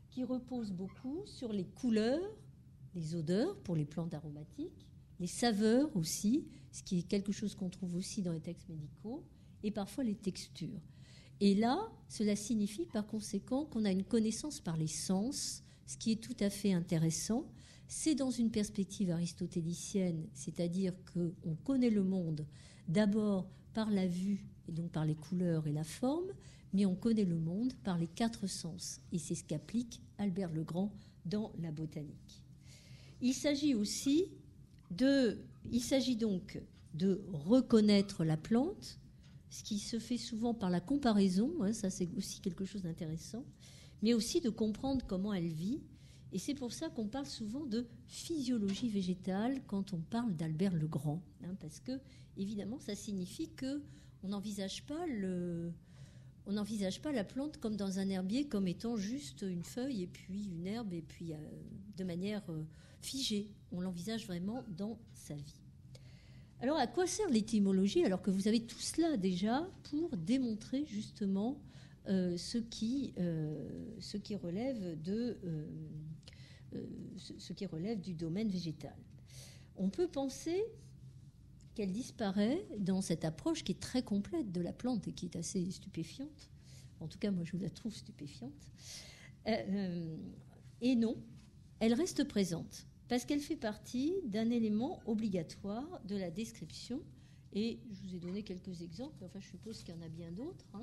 qui repose beaucoup sur les couleurs, les odeurs pour les plantes aromatiques, les saveurs aussi, ce qui est quelque chose qu'on trouve aussi dans les textes médicaux, et parfois les textures. Et là, cela signifie par conséquent qu'on a une connaissance par les sens, ce qui est tout à fait intéressant. C'est dans une perspective aristotélicienne, c'est-à-dire qu'on connaît le monde d'abord par la vue, et donc par les couleurs et la forme, mais on connaît le monde par les quatre sens. Et c'est ce qu'applique Albert le Grand dans la botanique. Il s'agit aussi de, il s'agit donc de reconnaître la plante, ce qui se fait souvent par la comparaison, hein, ça c'est aussi quelque chose d'intéressant, mais aussi de comprendre comment elle vit. Et c'est pour ça qu'on parle souvent de physiologie végétale quand on parle d'Albert le Grand, hein, parce que évidemment ça signifie que on n'envisage pas le, on n'envisage pas la plante comme dans un herbier, comme étant juste une feuille et puis une herbe et puis euh, de manière euh, figée. On l'envisage vraiment dans sa vie. Alors à quoi sert l'étymologie alors que vous avez tout cela déjà pour démontrer justement euh, ce qui, euh, ce qui relève de euh, euh, ce, ce qui relève du domaine végétal. On peut penser qu'elle disparaît dans cette approche qui est très complète de la plante et qui est assez stupéfiante. En tout cas, moi, je la trouve stupéfiante. Euh, et non, elle reste présente parce qu'elle fait partie d'un élément obligatoire de la description. Et je vous ai donné quelques exemples, enfin, je suppose qu'il y en a bien d'autres, hein,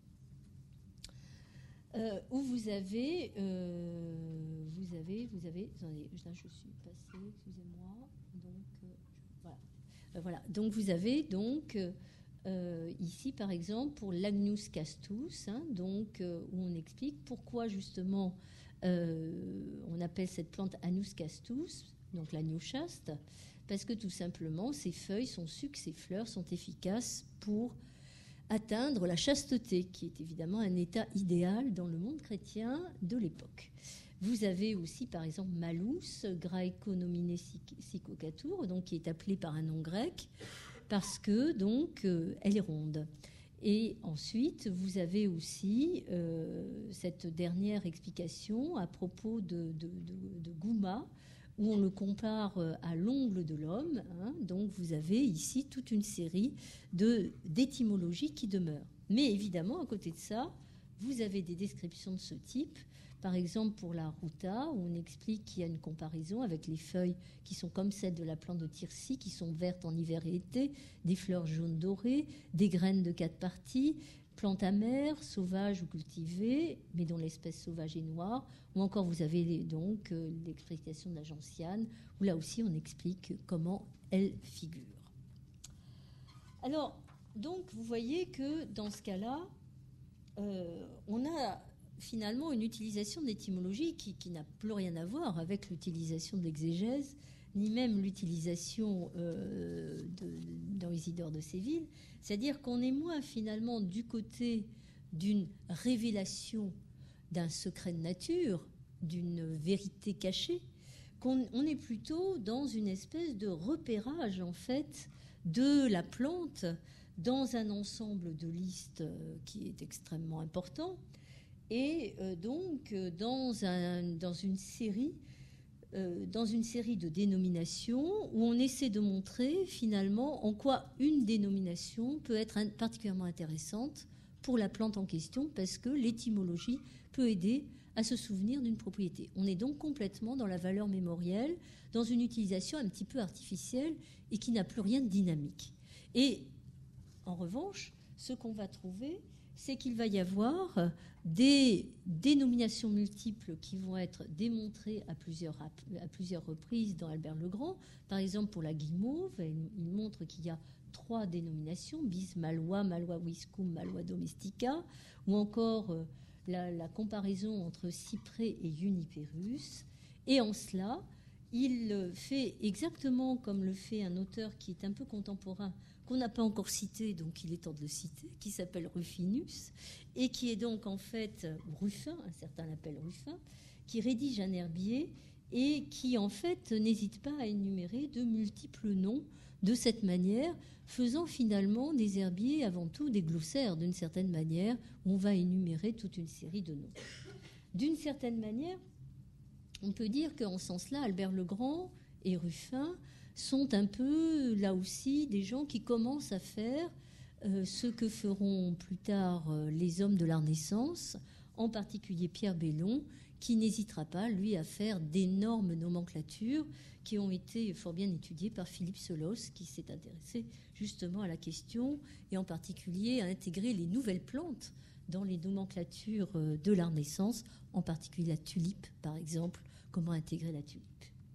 euh, où vous avez, euh, vous avez, vous avez, attendez, là, je suis passée, excusez-moi, donc, euh, voilà. Voilà, donc vous avez donc euh, ici par exemple pour l'Agnus castus, hein, donc euh, où on explique pourquoi justement euh, on appelle cette plante Agnus castus, donc l'agneau chaste, parce que tout simplement ses feuilles, son sucre, ses fleurs sont efficaces pour atteindre la chasteté, qui est évidemment un état idéal dans le monde chrétien de l'époque. Vous avez aussi, par exemple, Malus, Graeconomine Sicocatur, donc qui est appelée par un nom grec, parce que donc euh, elle est ronde. Et ensuite, vous avez aussi euh, cette dernière explication à propos de, de, de, de Gouma, où on le compare à l'ongle de l'homme. Hein, donc vous avez ici toute une série de, d'étymologies qui demeurent. Mais évidemment, à côté de ça, vous avez des descriptions de ce type. Par exemple, pour la ruta, où on explique qu'il y a une comparaison avec les feuilles qui sont comme celles de la plante de Tircis, qui sont vertes en hiver et été, des fleurs jaunes dorées, des graines de quatre parties, plantes amères, sauvages ou cultivées, mais dont l'espèce sauvage est noire. Ou encore, vous avez donc l'explication de la gentiane, où là aussi on explique comment elle figure. Alors, donc, vous voyez que dans ce cas-là, euh, on a finalement une utilisation de l'étymologie qui, qui n'a plus rien à voir avec l'utilisation de l'exégèse, ni même l'utilisation euh, de, dans Isidore de Séville. C'est-à-dire qu'on est moins finalement du côté d'une révélation d'un secret de nature, d'une vérité cachée, qu'on on est plutôt dans une espèce de repérage en fait de la plante dans un ensemble de listes qui est extrêmement important. Et euh, donc, euh, dans, un, dans, une série, euh, dans une série de dénominations où on essaie de montrer finalement en quoi une dénomination peut être un, particulièrement intéressante pour la plante en question, parce que l'étymologie peut aider à se souvenir d'une propriété. On est donc complètement dans la valeur mémorielle, dans une utilisation un petit peu artificielle et qui n'a plus rien de dynamique. Et en revanche, ce qu'on va trouver, c'est qu'il va y avoir des dénominations multiples qui vont être démontrées à plusieurs, à plusieurs reprises dans Albert le Grand. Par exemple, pour la guimauve, il montre qu'il y a trois dénominations, bis malva, malva viscum, malva domestica, ou encore la, la comparaison entre cyprès et juniperus. Et en cela, il fait exactement comme le fait un auteur qui est un peu contemporain, qu'on n'a pas encore cité, donc il est temps de le citer, qui s'appelle Rufinus, et qui est donc en fait Ruffin, un certain l'appelle Ruffin, qui rédige un herbier et qui en fait n'hésite pas à énumérer de multiples noms de cette manière, faisant finalement des herbiers avant tout des glossaires d'une certaine manière, où on va énumérer toute une série de noms. d'une certaine manière, on peut dire qu'en ce sens-là, Albert le Grand et Ruffin sont un peu, là aussi, des gens qui commencent à faire euh, ce que feront plus tard euh, les hommes de la Renaissance, en particulier Pierre Bellon, qui n'hésitera pas, lui, à faire d'énormes nomenclatures qui ont été fort bien étudiées par Philippe Solos, qui s'est intéressé justement à la question, et en particulier à intégrer les nouvelles plantes dans les nomenclatures de la Renaissance, en particulier la tulipe, par exemple, comment intégrer la tulipe.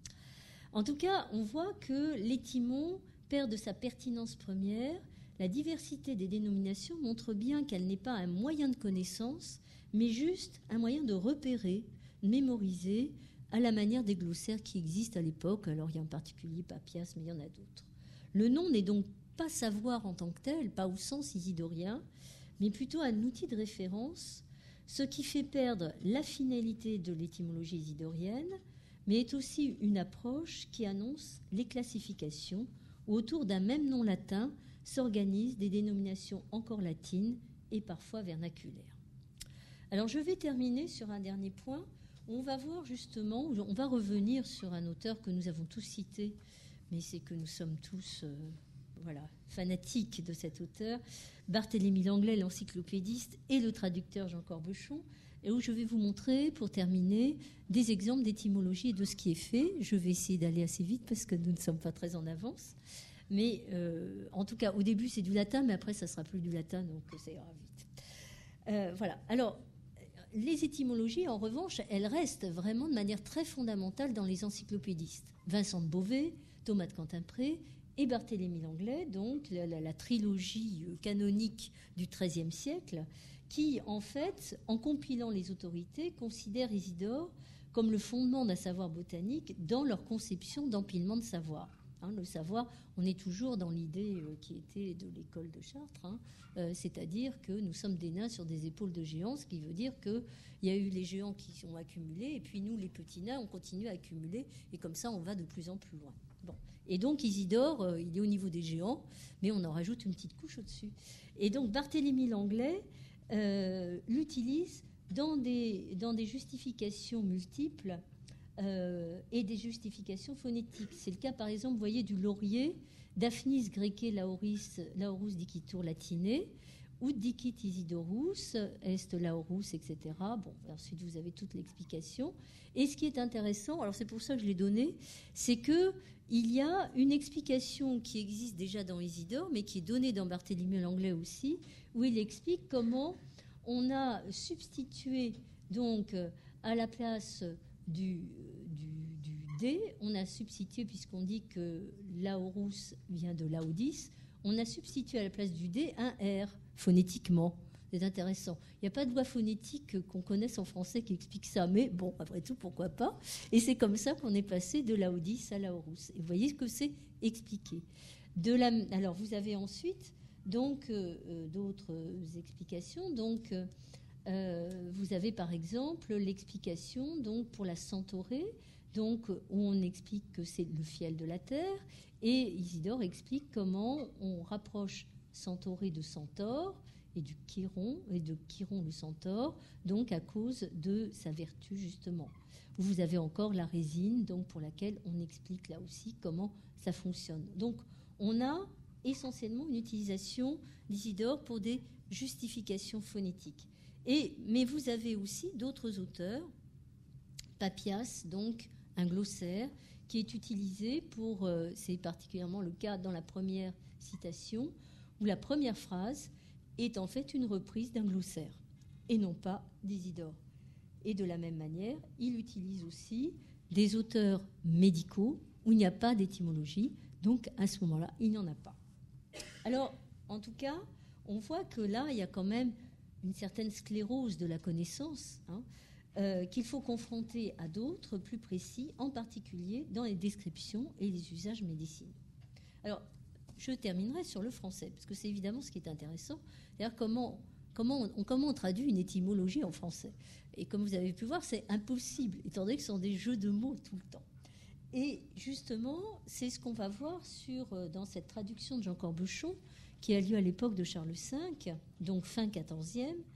En tout cas, on voit que l'étymon perd de sa pertinence première. La diversité des dénominations montre bien qu'elle n'est pas un moyen de connaissance, mais juste un moyen de repérer, de mémoriser, à la manière des glossaires qui existent à l'époque. Alors, il y a en particulier Papias, mais il y en a d'autres. Le nom n'est donc pas savoir en tant que tel, pas au sens isidorien, mais plutôt un outil de référence, ce qui fait perdre la finalité de l'étymologie isidorienne, mais est aussi une approche qui annonce les classifications, où autour d'un même nom latin s'organisent des dénominations encore latines et parfois vernaculaires. Alors je vais terminer sur un dernier point. On va voir justement, on va revenir sur un auteur que nous avons tous cité, mais c'est que nous sommes tous euh, voilà, fanatiques de cet auteur, Barthélemy Langlais, l'encyclopédiste, et le traducteur Jean Corbuchon, et où je vais vous montrer, pour terminer, des exemples d'étymologie et de ce qui est fait. Je vais essayer d'aller assez vite parce que nous ne sommes pas très en avance. Mais euh, en tout cas, au début, c'est du latin, mais après, ça sera plus du latin, donc ça ira vite. Euh, voilà. Alors, les étymologies, en revanche, elles restent vraiment de manière très fondamentale dans les encyclopédistes. Vincent de Beauvais, Thomas de Cantimpré et Barthélemy Langlais, donc la, la, la trilogie canonique du treizième siècle, qui, en fait, en compilant les autorités, considèrent Isidore comme le fondement d'un savoir botanique dans leur conception d'empilement de savoir. Hein, le savoir, on est toujours dans l'idée euh, qui était de l'école de Chartres, hein, euh, c'est-à-dire que nous sommes des nains sur des épaules de géants, ce qui veut dire qu'il y a eu les géants qui sont accumulés, et puis nous, les petits nains, on continue à accumuler, et comme ça, on va de plus en plus loin. Bon. Et donc Isidore, euh, il est au niveau des géants, mais on en rajoute une petite couche au-dessus. Et donc Barthélemy Langlais euh, l'utilise dans des, dans des justifications multiples, Euh, et des justifications phonétiques. C'est le cas, par exemple, vous voyez, du laurier, Daphnis grecé laoris, laurus dicitur latine, ou dicit Isidorus, est laurus, et cetera. Bon, ensuite, vous avez toute l'explication. Et ce qui est intéressant, alors c'est pour ça que je l'ai donné, c'est qu'il y a une explication qui existe déjà dans Isidore, mais qui est donnée dans Barthélemy Langlais aussi, où il explique comment on a substitué, donc, à la place Du, du, du D, on a substitué, puisqu'on dit que Laurus vient de Laodis, on a substitué à la place du D un R, phonétiquement. C'est intéressant. Il n'y a pas de loi phonétique qu'on connaisse en français qui explique ça, mais bon, après tout, pourquoi pas. Et c'est comme ça qu'on est passé de Laodis à Laurus. Et vous voyez que c'est expliqué. De la, alors, vous avez ensuite donc euh, d'autres explications. Donc, euh, Euh, vous avez par exemple l'explication donc pour la centaurée, donc où on explique que c'est le fiel de la terre, et Isidore explique comment on rapproche centaurée de centaure et du chiron et de chiron le centaure, donc à cause de sa vertu justement. Vous avez encore la résine, donc pour laquelle on explique là aussi comment ça fonctionne. Donc on a essentiellement une utilisation d'Isidore pour des justifications phonétiques. Et, mais vous avez aussi d'autres auteurs, Papias, donc un glossaire, qui est utilisé pour, euh, c'est particulièrement le cas dans la première citation, où la première phrase est en fait une reprise d'un glossaire, et non pas d'Isidore. Et de la même manière, il utilise aussi des auteurs médicaux, où il n'y a pas d'étymologie, donc à ce moment-là, il n'y en a pas. Alors, en tout cas, on voit que là, il y a quand même une certaine sclérose de la connaissance, hein, euh, qu'il faut confronter à d'autres plus précis, en particulier dans les descriptions et les usages médicinaux. Alors, je terminerai sur le français, parce que c'est évidemment ce qui est intéressant, c'est-à-dire comment, comment, on, comment on traduit une étymologie en français. Et comme vous avez pu voir, c'est impossible, étant donné que ce sont des jeux de mots tout le temps. Et justement, c'est ce qu'on va voir sur, dans cette traduction de Jean Corbuchon, qui a lieu à l'époque de Charles cinq, donc fin quatorzième,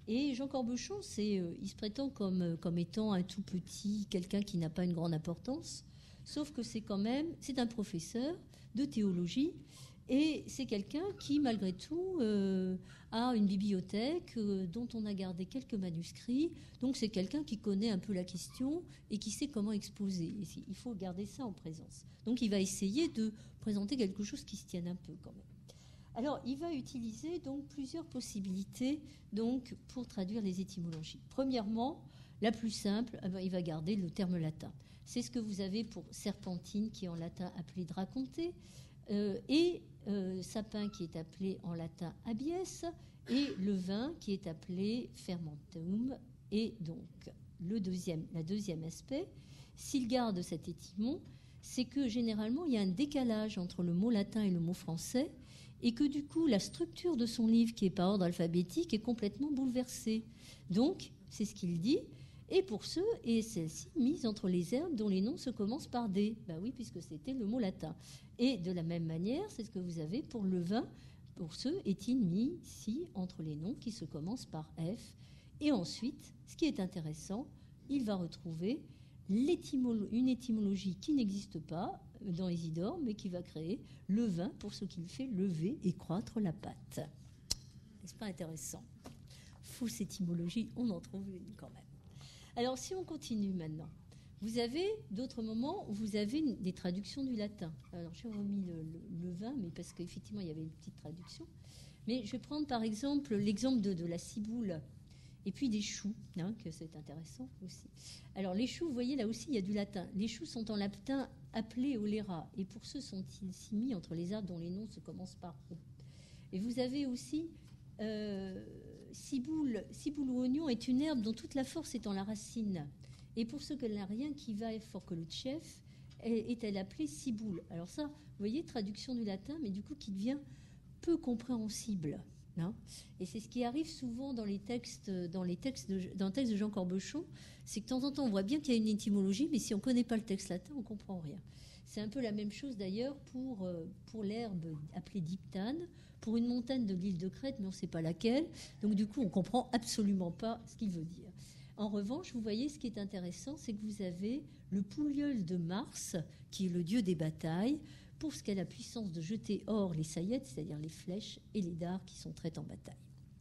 Et Jean Corbeschon, c'est, euh, il se prétend comme, comme étant un tout petit, quelqu'un qui n'a pas une grande importance, sauf que c'est quand même, c'est un professeur de théologie, et c'est quelqu'un qui, malgré tout, euh, a une bibliothèque euh, dont on a gardé quelques manuscrits. Donc c'est quelqu'un qui connaît un peu la question et qui sait comment exposer. Et il faut garder ça en présence. Donc il va essayer de présenter quelque chose qui se tienne un peu quand même. Alors il va utiliser donc plusieurs possibilités donc, pour traduire les étymologies. Premièrement, la plus simple, eh bien, il va garder le terme latin. C'est ce que vous avez pour serpentine, qui est en latin appelé draconté, euh, et euh, sapin, qui est appelé en latin abies, et le vin, qui est appelé fermentum. Et donc, le deuxième, la deuxième aspect, s'il garde cet étymon, c'est que généralement, il y a un décalage entre le mot latin et le mot français, et que du coup, la structure de son livre, qui est par ordre alphabétique, est complètement bouleversée. Donc, c'est ce qu'il dit. Et pour ceux, et celle-ci mise entre les herbes dont les noms se commencent par D. Ben oui, puisque c'était le mot latin. Et de la même manière, c'est ce que vous avez pour le vin. Pour ceux, est-il mis ici entre les noms qui se commencent par F. Et ensuite, ce qui est intéressant, il va retrouver l'étymolo- une étymologie qui n'existe pas dans Isidore, mais qui va créer le vin pour ce qu'il fait lever et croître la pâte. N'est-ce pas intéressant? Fausse étymologie, on en trouve une quand même. Alors, si on continue maintenant, vous avez d'autres moments où vous avez une, des traductions du latin. Alors, j'ai remis le, le, le vin, mais parce qu'effectivement, il y avait une petite traduction. Mais je vais prendre par exemple l'exemple de, de la ciboule et puis des choux, hein, que c'est intéressant aussi. Alors, les choux, vous voyez, là aussi, il y a du latin. Les choux sont en latin appelés olera, et pour ceux sont-ils si mis entre les arbres dont les noms se commencent par O. Et vous avez aussi... Euh, Ciboule, ciboule ou oignon est une herbe dont toute la force est en la racine. Et pour ceux qui n'a rien qui va est fort que le chef, est-elle appelée ciboule. Alors ça, vous voyez, traduction du latin, mais du coup qui devient peu compréhensible. Hein. Et c'est ce qui arrive souvent dans les textes, dans les textes de, dans le texte de Jean Corbeschon, c'est que de temps en temps on voit bien qu'il y a une étymologie, mais si on ne connaît pas le texte latin, on ne comprend rien. C'est un peu la même chose d'ailleurs pour, euh, pour l'herbe appelée diptane, pour une montagne de l'île de Crète, mais on ne sait pas laquelle. Donc du coup, on ne comprend absolument pas ce qu'il veut dire. En revanche, vous voyez, ce qui est intéressant, c'est que vous avez le pouilleul de Mars, qui est le dieu des batailles, pour ce qu'est la puissance de jeter hors les saillettes, c'est-à-dire les flèches et les dards qui sont traités en bataille.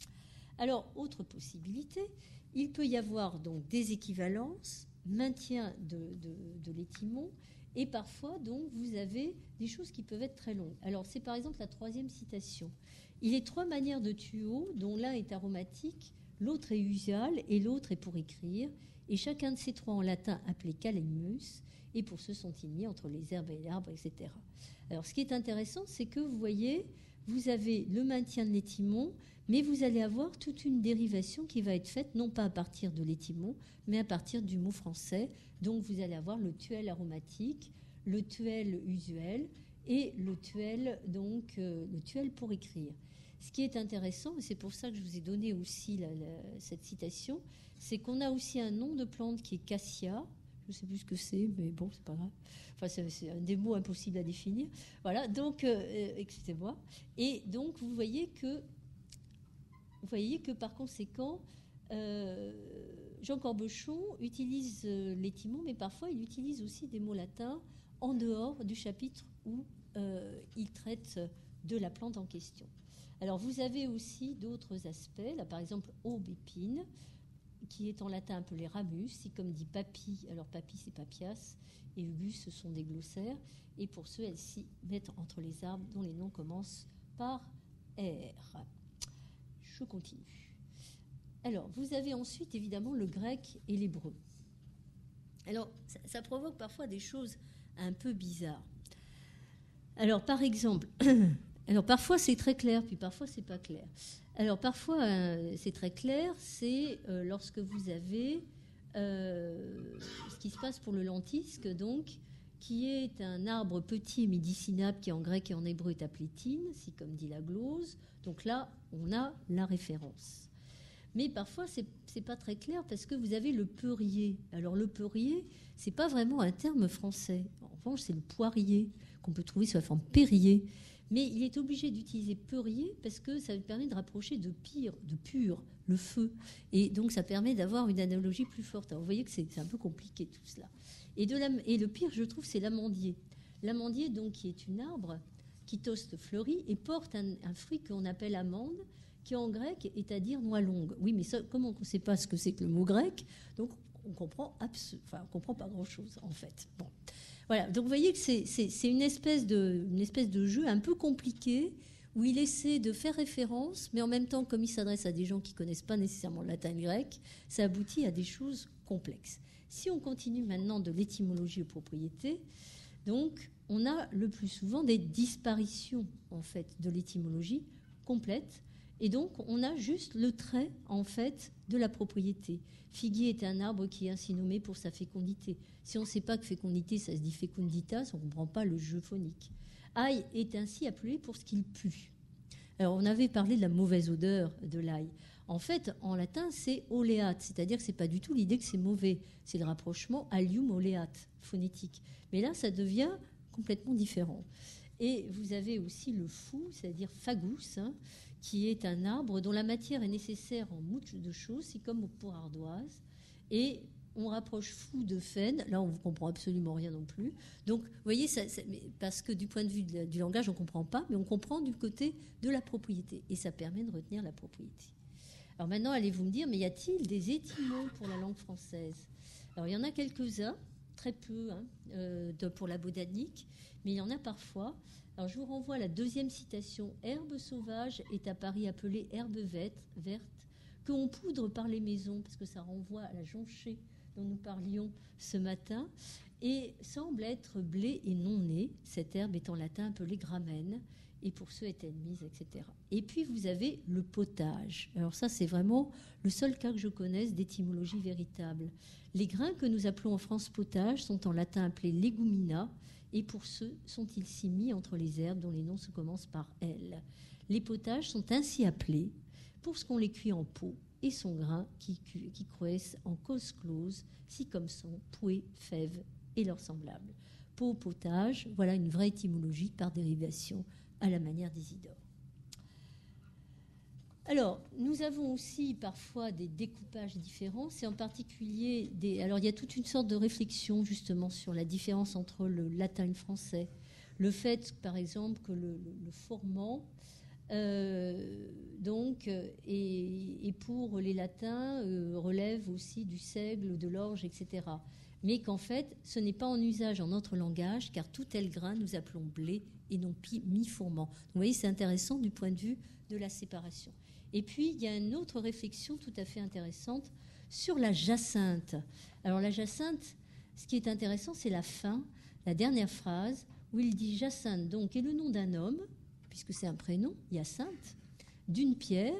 Alors, autre possibilité, il peut y avoir donc des équivalences, maintien de, de, de l'étymon, et parfois, donc, vous avez des choses qui peuvent être très longues. Alors, c'est par exemple la troisième citation. Il est trois manières de tuyaux, dont l'un est aromatique, l'autre est usual et l'autre est pour écrire, et chacun de ces trois en latin appelé calamus, et pour ce sont-ils mis entre les herbes et l'arbre, et cetera. Alors, ce qui est intéressant, c'est que vous voyez, vous avez le maintien de l'étymon, mais vous allez avoir toute une dérivation qui va être faite, non pas à partir de l'étymon, mais à partir du mot français. Donc, vous allez avoir le tuel aromatique, le tuel usuel et le tuel, donc, euh, le tuel pour écrire. Ce qui est intéressant, et c'est pour ça que je vous ai donné aussi la, la, cette citation, c'est qu'on a aussi un nom de plante qui est cassia. Je ne sais plus ce que c'est, mais bon, c'est pas grave. Enfin, c'est, c'est un des mots impossibles à définir. Voilà, donc, euh, excusez-moi. Et donc, vous voyez que, vous voyez que par conséquent, euh, Jean Corbeschon utilise euh, l'étymon, mais parfois il utilise aussi des mots latins en dehors du chapitre où euh, il traite de la plante en question. Alors, vous avez aussi d'autres aspects. Là, par exemple, aubépine, qui est en latin appelé ramus, si comme dit papy, alors papy c'est papias, et ubus ce sont des glossaires, et pour ceux, elles s'y mettent entre les arbres dont les noms commencent par R. Je continue. Alors, vous avez ensuite évidemment le grec et l'hébreu. Alors, ça, ça provoque parfois des choses un peu bizarres. Alors, par exemple, alors parfois c'est très clair, puis parfois c'est pas clair. Alors parfois euh, c'est très clair, c'est euh, lorsque vous avez euh, ce qui se passe pour le lentisque, donc, qui est un arbre petit et médicinable qui en grec et en hébreu est appelé thine, si comme dit la glose. Donc là, on a la référence. Mais parfois c'est c'est pas très clair parce que vous avez le peurier. Alors le peurier, c'est pas vraiment un terme français. En revanche, c'est le poirier qu'on peut trouver sous la forme périer. Mais il est obligé d'utiliser peurier parce que ça lui permet de rapprocher de pire, de pur, le feu. Et donc ça permet d'avoir une analogie plus forte. Alors vous voyez que c'est, c'est un peu compliqué tout cela. Et, de la, et le pire, je trouve, c'est l'amandier. L'amandier, donc, qui est une arbre qui toste fleuri et porte un, un fruit qu'on appelle amande, qui en grec est à dire noix longue. Oui, mais ça, comme on ne sait pas ce que c'est que le mot grec, donc on comprend abso- enfin, on comprend pas grand-chose, en fait. Bon. Voilà, donc vous voyez que c'est, c'est, c'est une, espèce de, une espèce de jeu un peu compliqué où il essaie de faire référence, mais en même temps, comme il s'adresse à des gens qui ne connaissent pas nécessairement le latin et le grec, ça aboutit à des choses complexes. Si on continue maintenant de l'étymologie aux propriétés, donc on a le plus souvent des disparitions en fait de l'étymologie complète, et donc on a juste le trait en fait de la propriété. Figuier est un arbre qui est ainsi nommé pour sa fécondité. Si on ne sait pas que fécondité, ça se dit fecunditas, on ne comprend pas le jeu phonique. Ail est ainsi appelé pour ce qu'il pue. Alors, on avait parlé de la mauvaise odeur de l'ail. En fait, en latin, c'est oleat, c'est-à-dire que ce n'est pas du tout l'idée que c'est mauvais. C'est le rapprochement alium oleat, phonétique. Mais là, ça devient complètement différent. Et vous avez aussi le fou, c'est-à-dire fagus, hein, qui est un arbre dont la matière est nécessaire en moult de choses, c'est comme pour ardoise. Et on rapproche fou de faine, là on ne comprend absolument rien non plus. Donc vous voyez, ça, ça, parce que du point de vue de, du langage on ne comprend pas, mais on comprend du côté de la propriété. Et ça permet de retenir la propriété. Alors maintenant, allez-vous me dire, mais y a-t-il des étymos pour la langue française? Alors il y en a quelques-uns, très peu hein, euh, de, pour la botanique, mais il y en a parfois. Alors je vous renvoie à la deuxième citation. Herbe sauvage est à Paris appelée herbe verte, verte qu'on poudre par les maisons, parce que ça renvoie à la jonchée dont nous parlions ce matin, et semble être blé et non né. Cette herbe est en latin appelée gramène, et pour ceux est admise, et cetera. Et puis vous avez le potage. Alors ça, c'est vraiment le seul cas que je connaisse d'étymologie véritable. Les grains que nous appelons en France potage sont en latin appelés legumina, et pour ceux sont-ils si mis entre les herbes dont les noms se commencent par L. Les potages sont ainsi appelés pour ce qu'on les cuit en pot et son grain qui, qui croissent en cause close, si comme sont pouet, fève et leurs semblables. Pot, potage, voilà une vraie étymologie par dérivation à la manière d'Isidore. Alors, nous avons aussi parfois des découpages différents, c'est en particulier des... Alors, il y a toute une sorte de réflexion justement sur la différence entre le latin et le français. Le fait, par exemple, que le, le, le formant, euh, donc, et, et pour les latins, euh, relève aussi du seigle, de l'orge, et cetera. Mais qu'en fait, ce n'est pas en usage en notre langage, car tout tel grain, nous appelons blé et non mi-fourment. Vous voyez, c'est intéressant du point de vue de la séparation. Et puis, il y a une autre réflexion tout à fait intéressante sur la jacinthe. Alors, la jacinthe, ce qui est intéressant, c'est la fin, la dernière phrase, où il dit Jacinthe, donc, est le nom d'un homme, puisque c'est un prénom, Hyacinthe, d'une pierre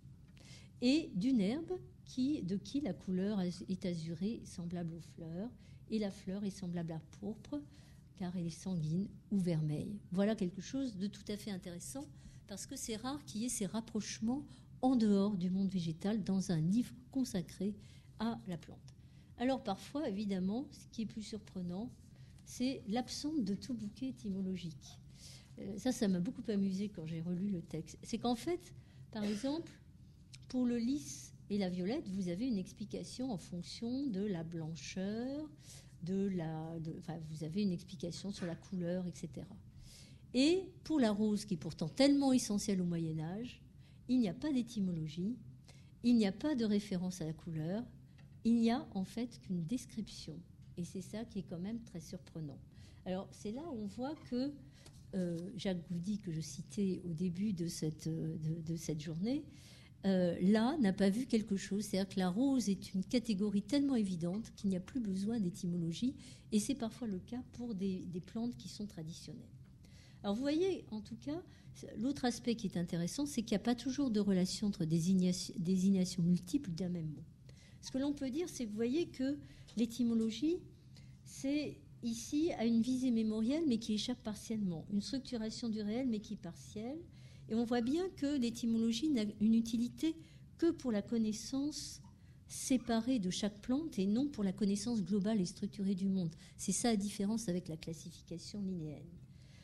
et d'une herbe qui, de qui la couleur est azurée, semblable aux fleurs, et la fleur est semblable à pourpre, car elle est sanguine ou vermeille. Voilà quelque chose de tout à fait intéressant, parce que c'est rare qu'il y ait ces rapprochements en dehors du monde végétal dans un livre consacré à la plante. Alors parfois, évidemment, ce qui est plus surprenant, c'est l'absence de tout bouquet étymologique. Euh, ça, ça m'a beaucoup amusé quand j'ai relu le texte. C'est qu'en fait, par exemple, pour le lys et la violette, vous avez une explication en fonction de la blancheur, de la, de, enfin, vous avez une explication sur la couleur, et cetera. Et pour la rose, qui est pourtant tellement essentielle au Moyen-Âge, il n'y a pas d'étymologie, il n'y a pas de référence à la couleur, il n'y a en fait qu'une description. Et c'est ça qui est quand même très surprenant. Alors, c'est là où on voit que euh, Jacques Goudy, que je citais au début de cette, de, de cette journée, euh, là, n'a pas vu quelque chose. C'est-à-dire que la rose est une catégorie tellement évidente qu'il n'y a plus besoin d'étymologie. Et c'est parfois le cas pour des, des plantes qui sont traditionnelles. Alors, vous voyez, en tout cas, l'autre aspect qui est intéressant, c'est qu'il n'y a pas toujours de relation entre désignation, désignation multiples d'un même mot. Ce que l'on peut dire, c'est que vous voyez que l'étymologie, c'est ici à une visée mémorielle, mais qui échappe partiellement. Une structuration du réel, mais qui est partielle. Et on voit bien que l'étymologie n'a une utilité que pour la connaissance séparée de chaque plante et non pour la connaissance globale et structurée du monde. C'est ça la différence avec la classification linéaire.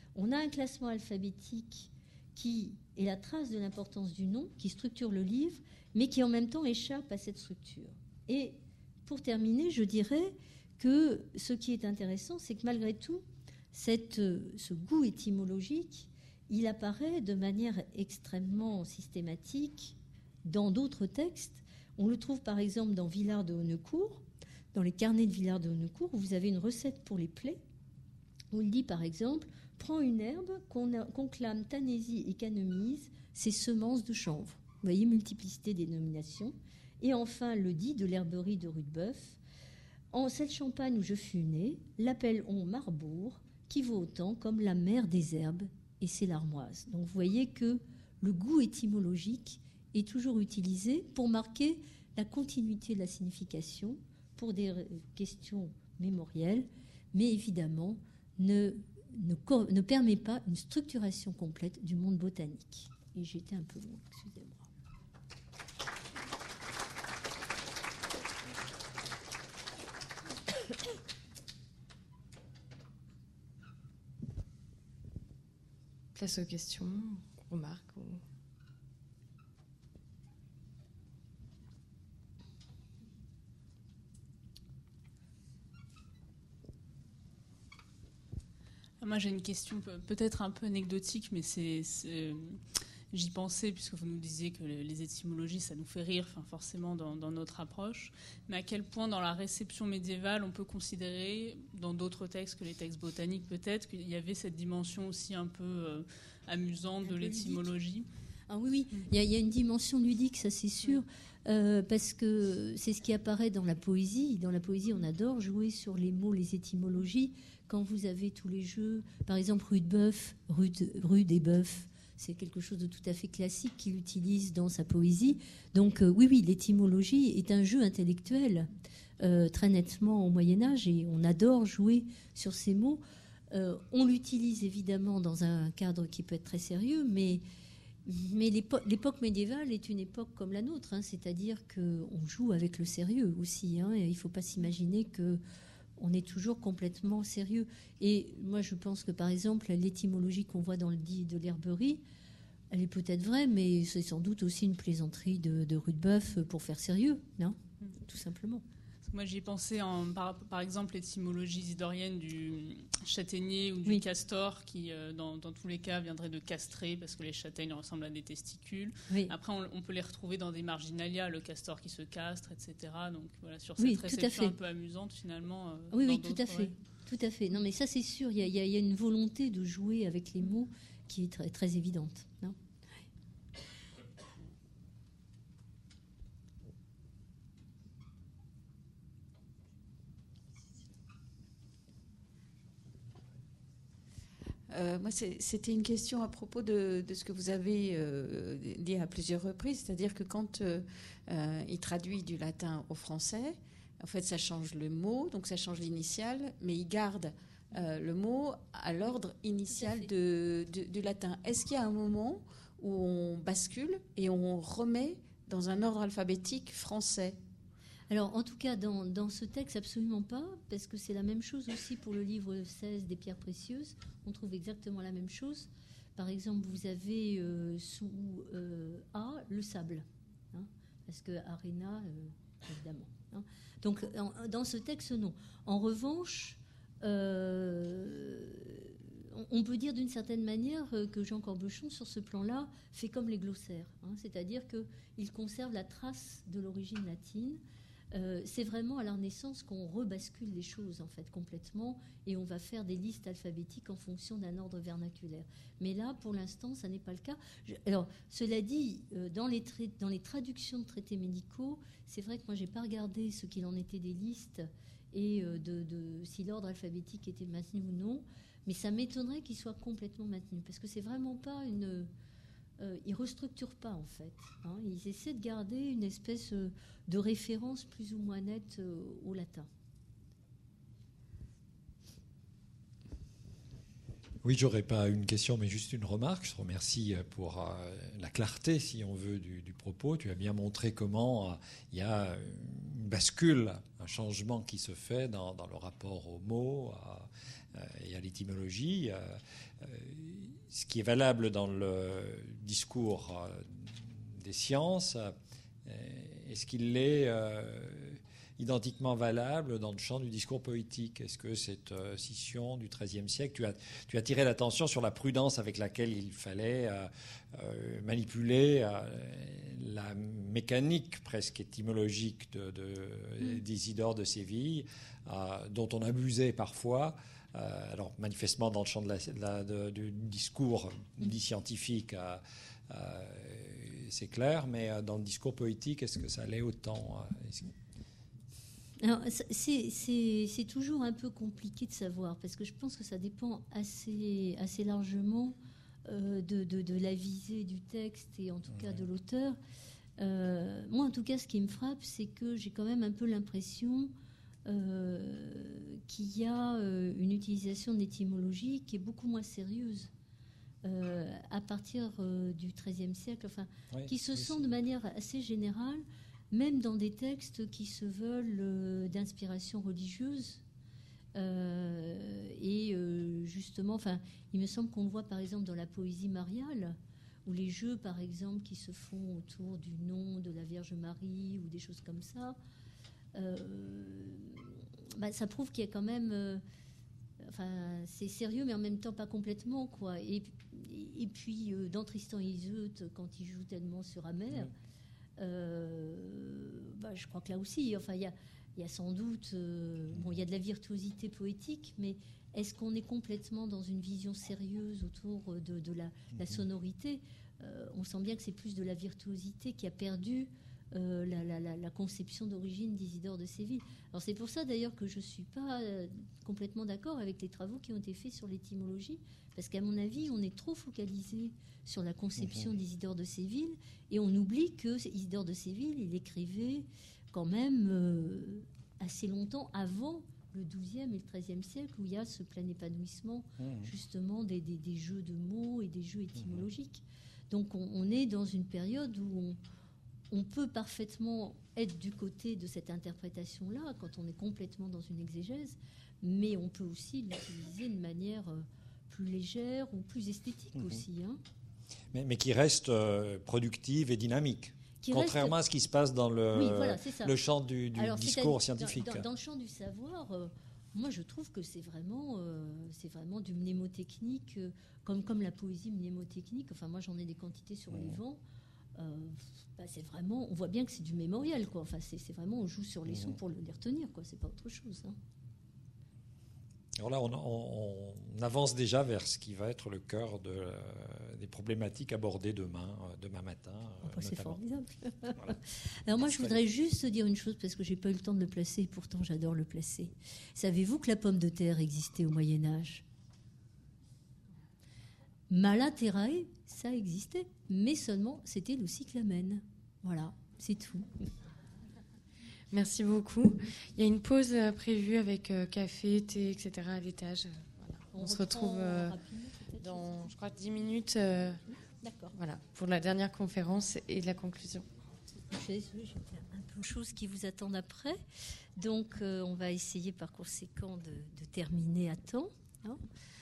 On a un classement alphabétique qui est la trace de l'importance du nom, qui structure le livre, mais qui en même temps échappe à cette structure. Et pour terminer, je dirais que ce qui est intéressant, c'est que malgré tout, cette, ce goût étymologique, il apparaît de manière extrêmement systématique dans d'autres textes. On le trouve par exemple dans Villard de Honnecourt, dans les carnets de Villard de Honnecourt, où vous avez une recette pour les plaies, où il dit par exemple « Prends une herbe qu'on, a, qu'on clame Tanésie et Canemise, ses semences de chanvre ». Vous voyez, multiplicité des nominations. Et enfin, le dit de l'herberie de Rudebeuf. En cette Champagne où je fus né, l'appelle-on Marbourg, qui vaut autant comme la mère des herbes, et c'est l'armoise. Donc vous voyez que le goût étymologique est toujours utilisé pour marquer la continuité de la signification, pour des questions mémorielles, mais évidemment ne, ne, ne permet pas une structuration complète du monde botanique. Et j'étais un peu long, excusez-moi. Place aux questions, remarques ou... Moi, j'ai une question peut-être un peu anecdotique, mais c'est, c'est, j'y pensais, puisque vous nous disiez que les étymologies, ça nous fait rire, enfin, forcément, dans, dans notre approche. Mais à quel point, dans la réception médiévale, on peut considérer, dans d'autres textes que les textes botaniques peut-être, qu'il y avait cette dimension aussi un peu euh, amusante de l'étymologie. Ah oui, oui, il y, a, il y a une dimension ludique, ça c'est sûr, euh, parce que c'est ce qui apparaît dans la poésie. Dans la poésie, on adore jouer sur les mots, les étymologies. Quand vous avez tous les jeux, par exemple Rudebeuf, rude, rude et bœuf, c'est quelque chose de tout à fait classique qu'il utilise dans sa poésie. Donc euh, oui, oui, l'étymologie est un jeu intellectuel euh, très nettement au Moyen-Âge et on adore jouer sur ces mots. Euh, on l'utilise évidemment dans un cadre qui peut être très sérieux, mais, mais l'époque, l'époque médiévale est une époque comme la nôtre, hein, c'est-à-dire qu'on joue avec le sérieux aussi. Hein, et il ne faut pas s'imaginer que on est toujours complètement sérieux. Et moi, je pense que, par exemple, l'étymologie qu'on voit dans le dit de l'herberie, elle est peut-être vraie, mais c'est sans doute aussi une plaisanterie de, de Rudebeuf pour faire sérieux, non ? Tout simplement. Moi, j'y ai pensé, en, par, par exemple, l'étymologie isidorienne du châtaignier ou du oui. castor, qui, euh, dans, dans tous les cas, viendrait de castrer, parce que les châtaignes ressemblent à des testicules. Oui. Après, on, on peut les retrouver dans des marginalia, le castor qui se castre, et cetera. Donc, voilà, sur cette oui, réception un peu amusante, finalement. Euh, oui, oui, tout à fait. Ouais. Tout à fait. Non, mais ça, c'est sûr. Il y, y, y a une volonté de jouer avec les mots qui est très, très évidente. Non ? Euh, moi, c'est, c'était une question à propos de, de ce que vous avez euh, dit à plusieurs reprises, c'est-à-dire que quand euh, euh, il traduit du latin au français, en fait, ça change le mot, donc ça change l'initiale, mais il garde euh, le mot à l'ordre initial de, de, du latin. Est-ce qu'il y a un moment où on bascule et on remet dans un ordre alphabétique français ? Alors, en tout cas, dans, dans ce texte, absolument pas, parce que c'est la même chose aussi pour le livre seize des pierres précieuses. On trouve exactement la même chose. Par exemple, vous avez euh, sous euh, A, le sable, hein, parce que Arena, euh, évidemment. Hein. Donc, en, dans ce texte, non. En revanche, euh, on, on peut dire d'une certaine manière que Jean Corbochon, sur ce plan-là, fait comme les glossaires, hein, c'est-à-dire qu'il conserve la trace de l'origine latine. Euh, c'est vraiment à la Renaissance qu'on rebascule les choses en fait complètement et on va faire des listes alphabétiques en fonction d'un ordre vernaculaire. Mais là, pour l'instant, ça n'est pas le cas. Je, alors, cela dit, euh, dans, les tra- dans les traductions de traités médicaux, c'est vrai que moi, j'ai pas regardé ce qu'il en était des listes et euh, de, de si l'ordre alphabétique était maintenu ou non, mais ça m'étonnerait qu'il soit complètement maintenu parce que c'est vraiment pas une Euh, ils ne restructurent pas, en fait. Hein. Ils essaient de garder une espèce euh, de référence plus ou moins nette euh, au latin. Oui, je n'aurais pas une question, mais juste une remarque. Je te remercie pour euh, la clarté, si on veut, du, du propos. Tu as bien montré comment il euh, y a une bascule, un changement qui se fait dans, dans le rapport aux mots, à et à l'étymologie. Ce qui est valable dans le discours des sciences, est-ce qu'il est identiquement valable dans le champ du discours poétique? Est-ce que cette euh, scission du treizième siècle, tu as, tu as tiré l'attention sur la prudence avec laquelle il fallait euh, euh, manipuler euh, la mécanique presque étymologique de, de, mmh. d'Isidore de Séville, euh, dont on abusait parfois. Euh, alors manifestement dans le champ de la, de la, de, du discours dit scientifique, euh, euh, c'est clair, mais dans le discours poétique, est-ce que ça l'est autant? Est-ce... Alors, c'est, c'est, c'est toujours un peu compliqué de savoir, parce que je pense que ça dépend assez, assez largement euh, de, de, de la visée du texte et en tout cas de l'auteur. Euh, moi, en tout cas, ce qui me frappe, c'est que j'ai quand même un peu l'impression euh, qu'il y a euh, une utilisation de l'étymologie qui est beaucoup moins sérieuse euh, à partir euh, du treizième siècle, enfin, oui, qui se oui, sent de manière assez générale, même dans des textes qui se veulent euh, d'inspiration religieuse. Euh, et euh, justement, enfin, il me semble qu'on le voit par exemple dans la poésie mariale, où les jeux, par exemple, qui se font autour du nom de la Vierge Marie ou des choses comme ça, euh, bah, ça prouve qu'il y a quand même... Euh, enfin, c'est sérieux, mais en même temps pas complètement, quoi. Et, et, et puis, euh, dans Tristan et Iseult, quand il joue tellement sur Amer... Oui. Euh, bah, je crois que là aussi, enfin, il y a, y a sans doute, euh, bon, il y a de la virtuosité poétique, mais est-ce qu'on est complètement dans une vision sérieuse autour de, de la, la sonorité? euh, On sent bien que c'est plus de la virtuosité qui a perdu euh, la, la, la, la conception d'origine d'Isidore de Séville. Alors c'est pour ça d'ailleurs que je suis pas euh, complètement d'accord avec les travaux qui ont été faits sur l'étymologie, parce qu'à mon avis, on est trop focalisé sur la conception mmh. d'Isidore de Séville, et on oublie que Isidore de Séville, il écrivait quand même euh, assez longtemps avant le douzième et le treizième siècle, où il y a ce plein épanouissement mmh. justement des, des, des jeux de mots et des jeux étymologiques. Mmh. Donc on, on est dans une période où on, on peut parfaitement être du côté de cette interprétation-là, quand on est complètement dans une exégèse, mais on peut aussi l'utiliser de manière plus légère ou plus esthétique mmh. aussi, hein. Mais, mais qui reste euh, productive et dynamique, qui contrairement reste... à ce qui se passe dans le, oui, voilà, le champ du, du Alors, discours scientifique. Dans, dans, dans le champ du savoir, euh, moi je trouve que c'est vraiment, euh, c'est vraiment du mnémotechnique, euh, comme, comme la poésie mnémotechnique. Enfin, moi j'en ai des quantités sur mmh. les vents. Euh, bah, c'est vraiment, on voit bien que c'est du mémorial, quoi. Enfin, c'est, c'est vraiment, on joue sur les sons mmh. pour les retenir, quoi. C'est pas autre chose, hein. Alors là, on, on, on avance déjà vers ce qui va être le cœur de, euh, des problématiques abordées demain, euh, demain matin. Euh, oh, c'est formidable. Voilà. Alors moi, je voudrais juste dire une chose, parce que j'ai pas eu le temps de le placer, et pourtant j'adore le placer. Savez-vous que la pomme de terre existait au Moyen-Âge? Malaterae, ça existait, mais seulement c'était le cyclamen. Voilà, c'est tout. Merci beaucoup. Il y a une pause prévue avec café, thé, et cetera à l'étage. Voilà. On, On se retrouve euh, dans, je crois, dix minutes euh, D'accord. Voilà, pour la dernière conférence et la conclusion. Je suis désolée, j'ai un peu de choses qui vous attendent après. Donc, euh, on va essayer par conséquent de, de terminer à temps. Hein.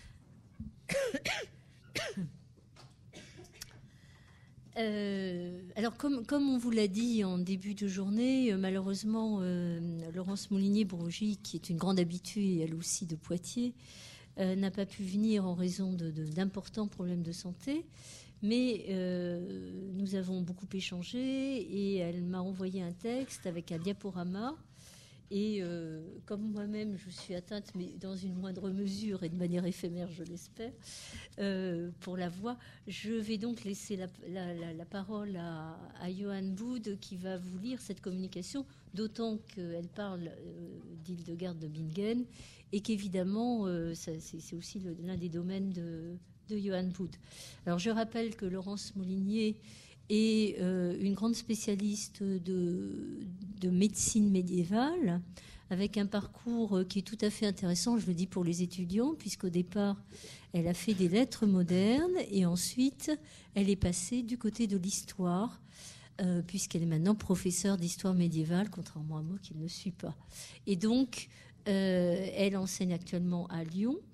Euh, alors, comme, comme on vous l'a dit en début de journée, euh, malheureusement, euh, Laurence Moulinier-Bourgy, qui est une grande habituée, elle aussi, de Poitiers, euh, n'a pas pu venir en raison de, de, d'importants problèmes de santé. Mais euh, nous avons beaucoup échangé et elle m'a envoyé un texte avec un diaporama. Et euh, comme moi-même, je suis atteinte, mais dans une moindre mesure et de manière éphémère, je l'espère, euh, pour la voix, je vais donc laisser la, la, la, la parole à, à Johan Boud qui va vous lire cette communication, d'autant qu'elle parle euh, d'Hildegarde de Bingen et qu'évidemment, euh, ça, c'est, c'est aussi le, l'un des domaines de, de Johan Boud. Alors, je rappelle que Laurence Moulinier et euh, une grande spécialiste de, de médecine médiévale, avec un parcours qui est tout à fait intéressant, je le dis pour les étudiants, puisqu'au départ, elle a fait des lettres modernes, et ensuite, elle est passée du côté de l'histoire, euh, puisqu'elle est maintenant professeure d'histoire médiévale, contrairement à moi qui ne le suis pas. Et donc, euh, elle enseigne actuellement à Lyon,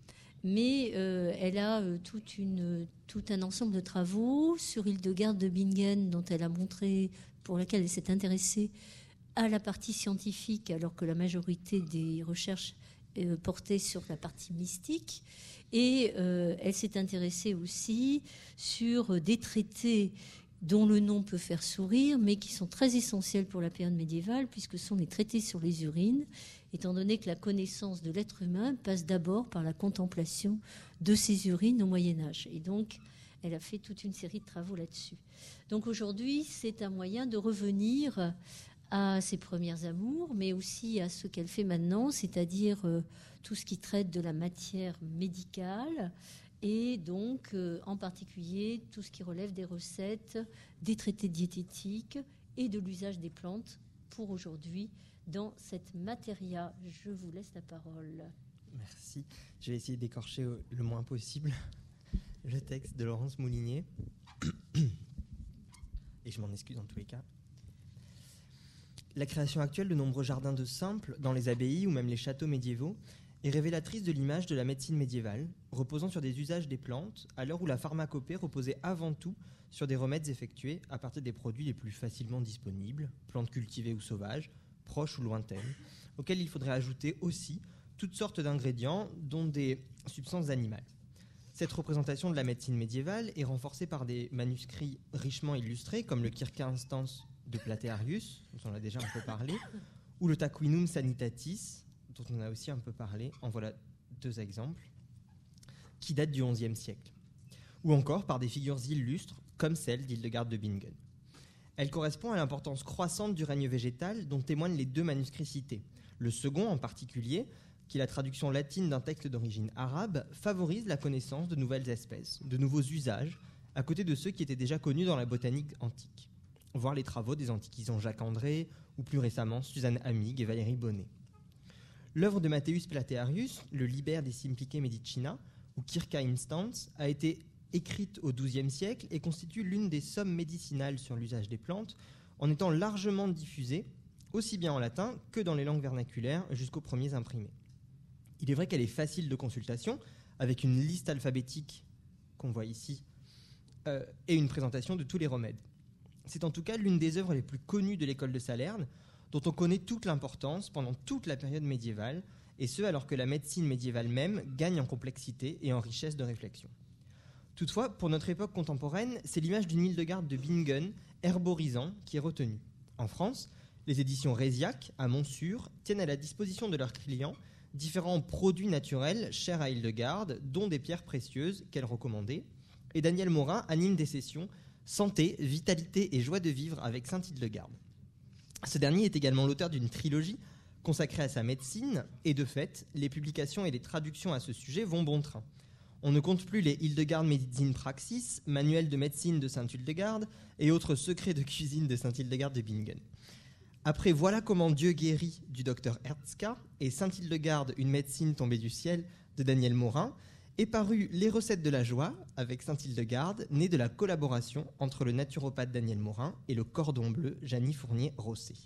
mais euh, elle a euh, toute une, tout un ensemble de travaux sur Hildegarde de Bingen, dont elle a montré, pour laquelle elle s'est intéressée à la partie scientifique, alors que la majorité des recherches euh, portaient sur la partie mystique. Et euh, elle s'est intéressée aussi sur des traités dont le nom peut faire sourire, mais qui sont très essentiels pour la période médiévale, puisque ce sont les traités sur les urines, étant donné que la connaissance de l'être humain passe d'abord par la contemplation de ces urines au Moyen-Âge. Et donc, elle a fait toute une série de travaux là-dessus. Donc aujourd'hui, c'est un moyen de revenir à ses premières amours, mais aussi à ce qu'elle fait maintenant, c'est-à-dire euh, tout ce qui traite de la matière médicale, et donc euh, en particulier tout ce qui relève des recettes, des traités diététiques et de l'usage des plantes pour aujourd'hui dans cette matéria. Je vous laisse la parole. Merci. Je vais essayer d'écorcher le moins possible le texte de Laurence Moulinier. Et je m'en excuse en tous les cas. La création actuelle de nombreux jardins de simples dans les abbayes ou même les châteaux médiévaux est révélatrice de l'image de la médecine médiévale, reposant sur des usages des plantes, à l'heure où la pharmacopée reposait avant tout sur des remèdes effectués à partir des produits les plus facilement disponibles, plantes cultivées ou sauvages, proches ou lointaines, auxquelles il faudrait ajouter aussi toutes sortes d'ingrédients, dont des substances animales. Cette représentation de la médecine médiévale est renforcée par des manuscrits richement illustrés, comme le Kirk-Instance de Platearius, dont on a déjà un peu parlé, ou le Tarquinum Sanitatis, dont on a aussi un peu parlé. En voilà deux exemples, qui datent du onzième siècle. Ou encore par des figures illustres, comme celle d'Hildegarde de Bingen. Elle correspond à l'importance croissante du règne végétal dont témoignent les deux manuscrits cités. Le second, en particulier, qui est la traduction latine d'un texte d'origine arabe, favorise la connaissance de nouvelles espèces, de nouveaux usages, à côté de ceux qui étaient déjà connus dans la botanique antique. Voir les travaux des antiquisants Jacques André, ou plus récemment Suzanne Amig et Valérie Bonnet. L'œuvre de Matthäus Platearius, le Liber de Simplice Medicina, ou Circa Instans, a été écrite au douzième siècle et constitue l'une des sommes médicinales sur l'usage des plantes, en étant largement diffusée, aussi bien en latin que dans les langues vernaculaires, jusqu'aux premiers imprimés. Il est vrai qu'elle est facile de consultation, avec une liste alphabétique qu'on voit ici, euh, et une présentation de tous les remèdes. C'est en tout cas l'une des œuvres les plus connues de l'école de Salerne, dont on connaît toute l'importance pendant toute la période médiévale, et ce alors que la médecine médiévale même gagne en complexité et en richesse de réflexion. Toutefois, pour notre époque contemporaine, c'est l'image d'une Hildegarde de Bingen, herborisant, qui est retenue. En France, les éditions Réziac, à Montsûr, tiennent à la disposition de leurs clients différents produits naturels chers à Hildegarde, dont des pierres précieuses qu'elle recommandait, et Daniel Morin anime des sessions Santé, vitalité et joie de vivre avec Sainte Hildegarde. Ce dernier est également l'auteur d'une trilogie consacrée à sa médecine, et de fait, les publications et les traductions à ce sujet vont bon train. On ne compte plus les Hildegarde Medicine Praxis, manuel de médecine de Sainte Hildegarde et autres secrets de cuisine de Sainte Hildegarde de Bingen. Après Voilà comment Dieu guérit du docteur Herzka et Sainte Hildegarde, une médecine tombée du ciel de Daniel Morin, est paru Les recettes de la joie avec Sainte Hildegarde, né de la collaboration entre le naturopathe Daniel Morin et le cordon bleu Janie Fournier-Rosset.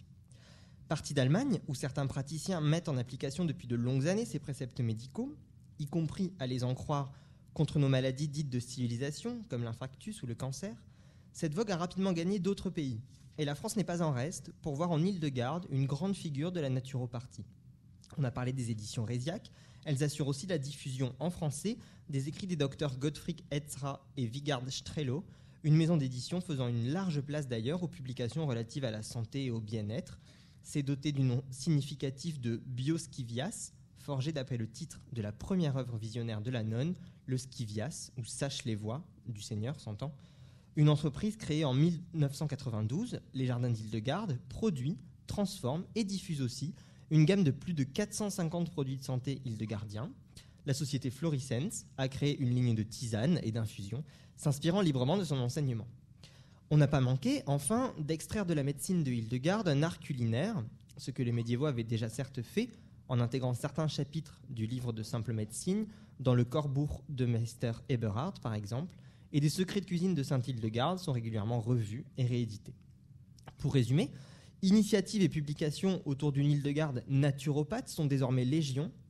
Parti d'Allemagne, où certains praticiens mettent en application depuis de longues années ces préceptes médicaux, y compris, à les en croire, contre nos maladies dites de civilisation, comme l'infarctus ou le cancer, cette vogue a rapidement gagné d'autres pays. Et la France n'est pas en reste pour voir en Hildegarde une grande figure de la naturopathie. On a parlé des éditions Réziac, elles assurent aussi la diffusion en français des écrits des docteurs Gottfried Etzra et Vigard Strello, une maison d'édition faisant une large place d'ailleurs aux publications relatives à la santé et au bien-être. C'est doté du nom significatif de Bioscivias, forgé d'après le titre de la première œuvre visionnaire de la nonne, le Scivias, ou Sache les voies, du Seigneur, s'entend. Une entreprise créée en mille neuf cent quatre-vingt-douze, les Jardins d'Hildegarde, produit, transforme et diffuse aussi une gamme de plus de quatre cent cinquante produits de santé hildegardiens. La société Florissens a créé une ligne de tisanes et d'infusions, s'inspirant librement de son enseignement. On n'a pas manqué, enfin, d'extraire de la médecine de Hildegarde un art culinaire, ce que les médiévaux avaient déjà certes fait, en intégrant certains chapitres du livre de simple médecine dans le Corbuch de Meister Eberhard, par exemple, et des secrets de cuisine de Sainte Hildegarde sont régulièrement revus et réédités. Pour résumer, initiatives et publications autour d'une Hildegarde naturopathe sont désormais légion,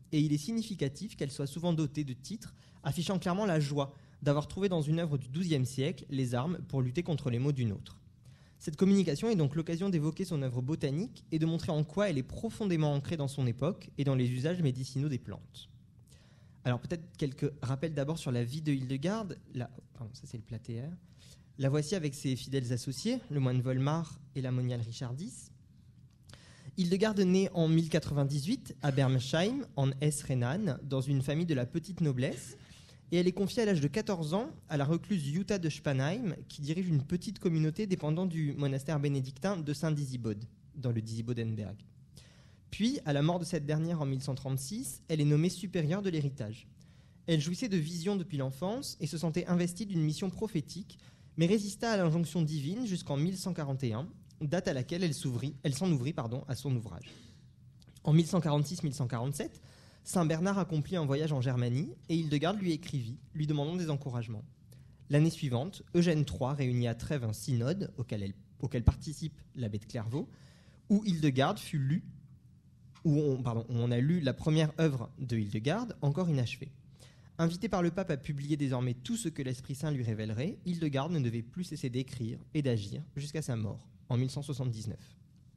et il est significatif qu'elle soit souvent dotée de titres affichant clairement la joie d'avoir trouvé dans une œuvre du douzième siècle les armes pour lutter contre les maux d'une autre. Cette communication est donc l'occasion d'évoquer son œuvre botanique et de montrer en quoi elle est profondément ancrée dans son époque et dans les usages médicinaux des plantes. Alors peut-être quelques rappels d'abord sur la vie de Hildegarde. La, pardon, ça c'est le platéaire. La voici avec ses fidèles associés, le moine Volmar et la moniale Richardis. Hildegarde naît en mille quatre-vingt-dix-huit à Bermersheim, en Hesse-Rhénane, dans une famille de la petite noblesse, et elle est confiée à l'âge de quatorze ans à la recluse Jutta de Spanheim, qui dirige une petite communauté dépendant du monastère bénédictin de Saint-Disibode, dans le Disibodenberg. Puis, à la mort de cette dernière en mille cent trente-six, elle est nommée supérieure de l'héritage. Elle jouissait de visions depuis l'enfance et se sentait investie d'une mission prophétique, mais résista à l'injonction divine jusqu'en mille cent quarante et un, date à laquelle elle, elle s'en ouvrit pardon, à son ouvrage. En mille cent quarante-six mille cent quarante-sept, Saint Bernard accomplit un voyage en Germanie et Hildegarde lui écrivit, lui demandant des encouragements. L'année suivante, Eugène trois réunit à Trèves un synode auquel, elle, auquel participe l'abbé de Clairvaux, où Hildegarde fut lue, où on, pardon, où on a lu la première œuvre de Hildegarde, encore inachevée. Invité par le pape à publier désormais tout ce que l'Esprit Saint lui révélerait, Hildegarde ne devait plus cesser d'écrire et d'agir jusqu'à sa mort, en mille cent soixante-dix-neuf.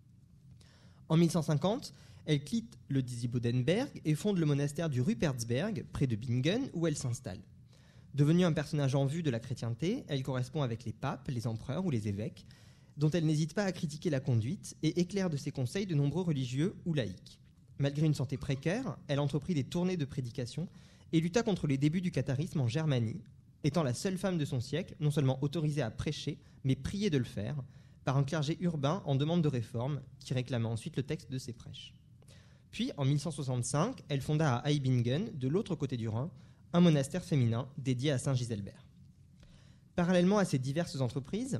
En mille cent cinquante, elle quitte le Disibodenberg et fonde le monastère du Rupertsberg, près de Bingen, où elle s'installe. Devenue un personnage en vue de la chrétienté, elle correspond avec les papes, les empereurs ou les évêques, dont elle n'hésite pas à critiquer la conduite et éclaire de ses conseils de nombreux religieux ou laïcs. Malgré une santé précaire, elle entreprit des tournées de prédication et lutta contre les débuts du catharisme en Germanie, étant la seule femme de son siècle non seulement autorisée à prêcher, mais priée de le faire, par un clergé urbain en demande de réforme, qui réclamait ensuite le texte de ses prêches. Puis, en mille cent soixante-cinq, elle fonda à Eibingen, de l'autre côté du Rhin, un monastère féminin dédié à Saint Giselbert. Parallèlement à ces diverses entreprises,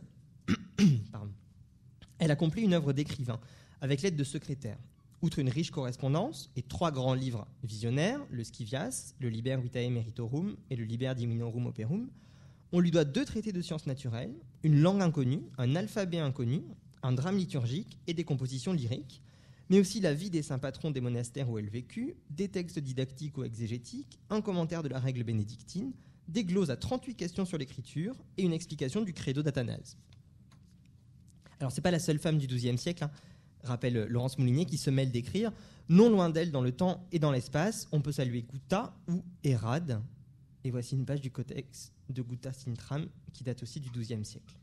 pardon, elle accomplit une œuvre d'écrivain, avec l'aide de secrétaires. Outre une riche correspondance et trois grands livres visionnaires, le Scivias, le Liber Vitae Meritorum et le Liber Divinorum Operum, on lui doit deux traités de sciences naturelles, une langue inconnue, un alphabet inconnu, un drame liturgique et des compositions lyriques, mais aussi la vie des saints patrons des monastères où elle vécut, des textes didactiques ou exégétiques, un commentaire de la règle bénédictine, des gloses à trente-huit questions sur l'écriture et une explication du credo d'Athanase. Alors, ce n'est pas la seule femme du douzième siècle, hein, rappelle Laurence Moulinier, qui se mêle d'écrire. Non loin d'elle, dans le temps et dans l'espace, on peut saluer Gutta ou Hérade. Et voici une page du codex de Gutta Sintram, qui date aussi du douzième siècle.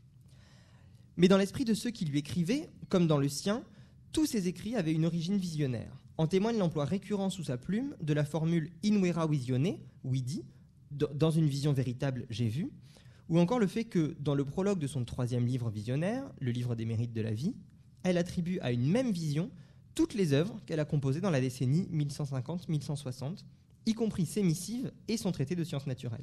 Mais dans l'esprit de ceux qui lui écrivaient, comme dans le sien, tous ses écrits avaient une origine visionnaire. En témoigne l'emploi récurrent sous sa plume de la formule in vera visione, vidi, dans une vision véritable, j'ai vu, ou encore le fait que, dans le prologue de son troisième livre visionnaire, le livre des mérites de la vie, elle attribue à une même vision toutes les œuvres qu'elle a composées dans la décennie mille cent cinquante mille cent soixante, y compris ses missives et son traité de sciences naturelles.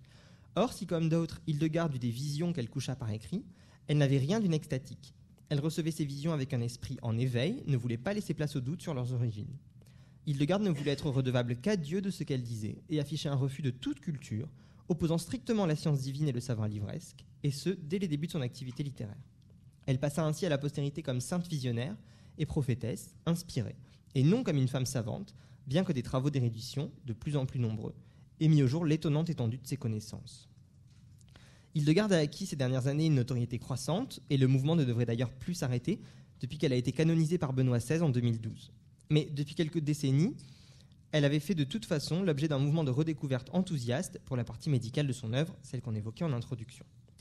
Or, si comme d'autres, Hildegarde eut des visions qu'elle coucha par écrit, elle n'avait rien d'une extatique. Elle recevait ces visions avec un esprit en éveil, ne voulait pas laisser place au doute sur leurs origines. Hildegarde ne voulait être redevable qu'à Dieu de ce qu'elle disait et affichait un refus de toute culture, opposant strictement la science divine et le savoir livresque, et ce, dès les débuts de son activité littéraire. Elle passa ainsi à la postérité comme sainte visionnaire et prophétesse, inspirée, et non comme une femme savante, bien que des travaux d'érudition, de plus en plus nombreux, aient mis au jour l'étonnante étendue de ses connaissances. Hildegarde a acquis ces dernières années une notoriété croissante, et le mouvement ne devrait d'ailleurs plus s'arrêter depuis qu'elle a été canonisée par Benoît seize en deux mille douze. Mais depuis quelques décennies, elle avait fait de toute façon l'objet d'un mouvement de redécouverte enthousiaste pour la partie médicale de son œuvre, celle qu'on évoquait en introduction.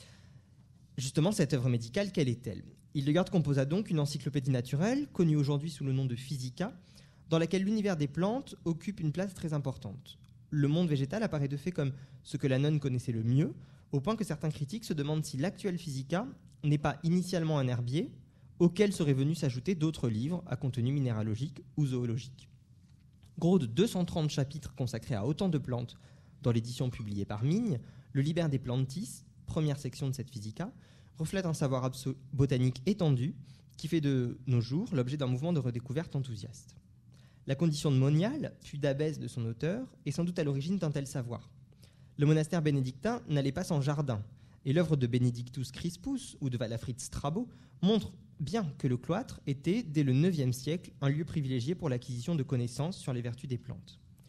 Justement, cette œuvre médicale, quelle est-elle ? Hildegarde composa donc une encyclopédie naturelle, connue aujourd'hui sous le nom de Physica, dans laquelle l'univers des plantes occupe une place très importante. Le monde végétal apparaît de fait comme ce que la nonne connaissait le mieux, au point que certains critiques se demandent si l'actuelle Physica n'est pas initialement un herbier, auquel seraient venus s'ajouter d'autres livres à contenu minéralogique ou zoologique. Gros de deux cent trente chapitres consacrés à autant de plantes dans l'édition publiée par Migne, le Liber de Plantis, première section de cette Physica, reflète un savoir abso- botanique étendu qui fait de nos jours l'objet d'un mouvement de redécouverte enthousiaste. La condition de moniale, puis d'abbesse de son auteur, est sans doute à l'origine d'un tel savoir. Le monastère bénédictin n'allait pas sans jardin, et l'œuvre de Benedictus Crispus ou de Walafrid Strabo montre bien que le cloître était, dès le neuvième siècle, un lieu privilégié pour l'acquisition de connaissances sur les vertus des plantes.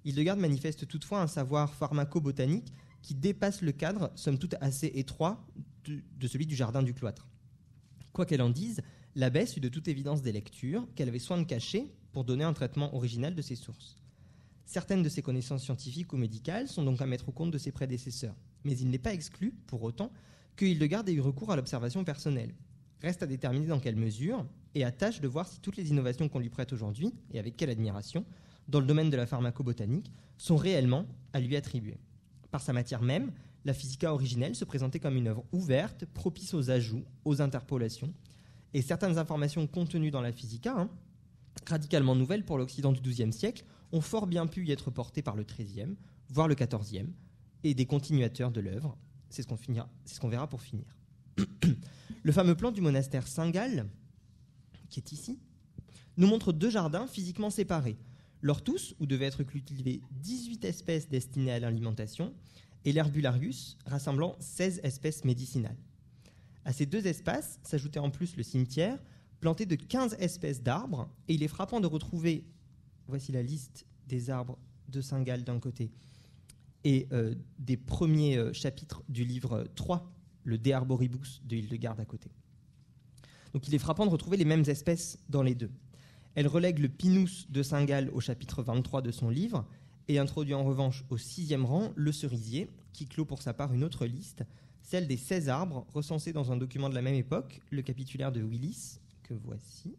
Hildegard manifeste toutefois un savoir pharmaco-botanique qui dépasse le cadre, somme toute assez étroit, de, de celui du jardin du cloître. Quoi qu'elle en dise, l'abbesse eut de toute évidence des lectures qu'elle avait soin de cacher pour donner un traitement original de ses sources. Certaines de ses connaissances scientifiques ou médicales sont donc à mettre au compte de ses prédécesseurs, mais il n'est pas exclu, pour autant, que Hildegard ait eu recours à l'observation personnelle. Reste à déterminer dans quelle mesure, et à tâche de voir si toutes les innovations qu'on lui prête aujourd'hui, et avec quelle admiration, dans le domaine de la pharmacobotanique, sont réellement à lui attribuées. Par sa matière même, la Physica originelle se présentait comme une œuvre ouverte, propice aux ajouts, aux interpolations, et certaines informations contenues dans la Physica, hein, radicalement nouvelles pour l'Occident du douzième siècle, ont fort bien pu y être portées par le treizième, voire le quatorzième, et des continuateurs de l'œuvre. C'est ce qu'on finira, c'est ce qu'on verra pour finir. Le fameux plan du monastère Saint-Gall, qui est ici, nous montre deux jardins physiquement séparés. L'ortus, où devaient être cultivées dix-huit espèces destinées à l'alimentation, et l'herbularius, rassemblant seize espèces médicinales. À ces deux espaces s'ajoutait en plus le cimetière, planté de quinze espèces d'arbres, et il est frappant de retrouver, voici la liste des arbres de Saint-Gall d'un côté, et euh, des premiers euh, chapitres du livre trois, le De Arboribus de Hildegard à côté. Donc il est frappant de retrouver les mêmes espèces dans les deux. Elle relègue le Pinus de Saint-Gall au chapitre vingt-trois de son livre et introduit en revanche au sixième rang le cerisier, qui clôt pour sa part une autre liste, celle des seize arbres recensés dans un document de la même époque, le capitulaire de Willis, que voici.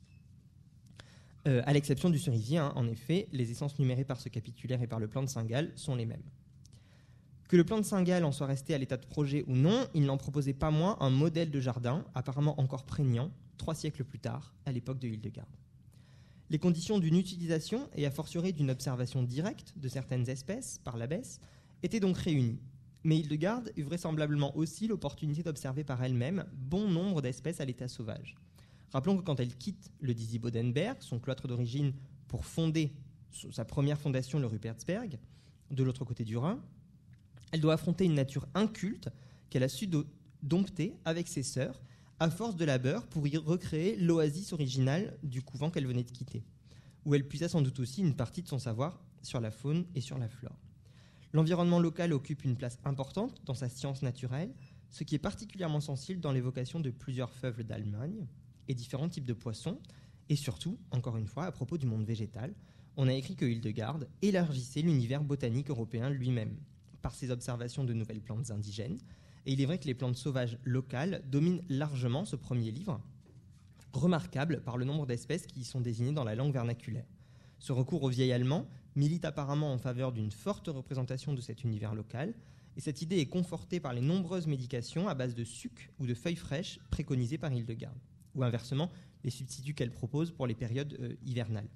Euh, à l'exception du cerisier, hein, en effet, les essences numérées par ce capitulaire et par le plan de Saint-Gall sont les mêmes. Que le plan de Saint-Gall en soit resté à l'état de projet ou non, il n'en proposait pas moins un modèle de jardin, apparemment encore prégnant, trois siècles plus tard, à l'époque de Hildegard. Les conditions d'une utilisation, et a fortiori d'une observation directe de certaines espèces par l'abbesse, étaient donc réunies. Mais Hildegard eut vraisemblablement aussi l'opportunité d'observer par elle-même bon nombre d'espèces à l'état sauvage. Rappelons que quand elle quitte le Disibodenberg, son cloître d'origine, pour fonder sa première fondation, le Rupertsberg, de l'autre côté du Rhin, elle doit affronter une nature inculte qu'elle a su do- dompter avec ses sœurs, à force de labeur pour y recréer l'oasis originale du couvent qu'elle venait de quitter, où elle puisa sans doute aussi une partie de son savoir sur la faune et sur la flore. L'environnement local occupe une place importante dans sa science naturelle, ce qui est particulièrement sensible dans l'évocation de plusieurs feuves d'Allemagne et différents types de poissons, et surtout, encore une fois, à propos du monde végétal, on a écrit que Hildegard élargissait l'univers botanique européen lui-même, par ses observations de nouvelles plantes indigènes, et il est vrai que les plantes sauvages locales dominent largement ce premier livre, remarquable par le nombre d'espèces qui y sont désignées dans la langue vernaculaire. Ce recours au vieil allemand milite apparemment en faveur d'une forte représentation de cet univers local, et cette idée est confortée par les nombreuses médications à base de suc ou de feuilles fraîches préconisées par Hildegard, ou inversement, les substituts qu'elle propose pour les périodes euh, hivernales.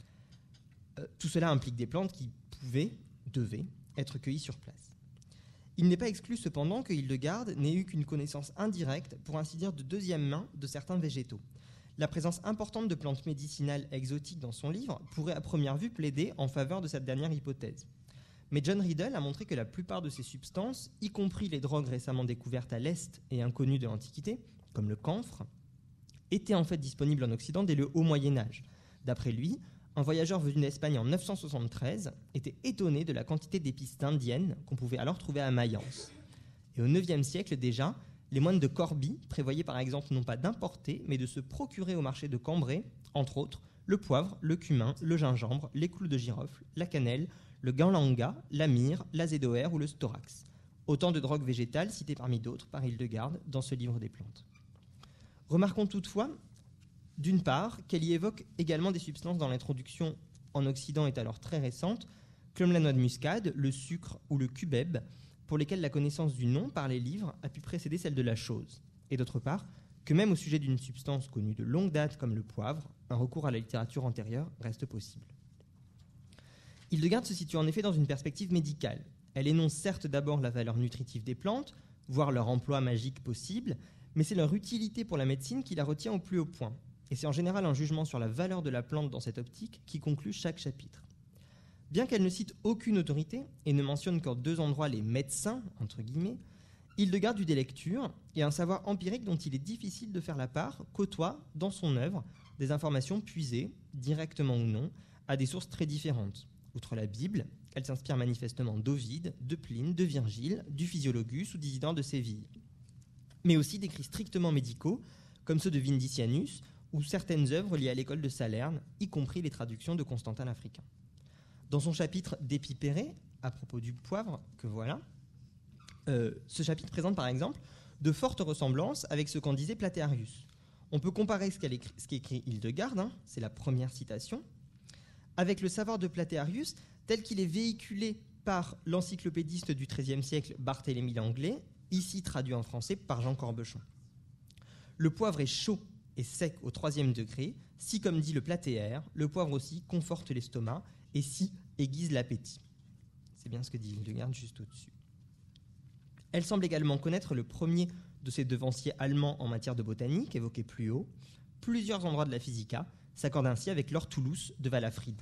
Euh, tout cela implique des plantes qui pouvaient, devaient, être cueillies sur place. Il n'est pas exclu cependant que Hildegard n'ait eu qu'une connaissance indirecte, pour ainsi dire de deuxième main, de certains végétaux. La présence importante de plantes médicinales exotiques dans son livre pourrait à première vue plaider en faveur de cette dernière hypothèse. Mais John Riddle a montré que la plupart de ces substances, y compris les drogues récemment découvertes à l'Est et inconnues de l'Antiquité, comme le camphre, étaient en fait disponibles en Occident dès le Haut Moyen-Âge. D'après lui, un voyageur venu d'Espagne en neuf cent soixante-treize était étonné de la quantité d'épices indiennes qu'on pouvait alors trouver à Mayence. Et au neuvième siècle déjà, les moines de Corbie prévoyaient par exemple non pas d'importer, mais de se procurer au marché de Cambrai, entre autres, le poivre, le cumin, le gingembre, les clous de girofle, la cannelle, le gainlanga, la myrrhe, l'azédoère ou le storax. Autant de drogues végétales citées parmi d'autres par Hildegard dans ce livre des plantes. Remarquons toutefois, d'une part, qu'elle y évoque également des substances dont l'introduction en Occident est alors très récente, comme la noix de muscade, le sucre ou le cubeb, pour lesquels la connaissance du nom par les livres a pu précéder celle de la chose. Et d'autre part, que même au sujet d'une substance connue de longue date comme le poivre, un recours à la littérature antérieure reste possible. Hildegard se situe en effet dans une perspective médicale. Elle énonce certes d'abord la valeur nutritive des plantes, voire leur emploi magique possible, mais c'est leur utilité pour la médecine qui la retient au plus haut point. Et c'est en général un jugement sur la valeur de la plante dans cette optique qui conclut chaque chapitre. Bien qu'elle ne cite aucune autorité et ne mentionne qu'en deux endroits les médecins, entre guillemets, Hildegard eut des lectures et un savoir empirique dont il est difficile de faire la part côtoie, dans son œuvre, des informations puisées, directement ou non, à des sources très différentes. Outre la Bible, elle s'inspire manifestement d'Ovide, de Pline, de Virgile, du Physiologus ou d'Isidore de Séville. Mais aussi d'écrits strictement médicaux, comme ceux de Vindicianus, ou certaines œuvres liées à l'école de Salerne, y compris les traductions de Constantin l'Africain. Dans son chapitre d'Épipérée, à propos du poivre, que voilà, euh, ce chapitre présente par exemple de fortes ressemblances avec ce qu'en disait Platearius. On peut comparer ce qu'écrit, ce qu'écrit Hildegarde, hein, c'est la première citation, avec le savoir de Platearius tel qu'il est véhiculé par l'encyclopédiste du treizième siècle Barthélemy Langlais, ici traduit en français par Jean Corbeschon. Le poivre est chaud et sec au troisième degré, si, comme dit le Platéaire, le poivre aussi conforte l'estomac et si aiguise l'appétit. C'est bien ce que dit Hildegarde juste au-dessus. Elle semble également connaître le premier de ses devanciers allemands en matière de botanique, évoqué plus haut. Plusieurs endroits de la Physica s'accordent ainsi avec l'Ortulus de Walafrid.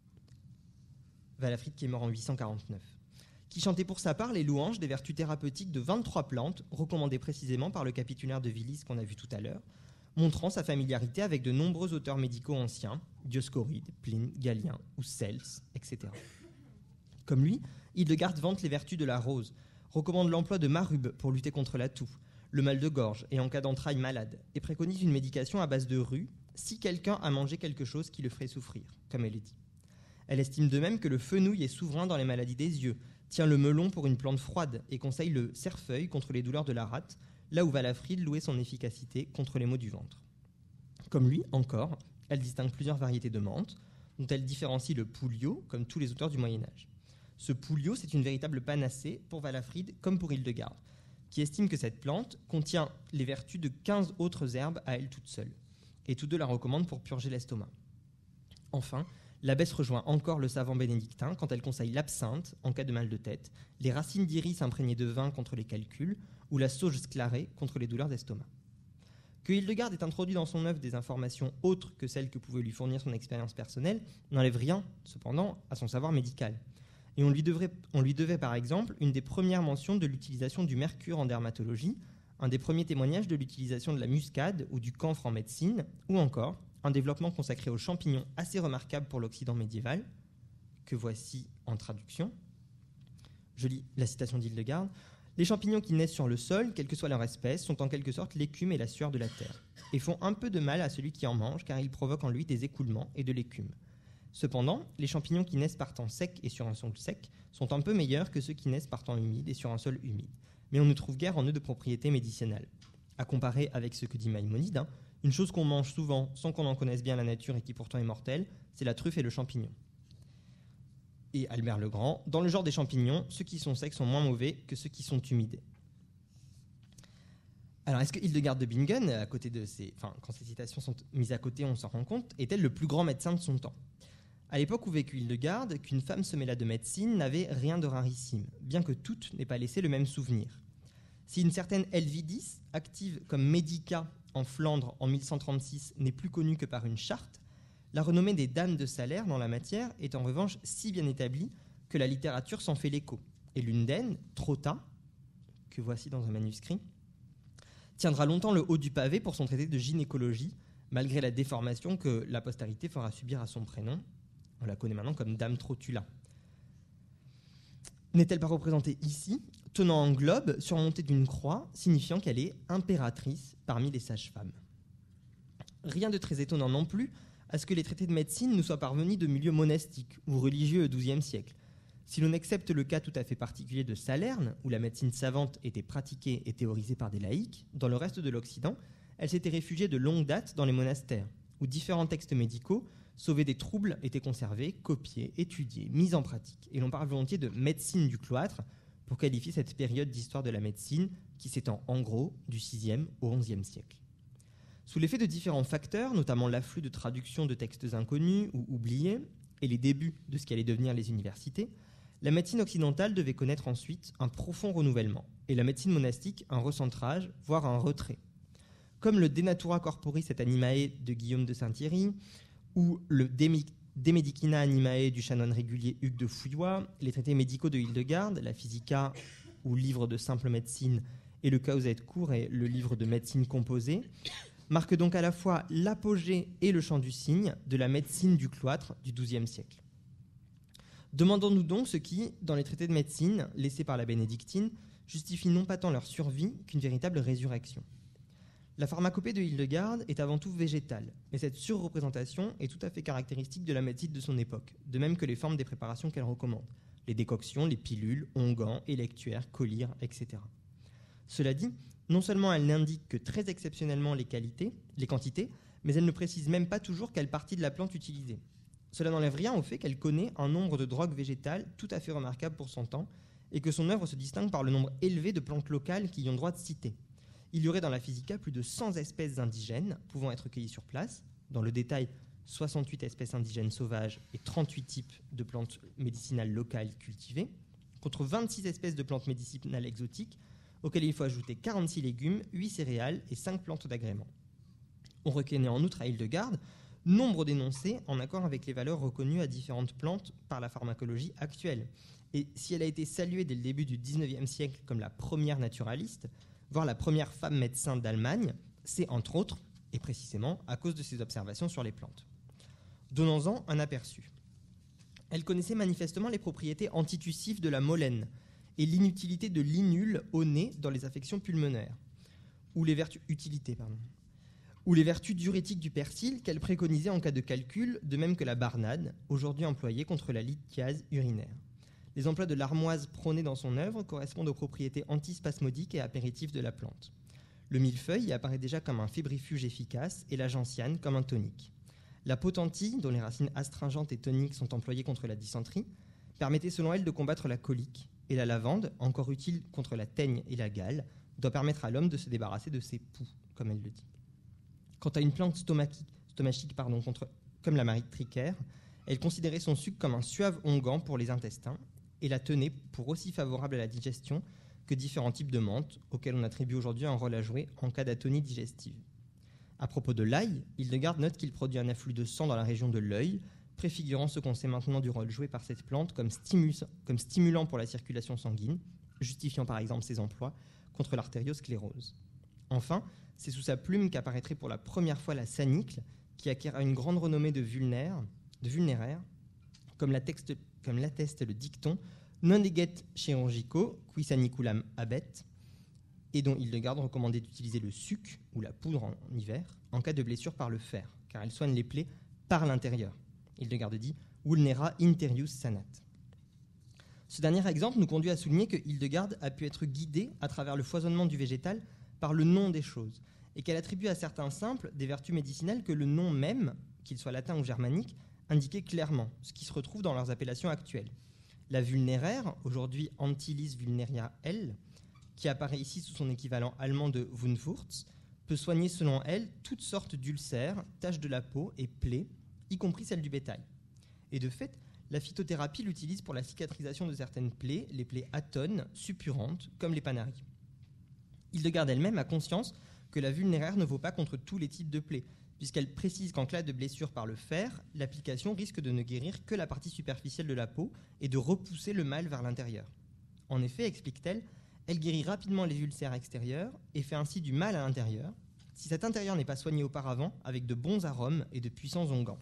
Walafrid qui est mort en huit cent quarante-neuf, qui chantait pour sa part les louanges des vertus thérapeutiques de vingt-trois plantes, recommandées précisément par le capitulaire de Vilis qu'on a vu tout à l'heure, montrant sa familiarité avec de nombreux auteurs médicaux anciens, Dioscoride, Pline, Galien ou Cels, et cetera. Comme lui, Hildegarde vante les vertus de la rose, recommande l'emploi de marube pour lutter contre la toux, le mal de gorge et en cas d'entrailles malades, et préconise une médication à base de rue si quelqu'un a mangé quelque chose qui le ferait souffrir, comme elle est dit. Elle estime de même que le fenouil est souverain dans les maladies des yeux, tient le melon pour une plante froide et conseille le cerfeuil contre les douleurs de la rate, là où Walafrid louait son efficacité contre les maux du ventre. Comme lui, encore, elle distingue plusieurs variétés de menthe, dont elle différencie le pouliot, comme tous les auteurs du Moyen-Âge. Ce pouliot, c'est une véritable panacée pour Walafrid comme pour Hildegarde, qui estime que cette plante contient les vertus de quinze autres herbes à elle toute seule, et tous deux la recommandent pour purger l'estomac. Enfin, l'abbesse rejoint encore le savant bénédictin quand elle conseille l'absinthe en cas de mal de tête, les racines d'iris imprégnées de vin contre les calculs ou la sauge sclarée contre les douleurs d'estomac. Que Hildegarde ait introduit dans son œuvre des informations autres que celles que pouvait lui fournir son expérience personnelle n'enlève rien, cependant, à son savoir médical. Et on lui, devrait, on lui devait par exemple une des premières mentions de l'utilisation du mercure en dermatologie, un des premiers témoignages de l'utilisation de la muscade ou du camphre en médecine, ou encore un développement consacré aux champignons assez remarquable pour l'Occident médiéval, que voici en traduction. Je lis la citation d'Hildegarde. « Les champignons qui naissent sur le sol, quelle que soit leur espèce, sont en quelque sorte l'écume et la sueur de la terre, et font un peu de mal à celui qui en mange, car ils provoquent en lui des écoulements et de l'écume. Cependant, les champignons qui naissent par temps sec et sur un sol sec sont un peu meilleurs que ceux qui naissent par temps humide et sur un sol humide, mais on ne trouve guère en eux de propriétés médicinales. À comparer avec ce que dit Maïmonide, hein, une chose qu'on mange souvent sans qu'on en connaisse bien la nature et qui pourtant est mortelle, c'est la truffe et le champignon. » Et Albert le Grand, « Dans le genre des champignons, ceux qui sont secs sont moins mauvais que ceux qui sont humides. » Alors, est-ce que Hildegarde de Bingen, à côté de ces, enfin, quand ces citations sont mises à côté, on s'en rend compte, est-elle le plus grand médecin de son temps ? À l'époque où vécut Hildegarde, qu'une femme se mêlât de médecine n'avait rien de rarissime, bien que toutes n'aient pas laissé le même souvenir. Si une certaine Helvidis, active comme médica en Flandre en mille cent trente-six, n'est plus connue que par une charte, la renommée des dames de Salers dans la matière est en revanche si bien établie que la littérature s'en fait l'écho. Et l'une d'elles, Trotta, que voici dans un manuscrit, tiendra longtemps le haut du pavé pour son traité de gynécologie, malgré la déformation que la postérité fera subir à son prénom. On la connaît maintenant comme Dame Trotula. N'est-elle pas représentée ici, tenant un globe surmonté d'une croix, signifiant qu'elle est impératrice parmi les sages-femmes. Rien de très étonnant non plus à ce que les traités de médecine nous soient parvenus de milieux monastiques ou religieux au douzième siècle. Si l'on accepte le cas tout à fait particulier de Salerne, où la médecine savante était pratiquée et théorisée par des laïcs, dans le reste de l'Occident, elle s'était réfugiée de longue date dans les monastères, où différents textes médicaux sauvés des troubles étaient conservés, copiés, étudiés, mis en pratique. Et l'on parle volontiers de médecine du cloître pour qualifier cette période d'histoire de la médecine qui s'étend en gros du sixième au onzième siècle. Sous l'effet de différents facteurs, notamment l'afflux de traductions de textes inconnus ou oubliés et les débuts de ce qu'allaient devenir les universités, la médecine occidentale devait connaître ensuite un profond renouvellement et la médecine monastique un recentrage, voire un retrait. Comme le De Natura Corporis et Animae de Guillaume de Saint-Thierry ou le De Medicina Animae du chanoine régulier Hugues de Fouillois, les traités médicaux de Hildegarde, la Physica ou livre de simple médecine et le Causa et Cours et le livre de médecine composée, marque donc à la fois l'apogée et le champ du cygne de la médecine du cloître du douzième siècle. Demandons-nous donc ce qui, dans les traités de médecine laissés par la bénédictine, justifie non pas tant leur survie qu'une véritable résurrection. La pharmacopée de Hildegarde est avant tout végétale, mais cette surreprésentation est tout à fait caractéristique de la médecine de son époque, de même que les formes des préparations qu'elle recommande, les décoctions, les pilules, onguents, électuaires, collyres, et cetera. Cela dit, non seulement elle n'indique que très exceptionnellement les qualités, les quantités, mais elle ne précise même pas toujours quelle partie de la plante utiliser. Cela n'enlève rien au fait qu'elle connaît un nombre de drogues végétales tout à fait remarquable pour son temps, et que son œuvre se distingue par le nombre élevé de plantes locales qui y ont droit de citer. Il y aurait dans la Physica plus de cent espèces indigènes pouvant être cueillies sur place. Dans le détail, soixante-huit espèces indigènes sauvages et trente-huit types de plantes médicinales locales cultivées, contre vingt-six espèces de plantes médicinales exotiques, auxquelles il faut ajouter quarante-six légumes, huit céréales et cinq plantes d'agrément. On reconnaît en outre à Hildegarde nombre d'énoncés en accord avec les valeurs reconnues à différentes plantes par la pharmacologie actuelle. Et si elle a été saluée dès le début du dix-neuvième siècle comme la première naturaliste, voire la première femme médecin d'Allemagne, c'est entre autres, et précisément, à cause de ses observations sur les plantes. Donnons-en un aperçu. Elle connaissait manifestement les propriétés antitussives de la molène et l'inutilité de l'inule au nez dans les affections pulmonaires, ou les vertus, utilité, pardon, ou les vertus diurétiques du persil qu'elle préconisait en cas de calcul, de même que la barnade, aujourd'hui employée contre la lithiase urinaire. Les emplois de l'armoise prônés dans son œuvre correspondent aux propriétés antispasmodiques et apéritives de la plante. Le millefeuille y apparaît déjà comme un fébrifuge efficace et la gentiane comme un tonique. La potentille, dont les racines astringentes et toniques sont employées contre la dysenterie, permettait selon elle de combattre la colique, et la lavande, encore utile contre la teigne et la gale, doit permettre à l'homme de se débarrasser de ses poux, comme elle le dit. Quant à une plante stomachique, stomachique pardon, contre, comme la marie-tricaire, elle considérait son suc comme un suave onguent pour les intestins, et la tenait pour aussi favorable à la digestion que différents types de menthes, auxquels on attribue aujourd'hui un rôle à jouer en cas d'atonie digestive. À propos de l'ail, Hildegarde note qu'il produit un afflux de sang dans la région de l'œil, préfigurant ce qu'on sait maintenant du rôle joué par cette plante comme, stimus, comme stimulant pour la circulation sanguine, justifiant par exemple ses emplois contre l'artériosclérose. Enfin, c'est sous sa plume qu'apparaîtrait pour la première fois la sanicle, qui acquérera une grande renommée de, vulnéraire, de vulnéraire, comme l'atteste, comme l'atteste le dicton « Non eget chirurgico, qui saniculam habet », et dont Hildegarde recommandait d'utiliser le suc, ou la poudre en hiver, en cas de blessure par le fer, car elle soigne les plaies par l'intérieur. Hildegarde dit « vulnera interius sanat ». Ce dernier exemple nous conduit à souligner que Hildegarde a pu être guidée à travers le foisonnement du végétal par le nom des choses, et qu'elle attribue à certains simples des vertus médicinales que le nom même, qu'il soit latin ou germanique, indiquait clairement, ce qui se retrouve dans leurs appellations actuelles. La vulnéraire, aujourd'hui Antilis vulneria L, qui apparaît ici sous son équivalent allemand de Wundwurz, peut soigner selon elle toutes sortes d'ulcères, taches de la peau et plaies, y compris celles du bétail. Et de fait, la phytothérapie l'utilise pour la cicatrisation de certaines plaies, les plaies atones, suppurantes, comme les panaries. Hildegarde elle-même a conscience que la vulnéraire ne vaut pas contre tous les types de plaies, puisqu'elle précise qu'en cas de blessure par le fer, l'application risque de ne guérir que la partie superficielle de la peau et de repousser le mal vers l'intérieur. En effet, explique-t-elle, elle guérit rapidement les ulcères extérieurs et fait ainsi du mal à l'intérieur, si cet intérieur n'est pas soigné auparavant avec de bons arômes et de puissants onguents.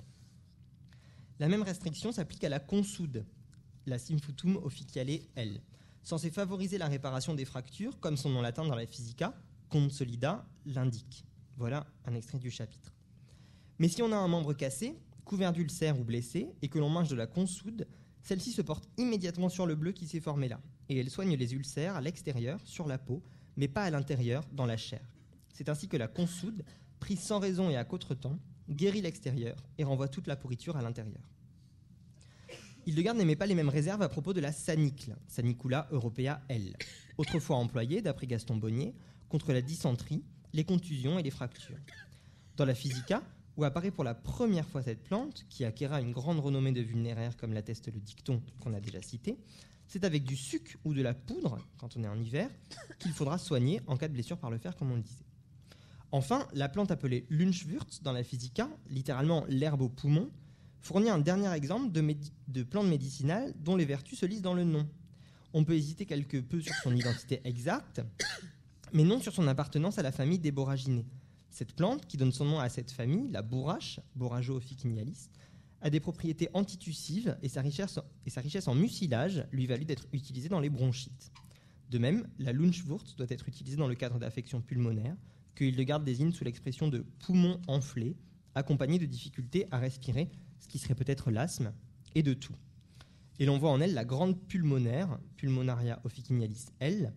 La même restriction s'applique à la consoude, la symphytum officiale L, censée favoriser la réparation des fractures, comme son nom latin dans la Physica, consolida, l'indique. Voilà un extrait du chapitre. Mais si on a un membre cassé, couvert d'ulcères ou blessé, et que l'on mange de la consoude, celle-ci se porte immédiatement sur le bleu qui s'est formé là, et elle soigne les ulcères à l'extérieur, sur la peau, mais pas à l'intérieur, dans la chair. C'est ainsi que la consoude, prise sans raison et à contretemps, guérit l'extérieur et renvoie toute la pourriture à l'intérieur. Hildegarde n'émet pas les mêmes réserves à propos de la sanicle, Sanicula europea L, autrefois employée, d'après Gaston Bonnier, contre la dysenterie, les contusions et les fractures. Dans la Physica, où apparaît pour la première fois cette plante, qui acquérera une grande renommée de vulnéraire comme l'atteste le dicton qu'on a déjà cité, c'est avec du suc ou de la poudre, quand on est en hiver, qu'il faudra soigner en cas de blessure par le fer, comme on le disait. Enfin, la plante appelée Lunchwurz dans la Physica, littéralement l'herbe au poumon, fournit un dernier exemple de, médi- de plante médicinale dont les vertus se lisent dans le nom. On peut hésiter quelque peu sur son identité exacte, mais non sur son appartenance à la famille des borraginés. Cette plante, qui donne son nom à cette famille, la bourrache, Borrago officinalis, a des propriétés antitussives et sa richesse, et sa richesse en mucilage lui valut d'être utilisée dans les bronchites. De même, la Lunchwurz doit être utilisée dans le cadre d'affections pulmonaires, que Hildegard désigne sous l'expression de poumons enflés, accompagnés de difficultés à respirer, ce qui serait peut-être l'asthme, et de toux. Et l'on voit en elle la grande pulmonaire, Pulmonaria officinalis L,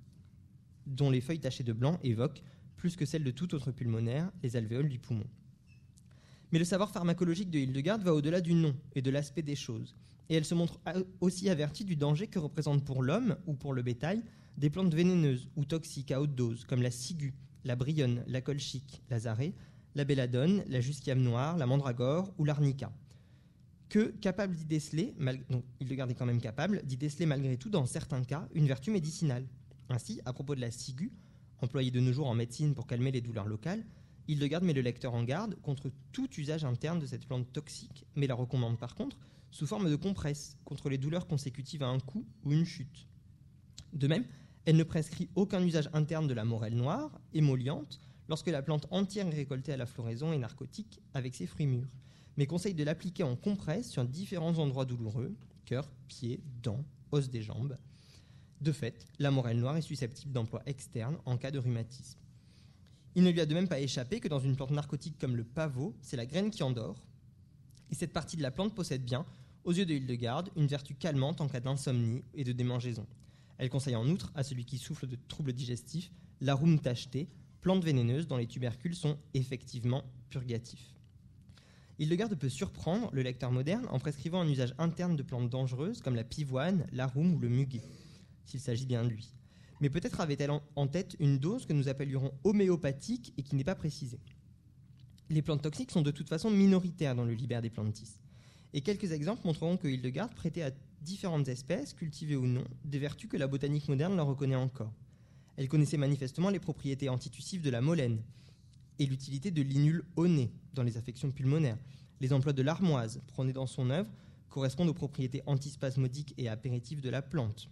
dont les feuilles tachées de blanc évoquent, plus que celles de toute autre pulmonaire, les alvéoles du poumon. Mais le savoir pharmacologique de Hildegard va au-delà du nom et de l'aspect des choses, et elle se montre aussi avertie du danger que représentent pour l'homme ou pour le bétail des plantes vénéneuses ou toxiques à haute dose, comme la ciguë, la brionne, la colchique, la zarée, la belladone, la jusquiame noire, la mandragore ou l'arnica. Que, capable d'y déceler, mal... donc Hildegard est quand même capable, d'y déceler malgré tout, dans certains cas, une vertu médicinale. Ainsi, à propos de la ciguë, employée de nos jours en médecine pour calmer les douleurs locales, Hildegard met le lecteur en garde contre tout usage interne de cette plante toxique, mais la recommande par contre sous forme de compresse contre les douleurs consécutives à un coup ou une chute. De même, elle ne prescrit aucun usage interne de la morelle noire, émolliente, lorsque la plante entière est récoltée à la floraison et narcotique avec ses fruits mûrs, mais conseille de l'appliquer en compresse sur différents endroits douloureux, cœur, pieds, dents, os des jambes. De fait, la morelle noire est susceptible d'emploi externe en cas de rhumatisme. Il ne lui a de même pas échappé que dans une plante narcotique comme le pavot, c'est la graine qui endort, et cette partie de la plante possède bien, aux yeux de Hildegard, une vertu calmante en cas d'insomnie et de démangeaison. Elle conseille en outre à celui qui souffre de troubles digestifs l'arum tacheté, plante vénéneuse dont les tubercules sont effectivement purgatifs. Hildegard peut surprendre le lecteur moderne en prescrivant un usage interne de plantes dangereuses comme la pivoine, l'arum ou le muguet, s'il s'agit bien de lui. Mais peut-être avait-elle en tête une dose que nous appellerions homéopathique et qui n'est pas précisée. Les plantes toxiques sont de toute façon minoritaires dans le Liber des Plantis. Et quelques exemples montreront que Hildegard prêtait à différentes espèces, cultivées ou non, des vertus que la botanique moderne leur reconnaît encore. Elle connaissait manifestement les propriétés antitussives de la molène et l'utilité de l'inul au nez dans les affections pulmonaires. Les emplois de l'armoise, prônés dans son œuvre, correspondent aux propriétés antispasmodiques et apéritives de la plante.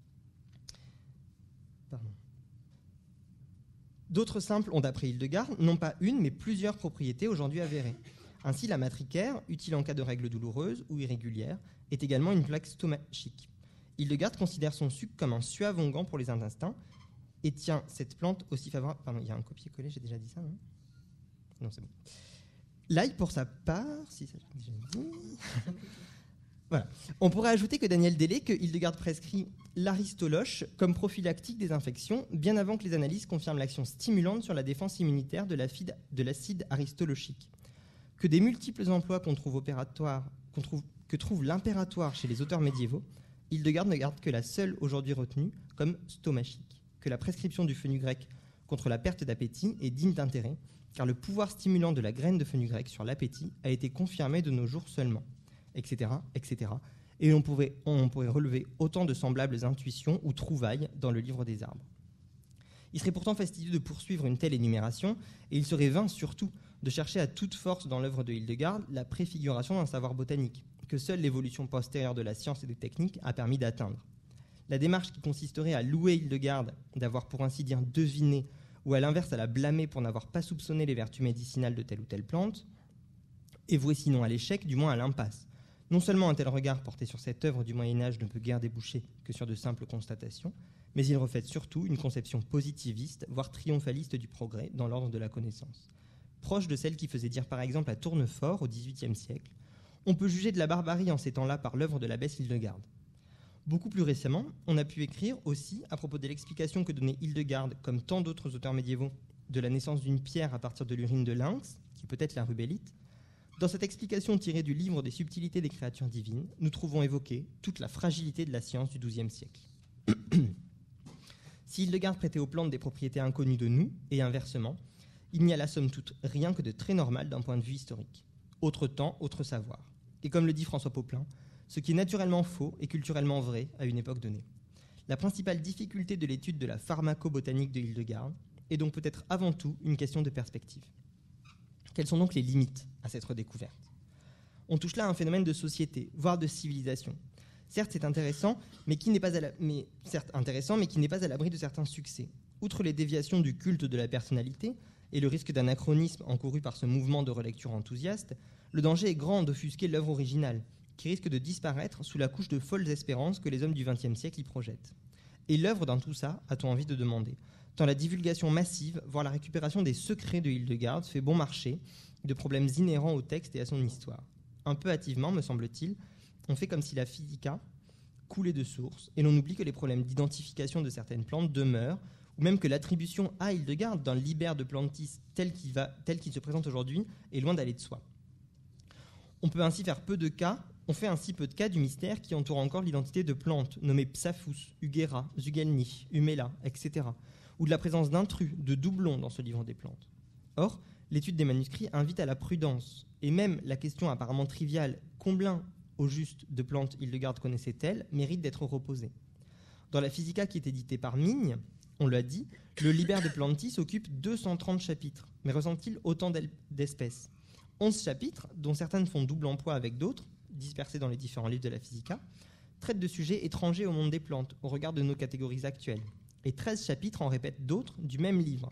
Pardon. D'autres simples ont, d'après Hildegard, non pas une, mais plusieurs propriétés aujourd'hui avérées. Ainsi, la matricaire, utile en cas de règles douloureuses ou irrégulières, est également une plaque stomachique. Hildegard considère son suc comme un suave onguent pour les intestins et tient cette plante aussi favorable... Pardon, il y a un copier-coller, j'ai déjà dit ça, non ? Non, c'est bon. L'ail, pour sa part... Si, ça j'ai déjà dit... Voilà. On pourrait ajouter que Daniel Delay, que Hildegard prescrit l'aristoloche comme prophylactique des infections, bien avant que les analyses confirment l'action stimulante sur la défense immunitaire de l'acide aristolochique. Que des multiples emplois qu'on trouve opératoires, qu'on trouve, que trouve l'impératoire chez les auteurs médiévaux, Hildegard ne garde que la seule aujourd'hui retenue comme stomachique. Que la prescription du fenugrec contre la perte d'appétit est digne d'intérêt, car le pouvoir stimulant de la graine de fenugrec sur l'appétit a été confirmé de nos jours seulement, et cetera, et cetera. Et on pourrait, on pourrait relever autant de semblables intuitions ou trouvailles dans le livre des arbres. Il serait pourtant fastidieux de poursuivre une telle énumération, et il serait vain surtout de chercher à toute force dans l'œuvre de Hildegard la préfiguration d'un savoir botanique, que seule l'évolution postérieure de la science et des techniques a permis d'atteindre. La démarche qui consisterait à louer Hildegard d'avoir pour ainsi dire deviné, ou à l'inverse à la blâmer pour n'avoir pas soupçonné les vertus médicinales de telle ou telle plante, est vouée sinon à l'échec, du moins à l'impasse. Non seulement un tel regard porté sur cette œuvre du Moyen-Âge ne peut guère déboucher que sur de simples constatations, mais il reflète surtout une conception positiviste, voire triomphaliste du progrès dans l'ordre de la connaissance. Proche de celle qui faisait dire par exemple à Tournefort au dix-huitième siècle, on peut juger de la barbarie en ces temps-là par l'œuvre de l'abbesse Hildegard. Beaucoup plus récemment, on a pu écrire aussi à propos de l'explication que donnait Hildegard, comme tant d'autres auteurs médiévaux, de la naissance d'une pierre à partir de l'urine de lynx, qui peut être la rubellite. Dans cette explication tirée du livre des subtilités des créatures divines, nous trouvons évoquée toute la fragilité de la science du douzième siècle. Si Hildegard prêtait aux plantes des propriétés inconnues de nous, et inversement, il n'y a la somme toute rien que de très normal d'un point de vue historique. Autre temps, autre savoir. Et comme le dit François Popelin, ce qui est naturellement faux est culturellement vrai à une époque donnée. La principale difficulté de l'étude de la pharmacobotanique de Hildegard est donc peut-être avant tout une question de perspective. Quelles sont donc les limites à cette redécouverte ? On touche là à un phénomène de société, voire de civilisation. Certes, c'est intéressant, mais qui n'est pas à la... mais... Certes, intéressant, mais qui n'est pas à l'abri de certains succès. Outre les déviations du culte de la personnalité et le risque d'anachronisme encouru par ce mouvement de relecture enthousiaste, le danger est grand d'offusquer l'œuvre originale, qui risque de disparaître sous la couche de folles espérances que les hommes du vingtième siècle y projettent. Et l'œuvre dans tout ça, a-t-on envie de demander, tant la divulgation massive, voire la récupération des secrets de Hildegarde fait bon marché de problèmes inhérents au texte et à son histoire. Un peu hâtivement, me semble-t-il, on fait comme si la Physica coulait de source, et l'on oublie que les problèmes d'identification de certaines plantes demeurent, ou même que l'attribution à Hildegarde d'un Liber de Plantis tel qu'il, va, tel qu'il se présente aujourd'hui est loin d'aller de soi. On peut ainsi faire peu de cas, on fait ainsi peu de cas du mystère qui entoure encore l'identité de plantes nommées Psaphus, Ugera, Zugelni, Humela, et cetera, ou de la présence d'intrus, de doublons dans ce livre des plantes. Or, l'étude des manuscrits invite à la prudence, et même la question apparemment triviale « combien au juste de plantes Hildegarde connaissait-elle » mérite d'être reposée. Dans la Physica qui est éditée par Migne, on l'a dit, le Liber de Plantis occupe deux cent trente chapitres, mais ressent-il autant d'espèces ? onze chapitres, dont certaines font double emploi avec d'autres, dispersés dans les différents livres de la Physica, traitent de sujets étrangers au monde des plantes, au regard de nos catégories actuelles, et treize chapitres en répètent d'autres du même livre.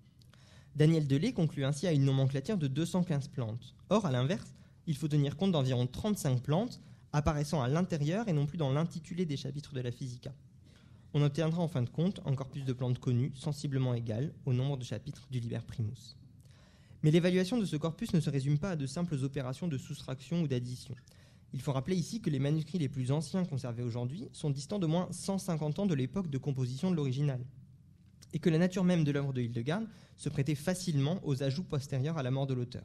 Daniel Delay conclut ainsi à une nomenclature de deux cent quinze plantes. Or, à l'inverse, il faut tenir compte d'environ trente-cinq plantes apparaissant à l'intérieur et non plus dans l'intitulé des chapitres de la Physica. On obtiendra en fin de compte encore plus de plantes connues, sensiblement égales au nombre de chapitres du Liber Primus. Mais l'évaluation de ce corpus ne se résume pas à de simples opérations de soustraction ou d'addition. Il faut rappeler ici que les manuscrits les plus anciens conservés aujourd'hui sont distants d'au moins cent cinquante ans de l'époque de composition de l'original, et que la nature même de l'œuvre de Hildegarde se prêtait facilement aux ajouts postérieurs à la mort de l'auteur.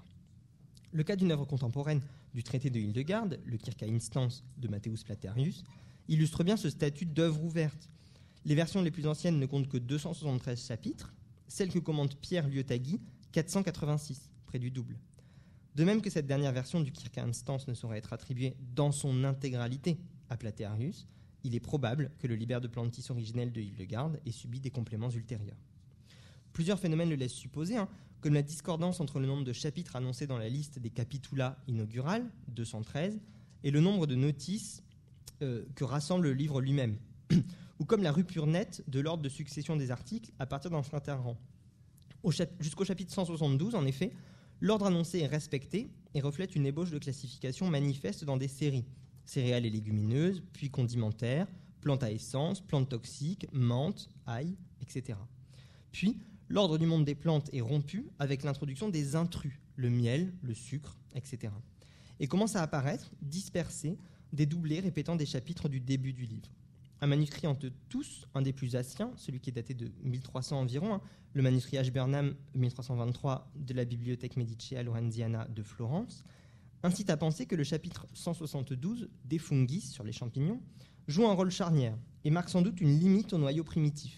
Le cas d'une œuvre contemporaine du traité de Hildegarde, le Circa Instans de Matthäus Platerius, illustre bien ce statut d'œuvre ouverte. Les versions les plus anciennes ne comptent que deux cent soixante-treize chapitres, celle que commente Pierre Liotagui, quatre cent quatre-vingt-six, près du double. De même que cette dernière version du Circa Instans ne saurait être attribuée dans son intégralité à Platerius, il est probable que le Liber de Plantis originel de Hildegarde ait subi des compléments ultérieurs. Plusieurs phénomènes le laissent supposer, hein, comme la discordance entre le nombre de chapitres annoncés dans la liste des capitula inaugurales, deux cent treize, et le nombre de notices euh, que rassemble le livre lui-même, ou comme la rupture nette de l'ordre de succession des articles à partir d'un certain rang. Au chap- jusqu'au chapitre cent soixante-douze, en effet, l'ordre annoncé est respecté et reflète une ébauche de classification manifeste dans des séries, céréales et légumineuses, puis condimentaires, plantes à essence, plantes toxiques, menthe, ail, et cetera. Puis, l'ordre du monde des plantes est rompu avec l'introduction des intrus, le miel, le sucre, et cetera. Et commence à apparaître, dispersés, des doublés répétant des chapitres du début du livre. Un manuscrit entre tous, un des plus anciens, celui qui est daté de mille trois cents environ, hein, le manuscrit Ashburnham mille trois cent vingt-trois de la Bibliothèque Medicea Lorenziana de Florence, incite à penser que le chapitre cent soixante-douze, des fungis sur les champignons, joue un rôle charnière et marque sans doute une limite au noyau primitif.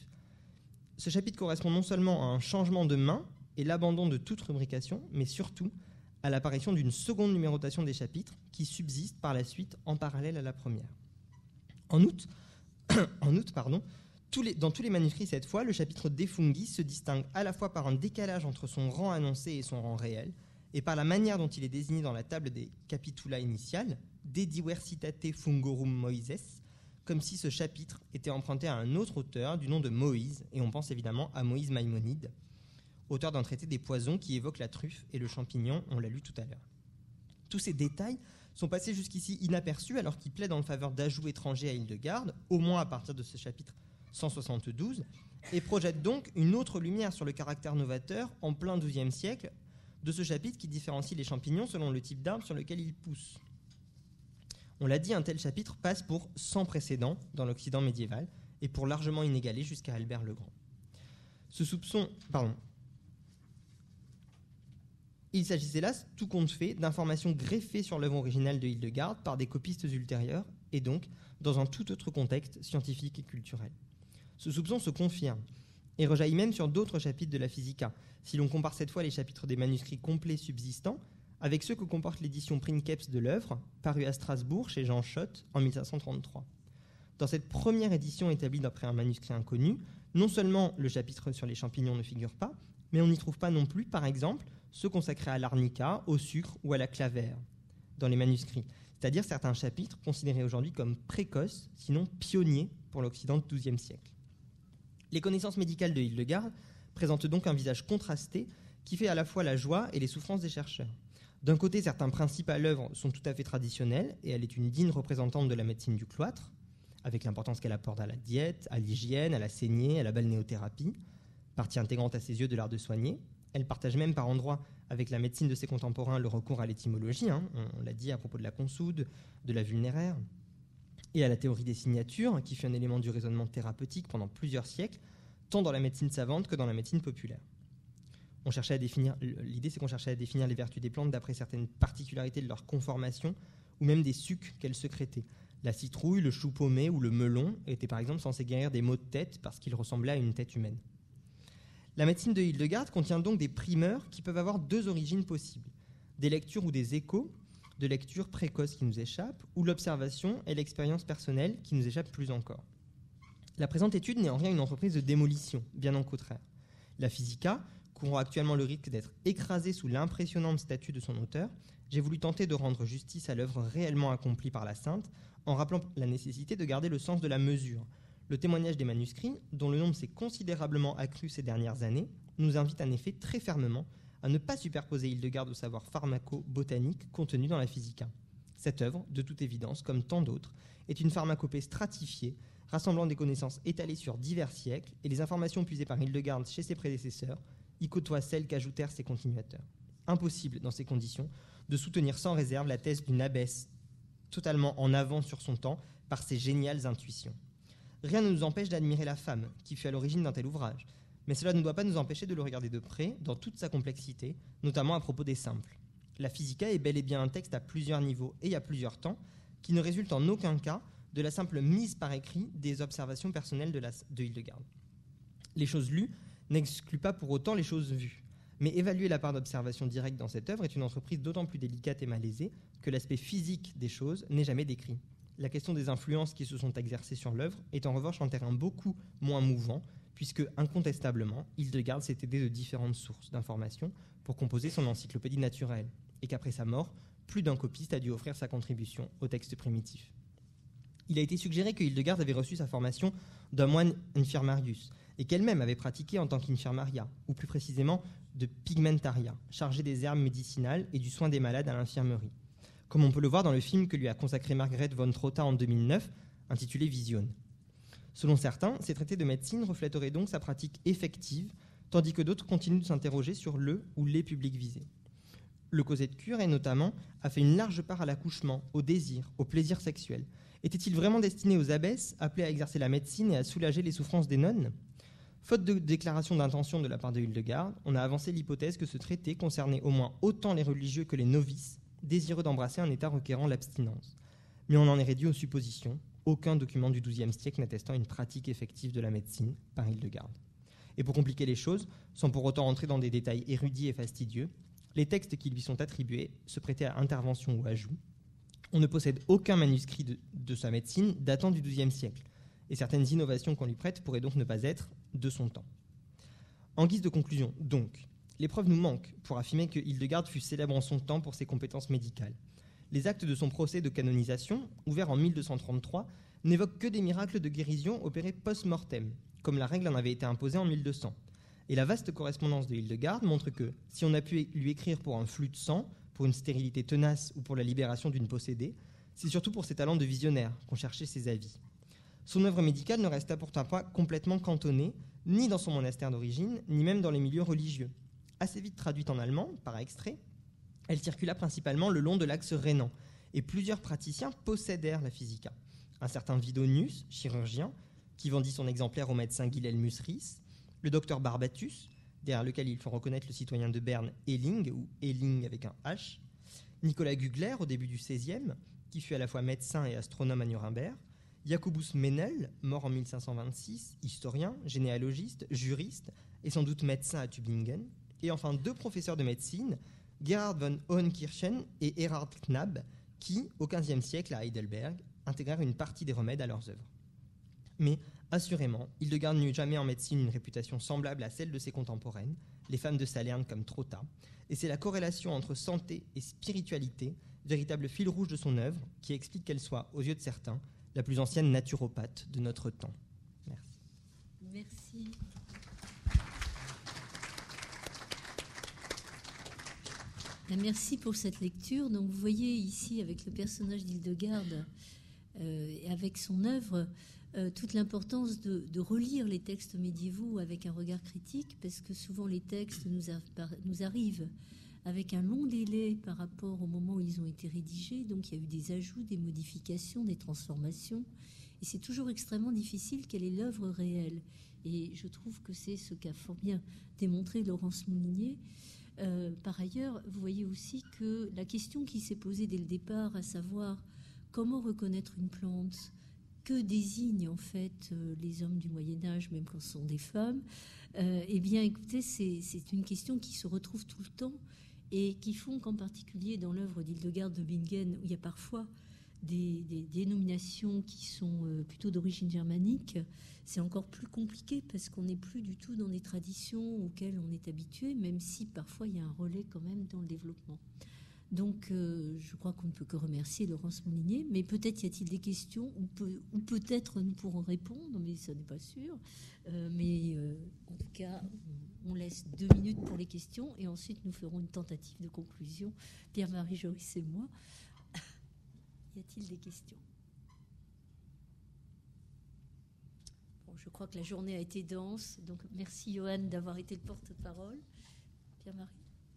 Ce chapitre correspond non seulement à un changement de main et l'abandon de toute rubrication, mais surtout à l'apparition d'une seconde numérotation des chapitres qui subsiste par la suite en parallèle à la première. En outre, en outre pardon, tous les, dans tous les manuscrits cette fois, le chapitre des fungis se distingue à la fois par un décalage entre son rang annoncé et son rang réel, et par la manière dont il est désigné dans la table des capitula initiales, De diversitate fungorum Moises, comme si ce chapitre était emprunté à un autre auteur du nom de Moïse, et on pense évidemment à Moïse Maïmonide, auteur d'un traité des poisons qui évoque la truffe et le champignon, on l'a lu tout à l'heure. Tous ces détails sont passés jusqu'ici inaperçus alors qu'ils plaident en faveur d'ajouts étrangers à Hildegarde, au moins à partir de ce chapitre cent soixante-douze, et projettent donc une autre lumière sur le caractère novateur en plein douzième siècle de ce chapitre qui différencie les champignons selon le type d'arbre sur lequel ils poussent. On l'a dit, un tel chapitre passe pour sans précédent dans l'Occident médiéval et pour largement inégalé jusqu'à Albert le Grand. Ce soupçon, pardon, il s'agissait là, tout compte fait, d'informations greffées sur l'œuvre originale de Hildegarde par des copistes ultérieurs et donc dans un tout autre contexte scientifique et culturel. Ce soupçon se confirme et rejaillit même sur d'autres chapitres de la Physica, si l'on compare cette fois les chapitres des manuscrits complets subsistants avec ceux que comporte l'édition Princeps de l'œuvre, parue à Strasbourg chez Jean Schott en mille cinq cent trente-trois. Dans cette première édition établie d'après un manuscrit inconnu, non seulement le chapitre sur les champignons ne figure pas, mais on n'y trouve pas non plus, par exemple, ceux consacrés à l'arnica, au sucre ou à la clavère dans les manuscrits, c'est-à-dire certains chapitres considérés aujourd'hui comme précoces, sinon pionniers pour l'Occident du douzième siècle. Les connaissances médicales de Hildegarde présentent donc un visage contrasté qui fait à la fois la joie et les souffrances des chercheurs. D'un côté, certains principes à l'œuvre sont tout à fait traditionnels et elle est une digne représentante de la médecine du cloître, avec l'importance qu'elle apporte à la diète, à l'hygiène, à la saignée, à la balnéothérapie, partie intégrante à ses yeux de l'art de soigner. Elle partage même par endroits avec la médecine de ses contemporains le recours à l'étymologie, hein, on l'a dit à propos de la consoude, de la vulnéraire, et à la théorie des signatures, qui fut un élément du raisonnement thérapeutique pendant plusieurs siècles, tant dans la médecine savante que dans la médecine populaire. On cherchait à définir, l'idée, c'est qu'on cherchait à définir les vertus des plantes d'après certaines particularités de leur conformation, ou même des sucs qu'elles sécrétaient. La citrouille, le chou paumé ou le melon étaient par exemple censés guérir des maux de tête parce qu'ils ressemblaient à une tête humaine. La médecine de Hildegarde contient donc des primeurs qui peuvent avoir deux origines possibles. Des lectures ou des échos, de lectures précoces qui nous échappent, ou l'observation et l'expérience personnelle qui nous échappent plus encore. La présente étude n'est en rien une entreprise de démolition, bien au contraire. La Physica courant actuellement le risque d'être écrasée sous l'impressionnante statue de son auteur, j'ai voulu tenter de rendre justice à l'œuvre réellement accomplie par la sainte, en rappelant la nécessité de garder le sens de la mesure. Le témoignage des manuscrits, dont le nombre s'est considérablement accru ces dernières années, nous invite en effet très fermement à ne pas superposer Hildegarde au savoir pharmaco-botanique contenu dans la Physica. Cette œuvre, de toute évidence, comme tant d'autres, est une pharmacopée stratifiée, rassemblant des connaissances étalées sur divers siècles, et les informations puisées par Hildegarde chez ses prédécesseurs y côtoient celles qu'ajoutèrent ses continuateurs. Impossible, dans ces conditions, de soutenir sans réserve la thèse d'une abbesse totalement en avance sur son temps par ses géniales intuitions. Rien ne nous empêche d'admirer la femme qui fut à l'origine d'un tel ouvrage, mais cela ne doit pas nous empêcher de le regarder de près, dans toute sa complexité, notamment à propos des simples. La Physica est bel et bien un texte à plusieurs niveaux et à plusieurs temps, qui ne résulte en aucun cas de la simple mise par écrit des observations personnelles de, la, de Hildegarde. Les choses lues n'excluent pas pour autant les choses vues, mais évaluer la part d'observation directe dans cette œuvre est une entreprise d'autant plus délicate et malaisée que l'aspect physique des choses n'est jamais décrit. La question des influences qui se sont exercées sur l'œuvre est en revanche un terrain beaucoup moins mouvant, puisque, incontestablement, Hildegarde s'est aidé de différentes sources d'informations pour composer son encyclopédie naturelle, et qu'après sa mort, plus d'un copiste a dû offrir sa contribution au texte primitif. Il a été suggéré que Hildegarde avait reçu sa formation d'un moine infirmarius, et qu'elle-même avait pratiqué en tant qu'infirmaria, ou plus précisément de pigmentaria, chargée des herbes médicinales et du soin des malades à l'infirmerie, comme on peut le voir dans le film que lui a consacré Margaret von Trotta en deux mille neuf, intitulé Vision. Selon certains, ces traités de médecine reflèteraient donc sa pratique effective, tandis que d'autres continuent de s'interroger sur le ou les publics visés. Le causé de cure, et notamment, a fait une large part à l'accouchement, au désir, au plaisir sexuel. Était-il vraiment destiné aux abbesses, appelées à exercer la médecine et à soulager les souffrances des nonnes ? Faute de déclaration d'intention de la part de Hildegarde, on a avancé l'hypothèse que ce traité concernait au moins autant les religieux que les novices, désireux d'embrasser un état requérant l'abstinence. Mais on en est réduit aux suppositions, aucun document du douzième siècle n'attestant une pratique effective de la médecine par Hildegarde. Et pour compliquer les choses, sans pour autant entrer dans des détails érudits et fastidieux, les textes qui lui sont attribués se prêtaient à intervention ou ajout. On ne possède aucun manuscrit de, de sa médecine datant du douzième siècle, et certaines innovations qu'on lui prête pourraient donc ne pas être de son temps. En guise de conclusion, donc, les preuves nous manquent pour affirmer que Hildegarde fut célèbre en son temps pour ses compétences médicales. Les actes de son procès de canonisation, ouvert en mille deux cent trente-trois, n'évoquent que des miracles de guérison opérés post-mortem, comme la règle en avait été imposée en mille deux cents. Et la vaste correspondance de Hildegarde montre que, si on a pu lui écrire pour un flux de sang, pour une stérilité tenace ou pour la libération d'une possédée, c'est surtout pour ses talents de visionnaire qu'on cherchait ses avis. Son œuvre médicale ne resta pourtant pas complètement cantonnée, ni dans son monastère d'origine, ni même dans les milieux religieux. Assez vite traduite en allemand, par extrait, elle circula principalement le long de l'axe rhénan, et plusieurs praticiens possédèrent la Physica. Un certain Vidonius, chirurgien, qui vendit son exemplaire au médecin Guilhelmus Rhys, le docteur Barbatus, derrière lequel il faut reconnaître le citoyen de Berne Helling, ou Helling avec un H, Nicolas Gugler au début du seizième, qui fut à la fois médecin et astronome à Nuremberg, Jacobus Mennel, mort en mille cinq cent vingt-six, historien, généalogiste, juriste et sans doute médecin à Tübingen, et enfin deux professeurs de médecine, Gerhard von Hohenkirchen et Erhard Knapp, qui, au quinzième siècle à Heidelberg, intégrèrent une partie des remèdes à leurs œuvres. Mais, assurément, Hildegarde n'eut jamais en médecine une réputation semblable à celle de ses contemporaines, les femmes de Salerne comme Trotta, et c'est la corrélation entre santé et spiritualité, véritable fil rouge de son œuvre, qui explique qu'elle soit, aux yeux de certains, la plus ancienne naturopathe de notre temps. Merci. Merci. Merci pour cette lecture. Donc, vous voyez ici, avec le personnage d'Hildegarde euh, et avec son œuvre, euh, toute l'importance de, de relire les textes médiévaux avec un regard critique, parce que souvent les textes nous, a, nous arrivent avec un long délai par rapport au moment où ils ont été rédigés. Donc, il y a eu des ajouts, des modifications, des transformations. Et c'est toujours extrêmement difficile quelle est l'œuvre réelle. Et je trouve que c'est ce qu'a fort bien démontré Laurence Moulinier. Euh, par ailleurs, vous voyez aussi que la question qui s'est posée dès le départ, à savoir comment reconnaître une plante, que désignent en fait euh, les hommes du Moyen-Âge, même quand ce sont des femmes, euh, eh bien, écoutez, c'est, c'est une question qui se retrouve tout le temps et qui font qu'en particulier dans l'œuvre d'Hildegarde de Bingen, où il y a parfois des, des dénominations qui sont euh, plutôt d'origine germanique, c'est encore plus compliqué parce qu'on n'est plus du tout dans des traditions auxquelles on est habitué, même si parfois il y a un relais quand même dans le développement. Donc euh, je crois qu'on ne peut que remercier Laurence Moulinier, mais peut-être y a-t-il des questions, ou, peut, ou peut-être nous pourrons répondre, mais ça n'est pas sûr. Euh, mais euh, en tout cas, on laisse deux minutes pour les questions et ensuite nous ferons une tentative de conclusion, Pierre-Marie Joris et moi. Y a-t-il des questions ? Bon, je crois que la journée a été dense, donc merci Johan d'avoir été le porte-parole. Pierre-Marie ?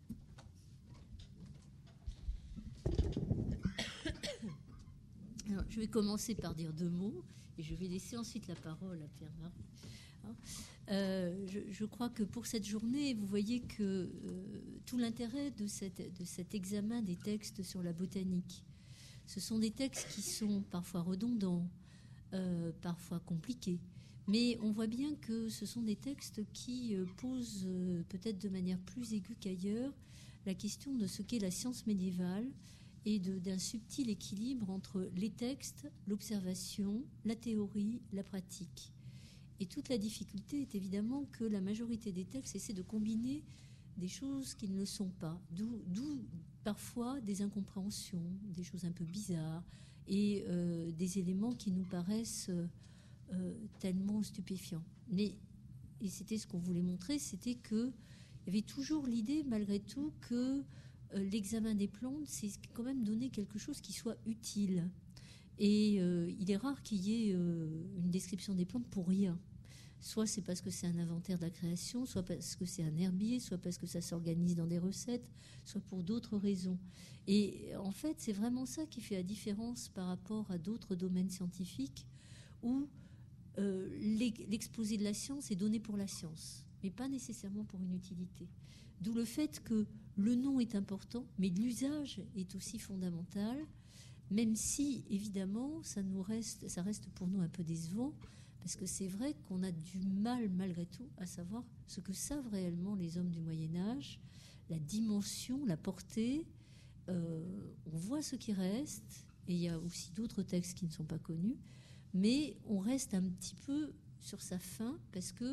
Alors, je vais commencer par dire deux mots et je vais laisser ensuite la parole à Pierre-Marie. Hein euh, je, je crois que pour cette journée, vous voyez que euh, tout l'intérêt de, cette, de cet examen des textes sur la botanique, ce sont des textes qui sont parfois redondants, euh, parfois compliqués, mais on voit bien que ce sont des textes qui euh, posent euh, peut-être de manière plus aiguë qu'ailleurs la question de ce qu'est la science médiévale et de, d'un subtil équilibre entre les textes, l'observation, la théorie, la pratique. Et toute la difficulté est évidemment que la majorité des textes essaient de combiner des choses qui ne le sont pas, d'où, d'où parfois des incompréhensions, des choses un peu bizarres et euh, des éléments qui nous paraissent euh, tellement stupéfiants. Mais, et c'était ce qu'on voulait montrer, c'était qu'il y avait toujours l'idée, malgré tout, que euh, l'examen des plantes, c'est quand même donner quelque chose qui soit utile. Et euh, il est rare qu'il y ait euh, une description des plantes pour rien. Soit c'est parce que c'est un inventaire de la création, soit parce que c'est un herbier, soit parce que ça s'organise dans des recettes, soit pour d'autres raisons. Et en fait, c'est vraiment ça qui fait la différence par rapport à d'autres domaines scientifiques où euh, l'exposé de la science est donné pour la science, mais pas nécessairement pour une utilité. D'où le fait que le nom est important, mais l'usage est aussi fondamental, même si, évidemment, ça, nous reste, ça reste pour nous un peu décevant, parce que c'est vrai qu'on a du mal, malgré tout, à savoir ce que savent réellement les hommes du Moyen-Âge, la dimension, la portée. Euh, on voit ce qui reste, et il y a aussi d'autres textes qui ne sont pas connus, mais on reste un petit peu sur sa faim, parce que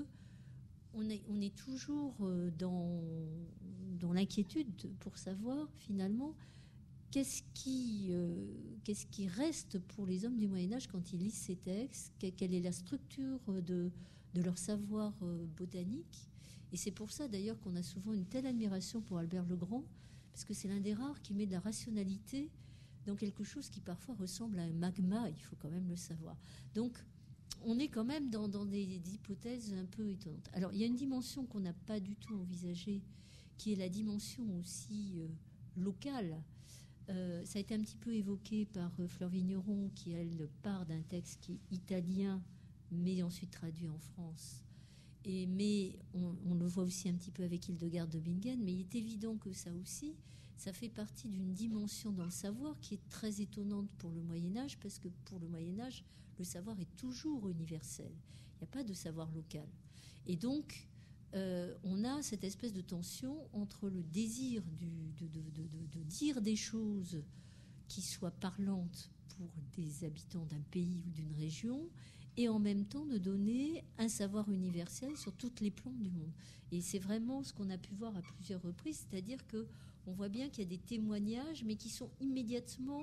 on est, on est toujours dans, dans l'inquiétude pour savoir, finalement, Qu'est-ce qui, euh, qu'est-ce qui reste pour les hommes du Moyen-Âge quand ils lisent ces textes ? Quelle est la structure de, de leur savoir euh, botanique ? Et c'est pour ça d'ailleurs qu'on a souvent une telle admiration pour Albert le Grand, parce que c'est l'un des rares qui met de la rationalité dans quelque chose qui parfois ressemble à un magma, il faut quand même le savoir. Donc on est quand même dans, dans des, des hypothèses un peu étonnantes. Alors il y a une dimension qu'on n'a pas du tout envisagée, qui est la dimension aussi euh, locale. Euh, ça a été un petit peu évoqué par euh, Fleur Vigneron, qui, elle, part d'un texte qui est italien, mais ensuite traduit en France. Et, mais on, on le voit aussi un petit peu avec Hildegarde de Bingen, mais il est évident que ça aussi, ça fait partie d'une dimension dans le savoir qui est très étonnante pour le Moyen-Âge, parce que pour le Moyen-Âge, le savoir est toujours universel. Il n'y a pas de savoir local. Et donc, Euh, on a cette espèce de tension entre le désir du, de, de, de, de, de dire des choses qui soient parlantes pour des habitants d'un pays ou d'une région, et en même temps de donner un savoir universel sur toutes les plantes du monde. Et c'est vraiment ce qu'on a pu voir à plusieurs reprises, c'est-à-dire qu'on voit bien qu'il y a des témoignages, mais qui sont immédiatement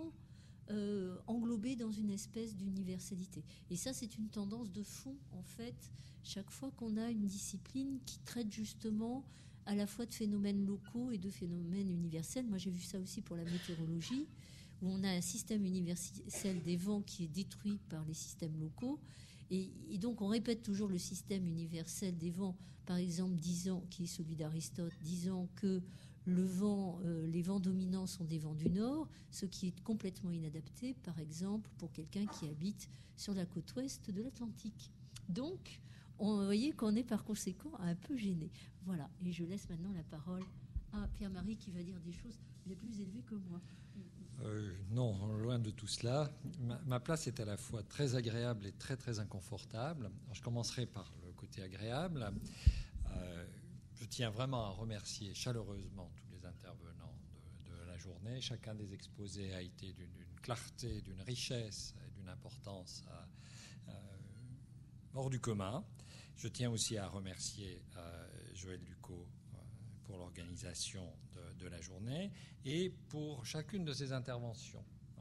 euh, englobés dans une espèce d'universalité. Et ça, c'est une tendance de fond, en fait, chaque fois qu'on a une discipline qui traite justement à la fois de phénomènes locaux et de phénomènes universels. Moi, j'ai vu ça aussi pour la météorologie, où on a un système universel des vents qui est détruit par les systèmes locaux. Et, et donc, on répète toujours le système universel des vents, par exemple, disant, qui est celui d'Aristote, disant que le vent, euh, les vents dominants sont des vents du nord, ce qui est complètement inadapté, par exemple, pour quelqu'un qui habite sur la côte ouest de l'Atlantique. Donc, on, vous voyez qu'on est par conséquent un peu gêné. Voilà, et je laisse maintenant la parole à Pierre-Marie qui va dire des choses bien plus élevées que moi. Euh, non, loin de tout cela. Ma, ma place est à la fois très agréable et très très inconfortable. Alors, je commencerai par le côté agréable. Euh, je tiens vraiment à remercier chaleureusement tous les intervenants de, de la journée. Chacun des exposés a été d'une, d'une clarté, d'une richesse et d'une importance euh, euh, hors du commun. Je tiens aussi à remercier euh, Joël Ducos euh, pour l'organisation de, de la journée et pour chacune de ses interventions, euh,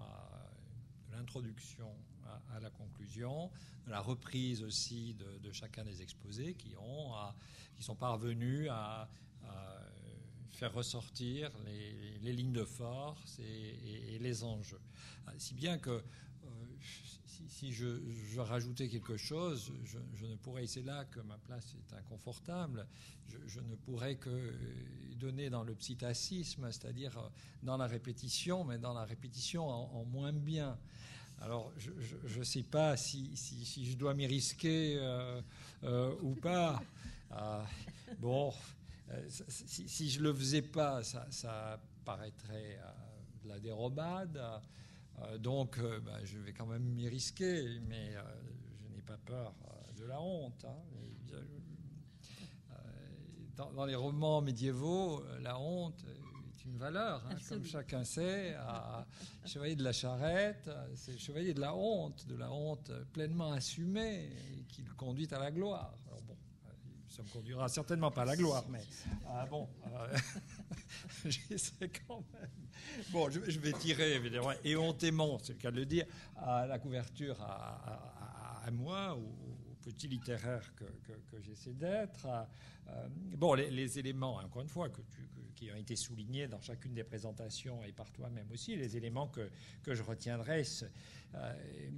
de l'introduction à, à la conclusion, de la reprise aussi de, de chacun des exposés qui, ont, à, qui sont parvenus à, à faire ressortir les, les lignes de force et, et, et les enjeux. Si bien que Si, si je, je rajoutais quelque chose, je, je ne pourrais, et c'est là que ma place est inconfortable, je, je ne pourrais que donner dans le psittacisme, c'est-à-dire dans la répétition, mais dans la répétition en, en moins bien. Alors, je ne sais pas si, si, si je dois m'y risquer euh, euh, ou pas. Euh, bon, euh, si, si je ne le faisais pas, ça, ça paraîtrait euh, de la dérobade. Euh, donc, euh, bah, je vais quand même m'y risquer, mais euh, je n'ai pas peur euh, de la honte. Hein. Et, euh, dans, dans les romans médiévaux, la honte est une valeur, hein, comme chacun sait. À, à Chevalier de la Charrette, c'est le chevalier de la honte, de la honte pleinement assumée, et qui le conduit à la gloire. Alors bon, ça ne me conduira certainement pas à la gloire, mais ah bon, euh, j'essaie quand même. Bon, je, je vais tirer, évidemment, éhontément, c'est le cas de le dire, à la couverture à, à, à moi, au, au petit littéraire que, que, que j'essaie d'être. Euh, bon, les, les éléments, encore une fois, que tu, que, qui ont été soulignés dans chacune des présentations et par toi-même aussi, les éléments que, que je retiendrai, ce, euh,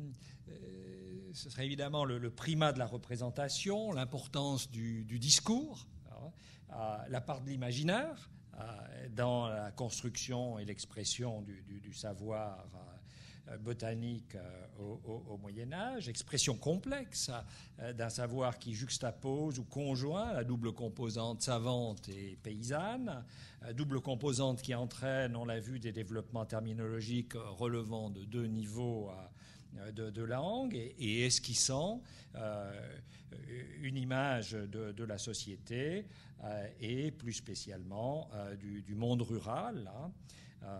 euh, ce serait évidemment le, le primat de la représentation, l'importance du, du discours, hein, euh, la part de l'imaginaire, dans la construction et l'expression du, du, du savoir euh, botanique euh, au, au, au Moyen-Âge, expression complexe euh, d'un savoir qui juxtapose ou conjoint la double composante savante et paysanne, euh, double composante qui entraîne, on l'a vu, des développements terminologiques relevant de deux niveaux euh, de, de langue et, et esquissant euh, une image de, de la société euh, et plus spécialement euh, du, du monde rural. Hein. Euh,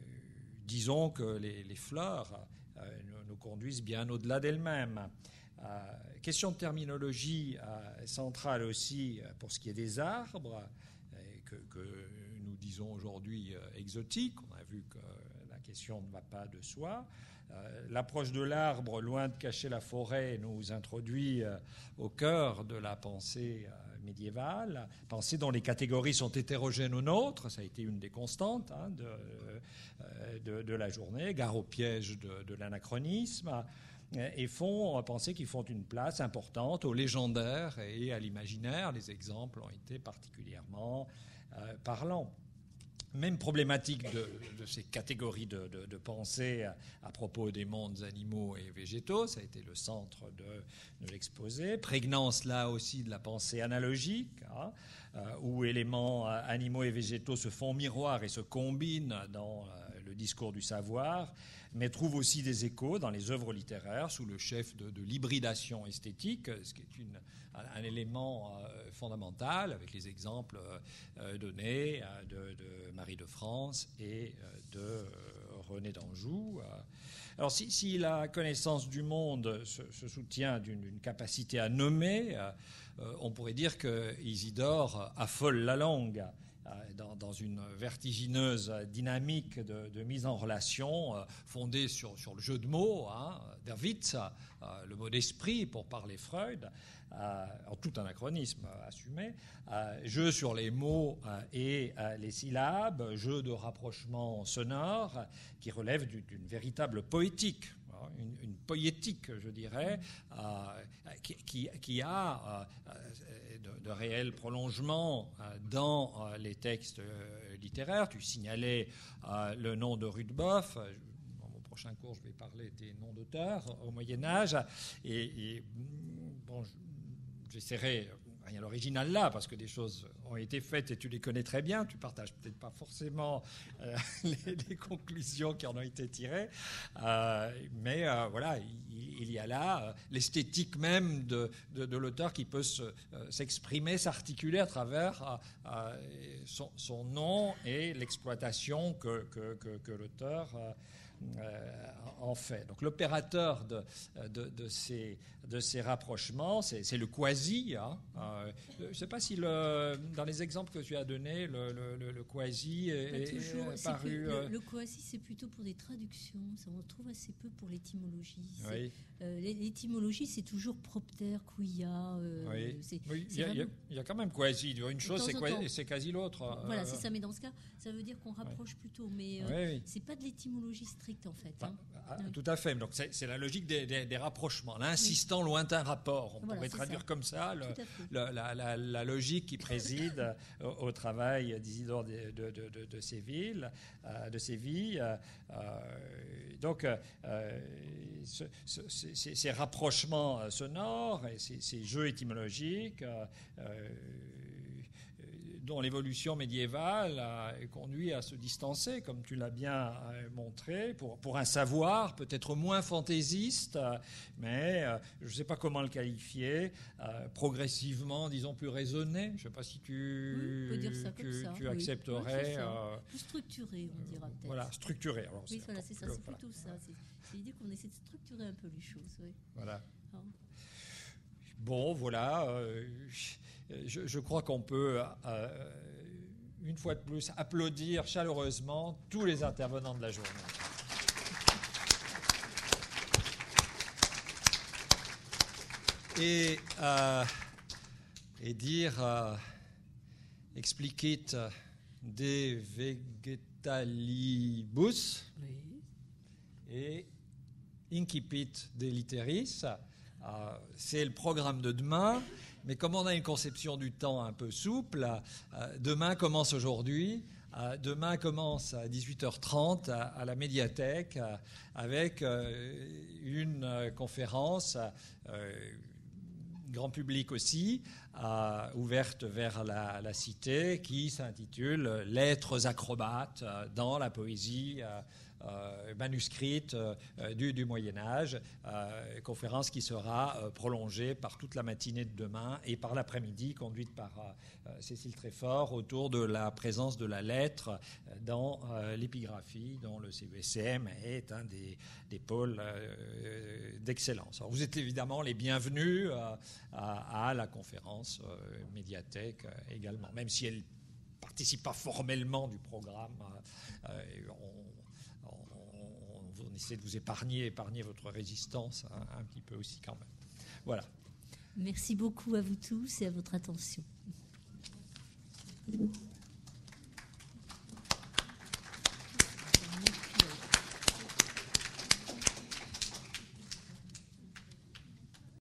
disons que les, les fleurs euh, nous, nous conduisent bien au-delà d'elles-mêmes. Euh, question de terminologie euh, centrale aussi euh, pour ce qui est des arbres, euh, que, que nous disons aujourd'hui euh, exotiques. On a vu que la question ne va pas de soi. Euh, l'approche de l'arbre, loin de cacher la forêt, nous introduit euh, au cœur de la pensée euh, médiévale, pensée dont les catégories sont hétérogènes aux nôtres, ça a été une des constantes hein, de, euh, de, de la journée, gare au piège de, de l'anachronisme, euh, et font penser qu'ils font une place importante au légendaire et à l'imaginaire. Les exemples ont été particulièrement euh, parlants. Même problématique de, de ces catégories de, de, de pensée à, à propos des mondes animaux et végétaux, ça a été le centre de, de l'exposé. Prégnance là aussi de la pensée analogique, hein, euh, où éléments euh, animaux et végétaux se font miroir et se combinent dans euh, le discours du savoir, mais trouvent aussi des échos dans les œuvres littéraires sous le chef de, de l'hybridation esthétique, ce qui est une, un, un élément euh, fondamental avec les exemples euh, donnés euh, de, de Marie de France et euh, de euh, René d'Anjou. Alors si, si la connaissance du monde se, se soutient d'une, d'une capacité à nommer, euh, on pourrait dire que Isidore affole la langue. dans, dans une vertigineuse dynamique de, de mise en relation euh, fondée sur, sur le jeu de mots, hein, der Witz, euh, le mot d'esprit pour parler Freud, euh, en tout anachronisme euh, assumé, euh, jeu sur les mots euh, et euh, les syllabes, jeu de rapprochement sonore qui relève du, d'une véritable poétique. Une, une poétique, je dirais, euh, qui, qui, qui a euh, de, de réels prolongements euh, dans euh, les textes euh, littéraires. Tu signalais euh, le nom de Rudebeuf. Dans mon prochain cours, je vais parler des noms d'auteurs au Moyen-Âge. Et, et bon, j'essaierai, rien d'original là, parce que des choses ont été faites et tu les connais très bien. Tu partages peut-être pas forcément euh, les, les conclusions qui en ont été tirées, euh, mais euh, voilà, il, il y a là euh, l'esthétique même de, de, de l'auteur qui peut se, euh, s'exprimer, s'articuler à travers euh, son, son nom et l'exploitation que, que, que, que l'auteur euh, Euh, en fait. Donc l'opérateur de, de, de, ces, de ces rapprochements, c'est, c'est le quasi. Hein. Euh, je ne sais pas si le, dans les exemples que tu as donnés, le, le, le quasi est, toujours, est c'est paru... que Euh... Le, le quasi, c'est plutôt pour des traductions. Ça, on trouve assez peu pour l'étymologie. Oui. Euh, l'étymologie, c'est toujours propter, quia. Euh, oui. c'est, oui. c'est il, y a, vraiment... il y a quand même quasi. Une chose, c'est, quasi, c'est quasi l'autre. Voilà, euh... c'est ça. Mais dans ce cas, ça veut dire qu'on rapproche oui. plutôt. Mais euh, oui, oui. c'est pas de l'étymologie stricte, en fait. Hein. Ah, tout à fait. Donc c'est, c'est la logique des, des, des rapprochements, l'insistant oui. lointain rapport. On voilà, pourrait traduire ça. Comme ça le, le, la, la, la logique qui préside au, au travail d'Isidore de, de, de, de Séville, euh, de Séville. Euh, donc euh, ce, ce, ces, ces rapprochements sonores et ces, ces jeux étymologiques. Euh, dont l'évolution médiévale a conduit à se distancer, comme tu l'as bien montré, pour, pour un savoir peut-être moins fantaisiste, mais euh, je ne sais pas comment le qualifier, euh, progressivement, disons, plus raisonné. Je ne sais pas si tu, oui, on peut dire ça comme tu, ça. tu oui. accepterais... Oui, euh, plus structuré, on dira peut-être. Voilà, structuré. Alors, oui, voilà, c'est ça, plus, c'est voilà. plutôt ça. C'est, c'est l'idée qu'on essaie de structurer un peu les choses. Oui. Voilà. Ah. Bon, voilà... Euh, Je, je crois qu'on peut, euh, une fois de plus, applaudir chaleureusement tous les intervenants de la journée. Et, euh, et dire euh, explicit de vegetalibus oui. et incipit de litteris. Euh, c'est le programme de demain. Mais comme on a une conception du temps un peu souple, euh, demain commence aujourd'hui. Euh, demain commence à dix-huit heures trente à, à la médiathèque euh, avec euh, une euh, conférence, euh, grand public aussi, euh, ouverte vers la, la cité, qui s'intitule « Lettres acrobates dans la poésie euh, Euh, manuscrite euh, du, du Moyen-Âge, euh, conférence qui sera euh, prolongée par toute la matinée de demain et par l'après-midi, conduite par euh, Cécile Tréfort, autour de la présence de la lettre dans euh, l'épigraphie, dont le C E S M est un des, des pôles euh, d'excellence. Alors, vous êtes évidemment les bienvenus euh, à, à la conférence euh, médiathèque euh, également, même si elle ne participe pas formellement du programme. Euh, on, On essaie de vous épargner, épargner votre résistance un, un petit peu aussi quand même. Voilà. Merci beaucoup à vous tous et à votre attention.